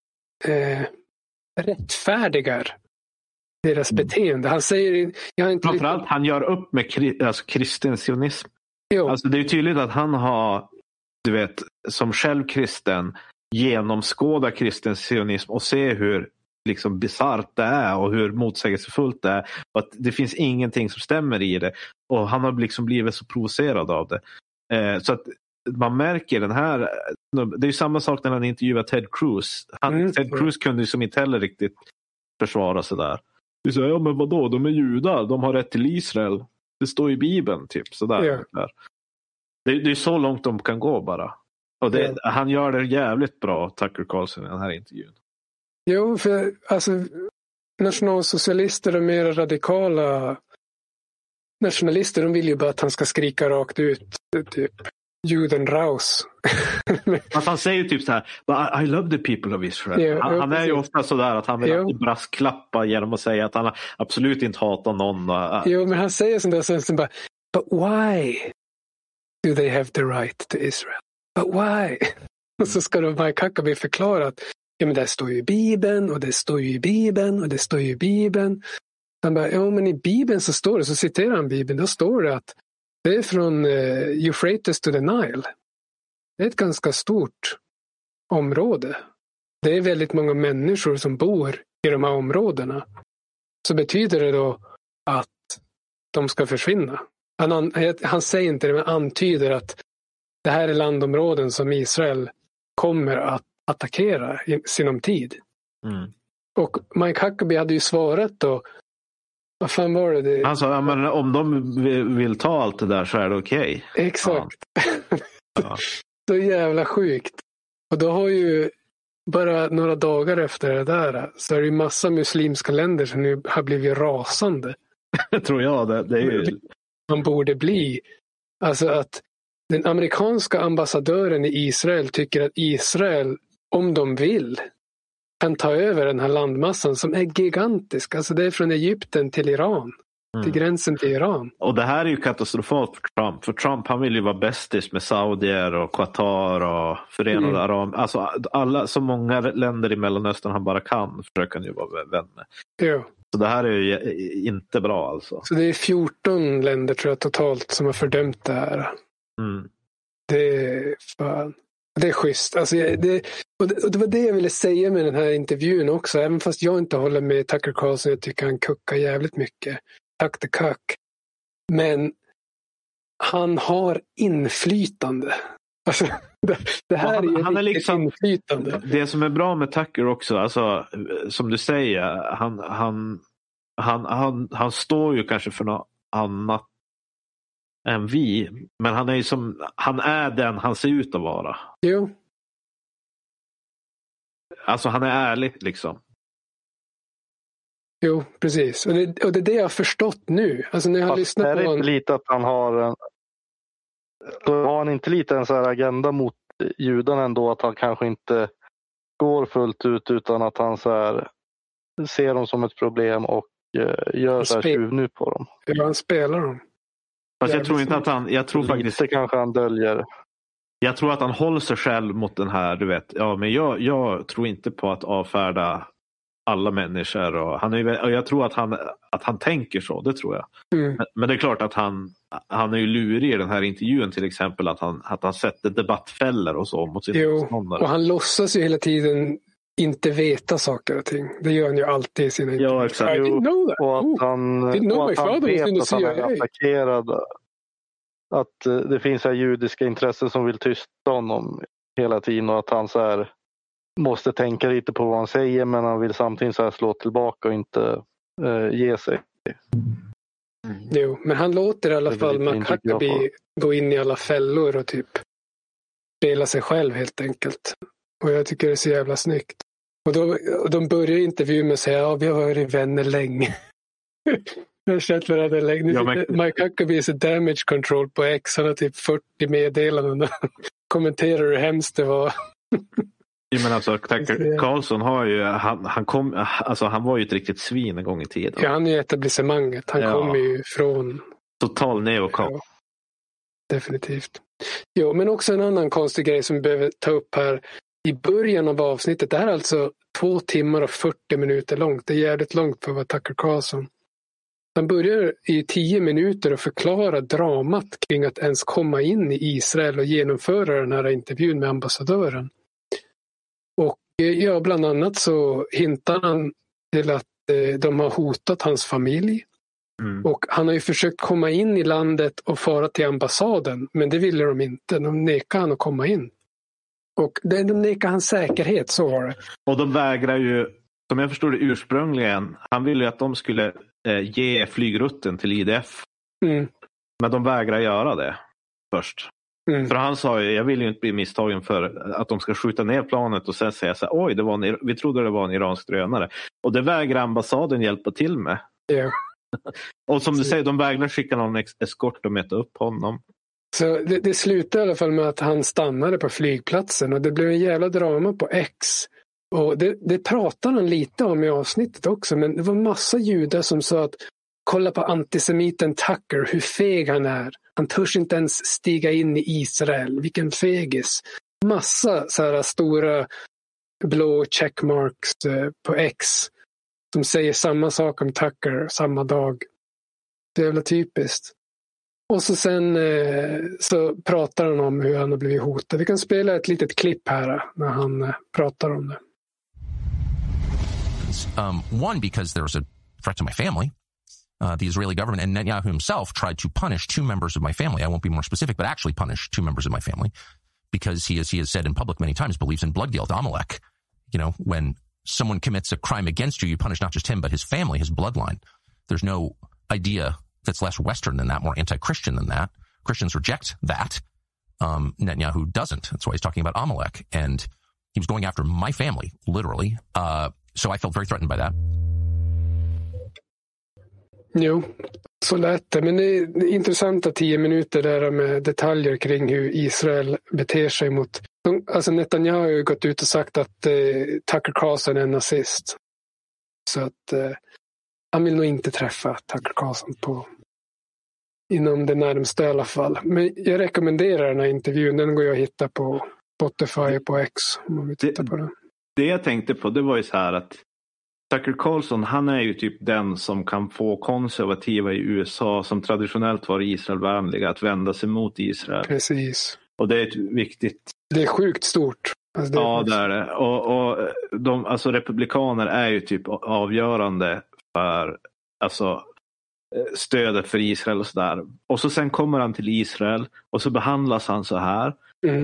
rättfärdigar deras beteende? Han säger... Framförallt han gör upp med kristen sionism. Alltså, det är ju tydligt att han har, du vet, som själv kristen genomskåda kristen sionism och se hur liksom bisarrt det är och hur motsägelsefullt det är. Och att det finns ingenting som stämmer i det. Och han har liksom blivit så provocerad av det. Så att man märker den här... Det är ju samma sak när han intervjuar Ted Cruz. Ted Cruz kunde ju som inte heller riktigt försvara sig där. Du säger, ja men vadå, de är judar, de har rätt till Israel. Det står i Bibeln typ. Sådär. Ja. Det är så långt de kan gå bara. Och han gör det jävligt bra, Tucker Carlson, i den här intervjun. Jo, för alltså nationalsocialister och mer radikala nationalister, de vill ju bara att han ska skrika rakt ut typ Juden raus. Alltså han säger ju typ så här, I love the people of Israel. Han är ju ofta sådär att han vill brasklappa genom att säga att han absolut inte hatar någon. Jo, men han säger sånt där sen bara, but why do they have the right to Israel? But why? Och så ska då Mike Huckabee förklara att ja, men det står ju i Bibeln och det står ju i Bibeln och det står ju i Bibeln. Han bara, ja men i Bibeln så står det, så citerar han Bibeln, då står det att det är från Euphrates to the Nile. Det är ett ganska stort område. Det är väldigt många människor som bor i de här områdena. Så betyder det då att de ska försvinna. Han säger inte det, men antyder att det här är landområden som Israel kommer att attackera i sinom tid. Mm. Och Mike Huckabee hade ju svarat då, vad fan var det? Han sa, ja, men om de vill ta allt det där så är det okej. Exakt. Ja. Så jävla sjukt. Och då har ju bara några dagar efter det där så är det ju massa muslimska länder som nu har blivit rasande. Tror jag. Det är ju... Man borde bli. Alltså att den amerikanska ambassadören i Israel tycker att Israel, om de vill, kan ta över den här landmassan som är gigantisk. Alltså det är från Egypten till Iran. Till gränsen till Iran. Och det här är ju katastrofalt för Trump. För Trump, han vill ju vara bästis med Saudier och Qatar och Förenade Arab. Alltså alla, så många länder i Mellanöstern han bara kan försöker han ju vara vän med. Ja. Så det här är ju inte bra alltså. Så det är 14 länder tror jag totalt som har fördömt det här. Mm. Det är fan. Det är schysst. Alltså, det var det jag ville säga med den här intervjun också. Även fast jag inte håller med Tucker Carlson, jag tycker han kuckar jävligt mycket. Tack det kack. Men han har inflytande. Alltså, det här är liksom inflytande. Det som är bra med Tucker också, alltså, som du säger, han står ju kanske för något annat än vi, men han är den han ser ut att vara. Jo. Alltså han är ärlig liksom. Jo, precis. Och det är det jag har förstått nu. Alltså när jag har lyssnat på honom. Lite att han har han inte lite en så här agenda mot judarna ändå, att han kanske inte går fullt ut utan att han så här ser dem som ett problem och gör så här tjuvny på dem. Ja, han spelar dem. Fast jag tror inte att jag tror faktiskt det kanske han döljer. Jag tror att han håller sig själv mot den här, du vet. Ja, men jag tror inte på att avfärda alla människor och jag tror att han tänker så, det tror jag. Mm. Men det är klart att han är ju lurig i den här intervjun till exempel, att han sätter debattfällor och så mot sina motståndare. Och han låtsas ju hela tiden inte veta saker och ting. Det gör han ju alltid i sina intervjuer. Ja, exakt. Och att han vet att han är attackerad. Att det finns här judiska intressen som vill tysta honom hela tiden och att han så här måste tänka lite på vad han säger, men han vill samtidigt så här slå tillbaka och inte ge sig. Jo, men han låter i alla fall Mike Huckabee gå in i alla fällor och typ spela sig själv helt enkelt. Och jag tycker det är så jävla snyggt. Och de börjar intervjun med att säga, ja, vi har varit vänner länge. Jag har känt varandra länge. Ja, Mike Huckabee är så damage control på X. Han har typ 40 meddelanden. Kommenterar hur hemskt det var. Ja, men alltså, Tucker Carlson har ju, han var ju ett riktigt svin en gång i tiden. Ja, han är ju etablissemanget. Han kommer ju från... Total neokap. Ja, definitivt. Jo, men också en annan konstig grej som vi behöver ta upp här. i början av avsnittet, det här är alltså 2 timmar och 40 minuter långt. Det är jävligt långt för att vara Tucker Carlson. Han börjar i 10 minuter att förklara dramat kring att ens komma in i Israel och genomföra den här intervjun med ambassadören. Och ja, bland annat så hintar han till att de har hotat hans familj. Och han har ju försökt komma in i landet och fara till ambassaden, men det ville de inte. De nekade han att komma in. Och de nekade hans säkerhet, så var det. Och de vägrar ju, som jag förstod det ursprungligen, han ville ju att de skulle ge flygrutten till IDF. Men de vägrar göra det först. För han sa ju, jag vill ju inte bli misstagen för att de ska skjuta ner planet och sen säga så här, oj, vi trodde det var en iransk drönare. Och det vägrar ambassaden hjälpa till med. Ja. Och som du säger, de vägrar skicka någon eskort och mäta upp honom. Så det slutade i alla fall med att han stannade på flygplatsen och det blev en jävla drama på X. Och det pratade han lite om i avsnittet också, men det var massa judar som sa att kolla på antisemiten Tucker, hur feg han är. Han törs inte ens stiga in i Israel. Vilken fegis. Massa så här stora blå checkmarks på X som säger samma sak om Tucker samma dag. Det är jävla typiskt. Och så sen så pratar han om hur han har blivit hotad. Vi kan spela ett litet klipp här när han pratar om det. One, because there was a threat to my family. The Israeli government and Netanyahu himself tried to punish 2 members of my family. I won't be more specific, but actually punish 2 members of my family because he has said in public many times, believes in blood guilt, Amalek. You know, when someone commits a crime against you, you punish not just him, but his family, his bloodline. There's no idea that's less Western than that, more anti-Christian than that. Christians reject that. Netanyahu doesn't. That's why he's talking about Amalek. And he was going after my family, literally. So I felt very threatened by that. Jo, så lät det. Men det är intressanta 10 minuter där med detaljer kring hur Israel beter sig mot... Alltså Netanyahu har ju gått ut och sagt att Tucker Carlson är en nazist. Så att han vill nog inte träffa Tucker Carlson inom det närmsta i alla fall. Men jag rekommenderar den här intervjun. Den går jag att hitta på Spotify på X om man vill titta på den. Det jag tänkte på, det var ju så här att Tucker Carlson, han är ju typ den som kan få konservativa i USA som traditionellt var Israelvänliga att vända sig mot Israel. Precis. Och det är ett viktigt... Det är sjukt stort. Alltså det är det. Och de, alltså republikaner är ju typ avgörande för alltså stödet för Israel och sådär. Och så sen kommer han till Israel och så behandlas han så här.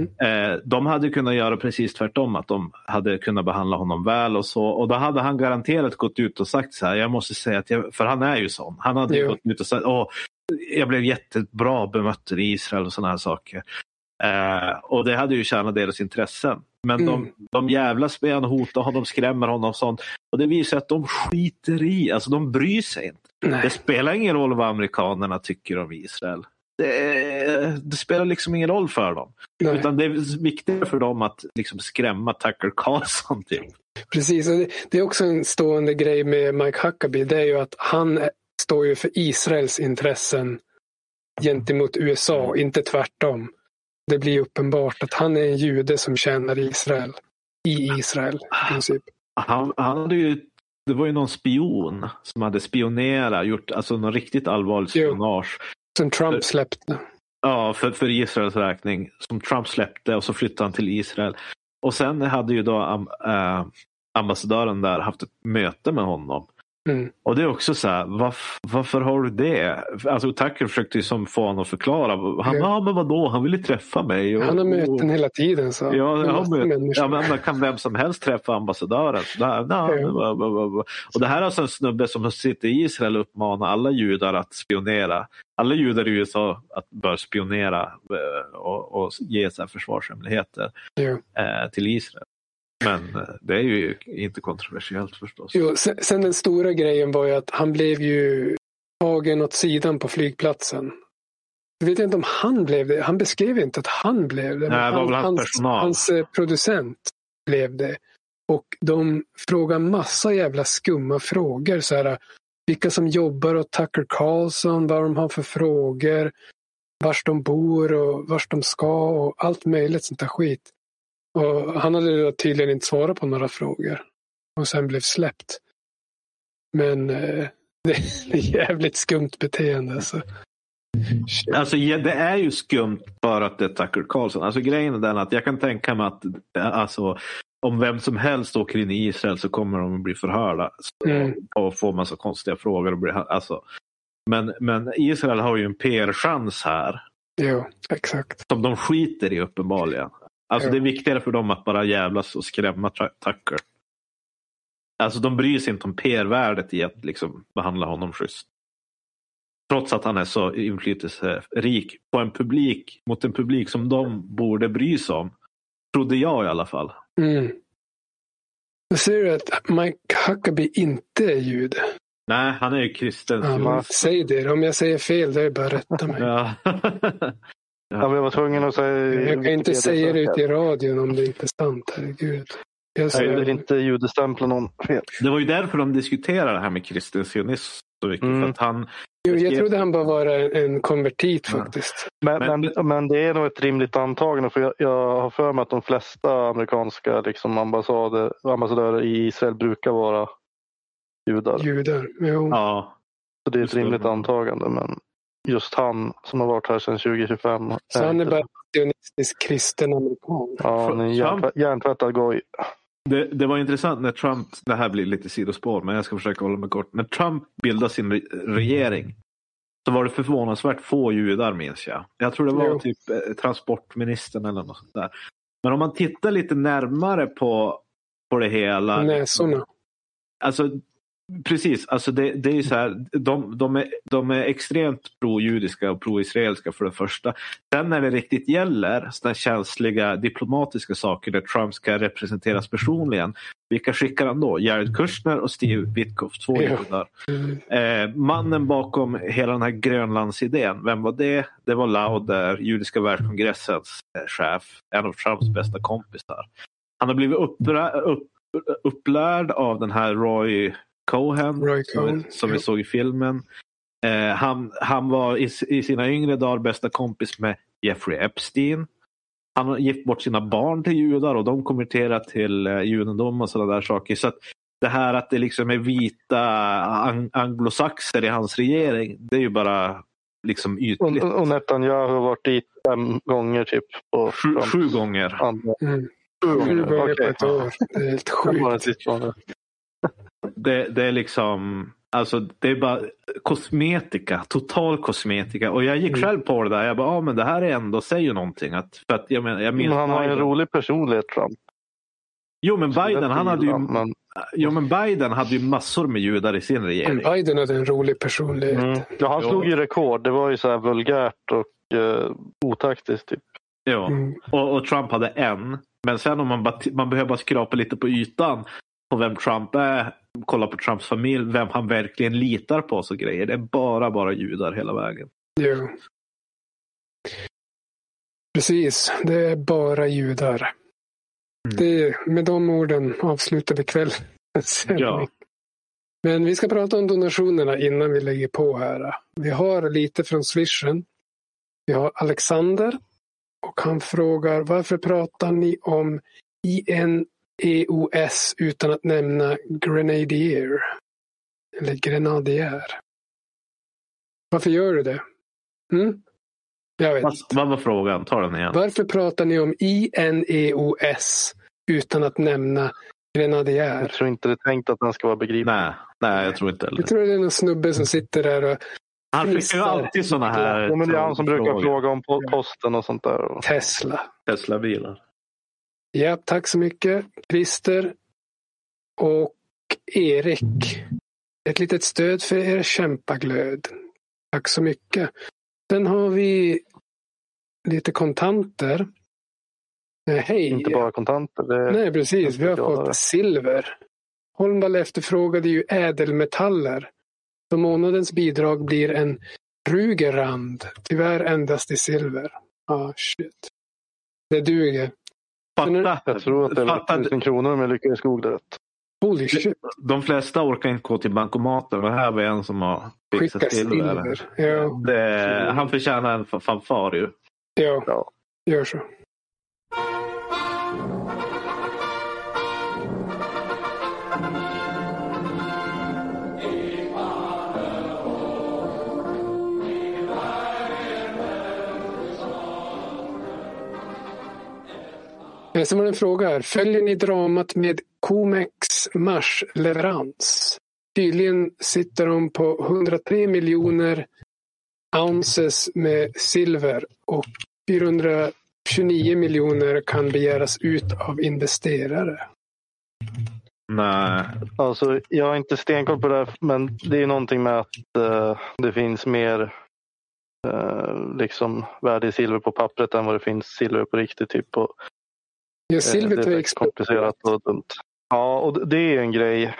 De hade kunnat göra precis tvärtom, att de hade kunnat behandla honom väl och så, och då hade han garanterat gått ut och sagt så här, jag måste säga att för han är ju sån, han hade gått ut och sagt, jag blev jättebra bemött i Israel och såna här saker, och det hade ju tjänat deras intressen, men de jävlas med honom, hotar honom, skrämmer honom och sånt, och det visar att de skiter i, alltså de bryr sig inte. Nej. Det spelar ingen roll vad amerikanerna tycker om Israel. Det spelar liksom ingen roll för dem. Nej. Utan det är viktigt för dem att liksom skrämma Tucker Carlson typ. Precis, och det är också en stående grej med Mike Huckabee. Det är ju att han står ju för Israels intressen gentemot USA, inte tvärtom. Det blir uppenbart att han är en jude som tjänar Israel i Israel i princip. Han hade ju, det var ju någon spion som hade spionerat, gjort alltså någon riktigt allvarlig spionage. Som Trump släppte. Ja, för Israels räkning. Som Trump släppte och så flyttade han till Israel. Och sen hade ju då ambassadören där haft ett möte med honom. Och det är också så här, varför har du det? Alltså Tucker försökte ju som få honom att förklara. Men vadå? Han ville träffa mig. Han har möten hela tiden. Så. Men kan vem som helst träffa ambassadören. Och det här är alltså en snubbe som sitter i Israel och uppmanar alla judar att spionera. Alla judar i USA att bör spionera och ge sig försvarshemligheter till Israel. Men det är ju inte kontroversiellt förstås. Jo, sen den stora grejen var ju att han blev ju tagen åt sidan på flygplatsen. Jag vet inte om han blev det. Han beskrev inte att han blev det. Nej, det var väl hans producent blev det. Och de frågar massa jävla skumma frågor. Så här, vilka som jobbar åt Tucker Carlson, vad de har för frågor, vars de bor och vars de ska och allt möjligt sånt där skit. Och han hade då tydligen inte svarat på några frågor. Och sen blev släppt. Men det är jävligt skumt beteende. Alltså. Alltså det är ju skumt för att det är Tucker Carlson. Alltså grejen är den att jag kan tänka mig att alltså, om vem som helst åker in i Israel så kommer de att bli förhörda. Och få massa konstiga frågor. Och bli, alltså. Men Israel har ju en PR-chans här. Jo, exakt. Som de skiter i uppenbarligen. Alltså det är viktigare för dem att bara jävlas och skrämma Tucker. Alltså de bryr sig inte om PR-värdet i att liksom behandla honom schysst. Trots att han är så inflytelserik på en publik, mot en publik som de borde bry sig om. Trodde jag i alla fall. Jag ser att Mike Huckabee inte är jude. Nej, han är ju kristen. Ja, säg det. Om jag säger fel, det är bara rätta mig. Ja. Ja, vi var tvungna att säga... Jag kan inte säga det ut i radion om det inte är sant. Herregud. Jag vill inte judestämpla någon fel. Det var ju därför de diskuterade det här med kristen sionism så mycket. För att han... Jag trodde han bara var en konvertit faktiskt. Men det är nog ett rimligt antagande. För jag har för mig att de flesta amerikanska liksom, ambassadörer i Israel brukar vara judar. Jo. Ja. Så det är ett rimligt antagande. Men just han som har varit här sedan 2025. Så han är bara sionistisk kristen amerikan. Ja, han är hjärntvättad goj. Det var intressant när Trump, det här blir lite sidospår men jag ska försöka hålla mig kort. När Trump bildade sin regering så var det förvånansvärt få judar minns jag. Jag tror det var typ transportministern eller något sånt där. Men om man tittar lite närmare på det hela. Näsorna. Alltså precis, alltså det är ju så här, de är extremt pro-judiska och pro-israeliska för det första. Sen när det riktigt gäller sådana känsliga diplomatiska saker där Trump ska representeras personligen, vilka skickar han då? Jared Kushner och Steve Witkoff, två judar. Mannen bakom hela den här Grönlandsidén, vem var det? Det var Lauder, judiska världskongressens chef, en av Trumps bästa kompisar. Han har blivit upplärd av den här Roy Cohen. Som vi såg i filmen. Han var i sina yngre dagar bästa kompis med Jeffrey Epstein. Han har gift bort sina barn till judar och de konverterar till judendom och sådana där saker. Så att det här att det liksom är vita anglosaxer i hans regering, det är ju bara liksom ytligt. Och Netanyahu har varit dit 5 gånger typ. 7 gånger. 7 gånger på ett år. Det är helt sjukt. Det är liksom, alltså det är bara kosmetika, total kosmetika. Och jag gick själv på det där. Jag bara, men det här är ändå säger någonting. För att jag men han har en rolig personlighet, Trump. Jo, men Biden hade ju massor med judar i sin regering. Biden hade en rolig personlighet. Ja, han slog ju rekord. Det var ju så här vulgärt och otaktiskt typ. Ja, och Trump hade en. Men sen om man behöver bara skrapa lite på ytan på vem Trump är, kolla på Trumps familj, vem han verkligen litar på så grejer. Det är bara judar hela vägen. Jo. Precis, det är bara judar. Med de orden avslutar vi kväll. Ja. Men vi ska prata om donationerna innan vi lägger på här. Vi har lite från Swishen. Vi har Alexander och han frågar, varför pratar ni om INEOS utan att nämna Grenadier? Eller Grenadier. Varför gör du det? Jag vet. Vad var frågan? Ta den igen. Varför pratar ni om INEOS utan att nämna Grenadier? Jag tror inte det är tänkt att den ska vara begriplig. Nej, jag tror inte heller. Jag tror det är någon snubbe som sitter där och han skickar ju alltid såna här. Ja, men det är han som brukar fråga om posten och sånt där. Tesla-bilar. Ja, tack så mycket. Christer och Erik. Ett litet stöd för er kämpaglöd. Tack så mycket. Sen har vi lite kontanter. Hej. Inte bara kontanter. Nej, precis. Vi har fått silver. Holmvall efterfrågade ju ädelmetaller. Så månadens bidrag blir en Rugerrand. Tyvärr endast i silver. Shit. Det duger. Jag tror att det är 1000 kronor om jag lyckas googla rätt. Holy shit. De flesta orkar inte gå till bankomaten. Men här var en som har fixat silver. Ja. Han förtjänar en fanfar ju. Ja, gör så. Sen var det en fråga här. Följer ni dramat med Comex Mars-leverans? Tydligen sitter de på 103 miljoner ounces med silver och 429 miljoner kan begäras ut av investerare. Nej. Alltså, jag har inte stenkoll på det här, men det är någonting med att det finns mer liksom värde i silver på pappret än vad det finns silver på riktigt. Typ, och, ja, silvret det är är komplicerat och dumt. Ja, och det är en grej.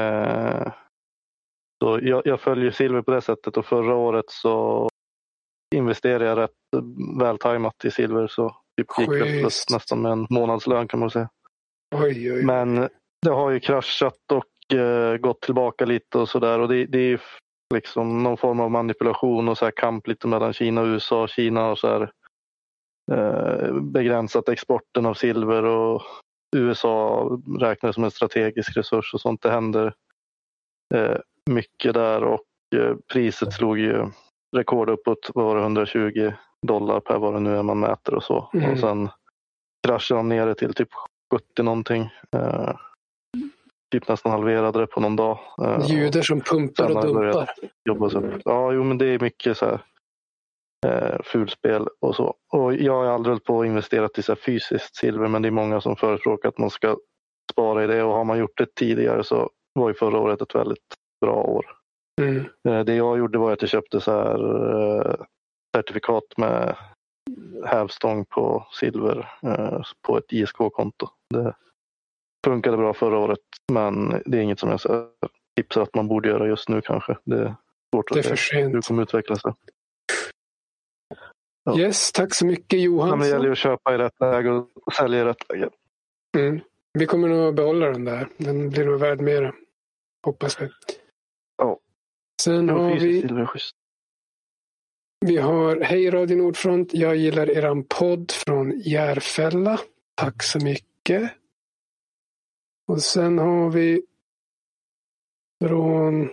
Så jag följer silver på det sättet, och förra året så investerade jag rätt vältajmat i silver, så typ gick det plus nästan med en månadslön kan man säga. Oj. Men det har ju kraschat och gått tillbaka lite och sådär, och det är liksom någon form av manipulation och så här kamp lite mellan Kina och USA. Kina har så här begränsat exporten av silver och USA räknar det som en strategisk resurs och sånt. Det händer mycket där, och priset slog ju rekord uppåt, var det $120 per vad det nu är man mäter och så. Och sen kraschade de ner det till typ 70 någonting. Typ nästan halverade det på någon dag. Judar som pumpar och dumpar. Ja, jo, men det är mycket så här fulspel och så. Och jag har aldrig på att investera i så här fysiskt silver, men det är många som förespråkar att man ska spara i det, och har man gjort det tidigare så var ju förra året ett väldigt bra år. Det jag gjorde var att jag köpte så här certifikat med hävstång på silver på ett ISK-konto. Det funkade bra förra året, men det är inget som jag tipsar att man borde göra just nu kanske. Det är svårt att se hur det kommer utveckla sig. Ja. Yes, tack så mycket Johansson. Det gäller att köpa i rätt läge och sälja i rätt läge. Vi kommer nog behålla den där. Den blir nog värd mer, hoppas vi. Ja. Sen har vi har Hej Radio Nordfront. Jag gillar eran podd från Järfälla. Tack så mycket. Och sen har vi från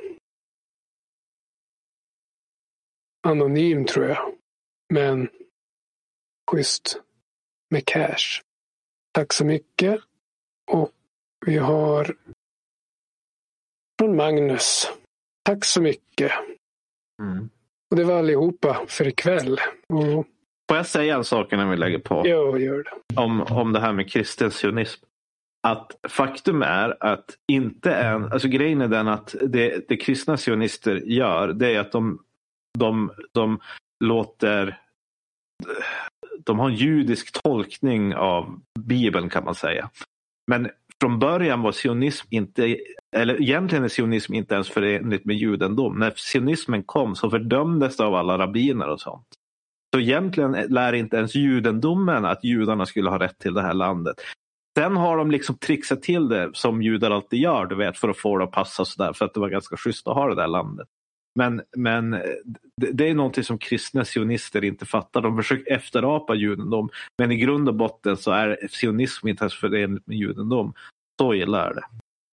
Anonym tror jag. Men schysst med cash. Tack så mycket. Och vi har från Magnus. Tack så mycket. Och det var allihopa för ikväll. Och... Får jag säga en sak innan vi lägger på? Ja, gör det. Om det här med kristen sionism. Att faktum är att inte alltså grejen är den att det kristna sionister gör, det är att de låter, de har en judisk tolkning av Bibeln kan man säga. Men från början var sionism inte, eller egentligen är sionism inte ens förenligt med judendom. När sionismen kom så fördömdes det av alla rabbiner och sånt. Så egentligen lär inte ens judendomen att judarna skulle ha rätt till det här landet. Sen har de liksom trixat till det som judar alltid gör, du vet, för att få det att passa sådär, för att det var ganska schysst att ha det där landet. Men det är någonting som kristna sionister inte fattar. De försöker efterapa judendom, men i grund och botten så är sionism inte ens förenligt med judendom. Så illa är det.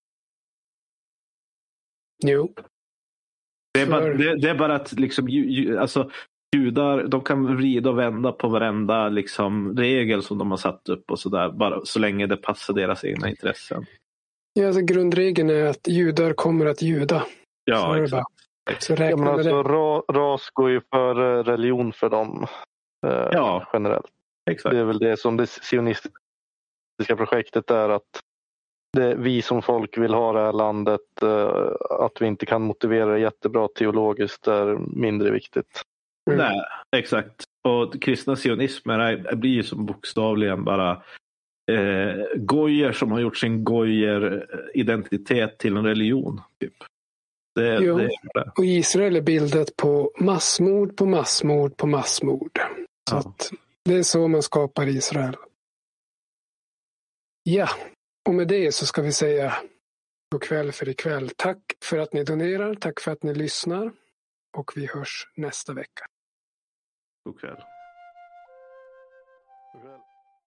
Jo. Det är bara att liksom, alltså, judar, de kan vrida och vända på varenda liksom, regel som de har satt upp och sådär, bara så länge det passar deras egna intressen. Ja, alltså grundregeln är att judar kommer att juda. Ja, exakt. Så räknar men alltså, ras går ju för religion för dem generellt. Exakt. Det är väl det som det sionistiska projektet är, att vi som folk vill ha det här landet, att vi inte kan motivera det jättebra teologiskt är mindre viktigt. Nej, exakt. Och kristna sionismer blir ju som bokstavligen bara gojer som har gjort sin gojer-identitet till en religion. Typ. Det. Och Israel är bildat på massmord på massmord på massmord. Så att det är så man skapar Israel. Ja, och med det så ska vi säga god kväll för ikväll. Tack för att ni donerar, tack för att ni lyssnar. Och vi hörs nästa vecka. God kväll. God kväll.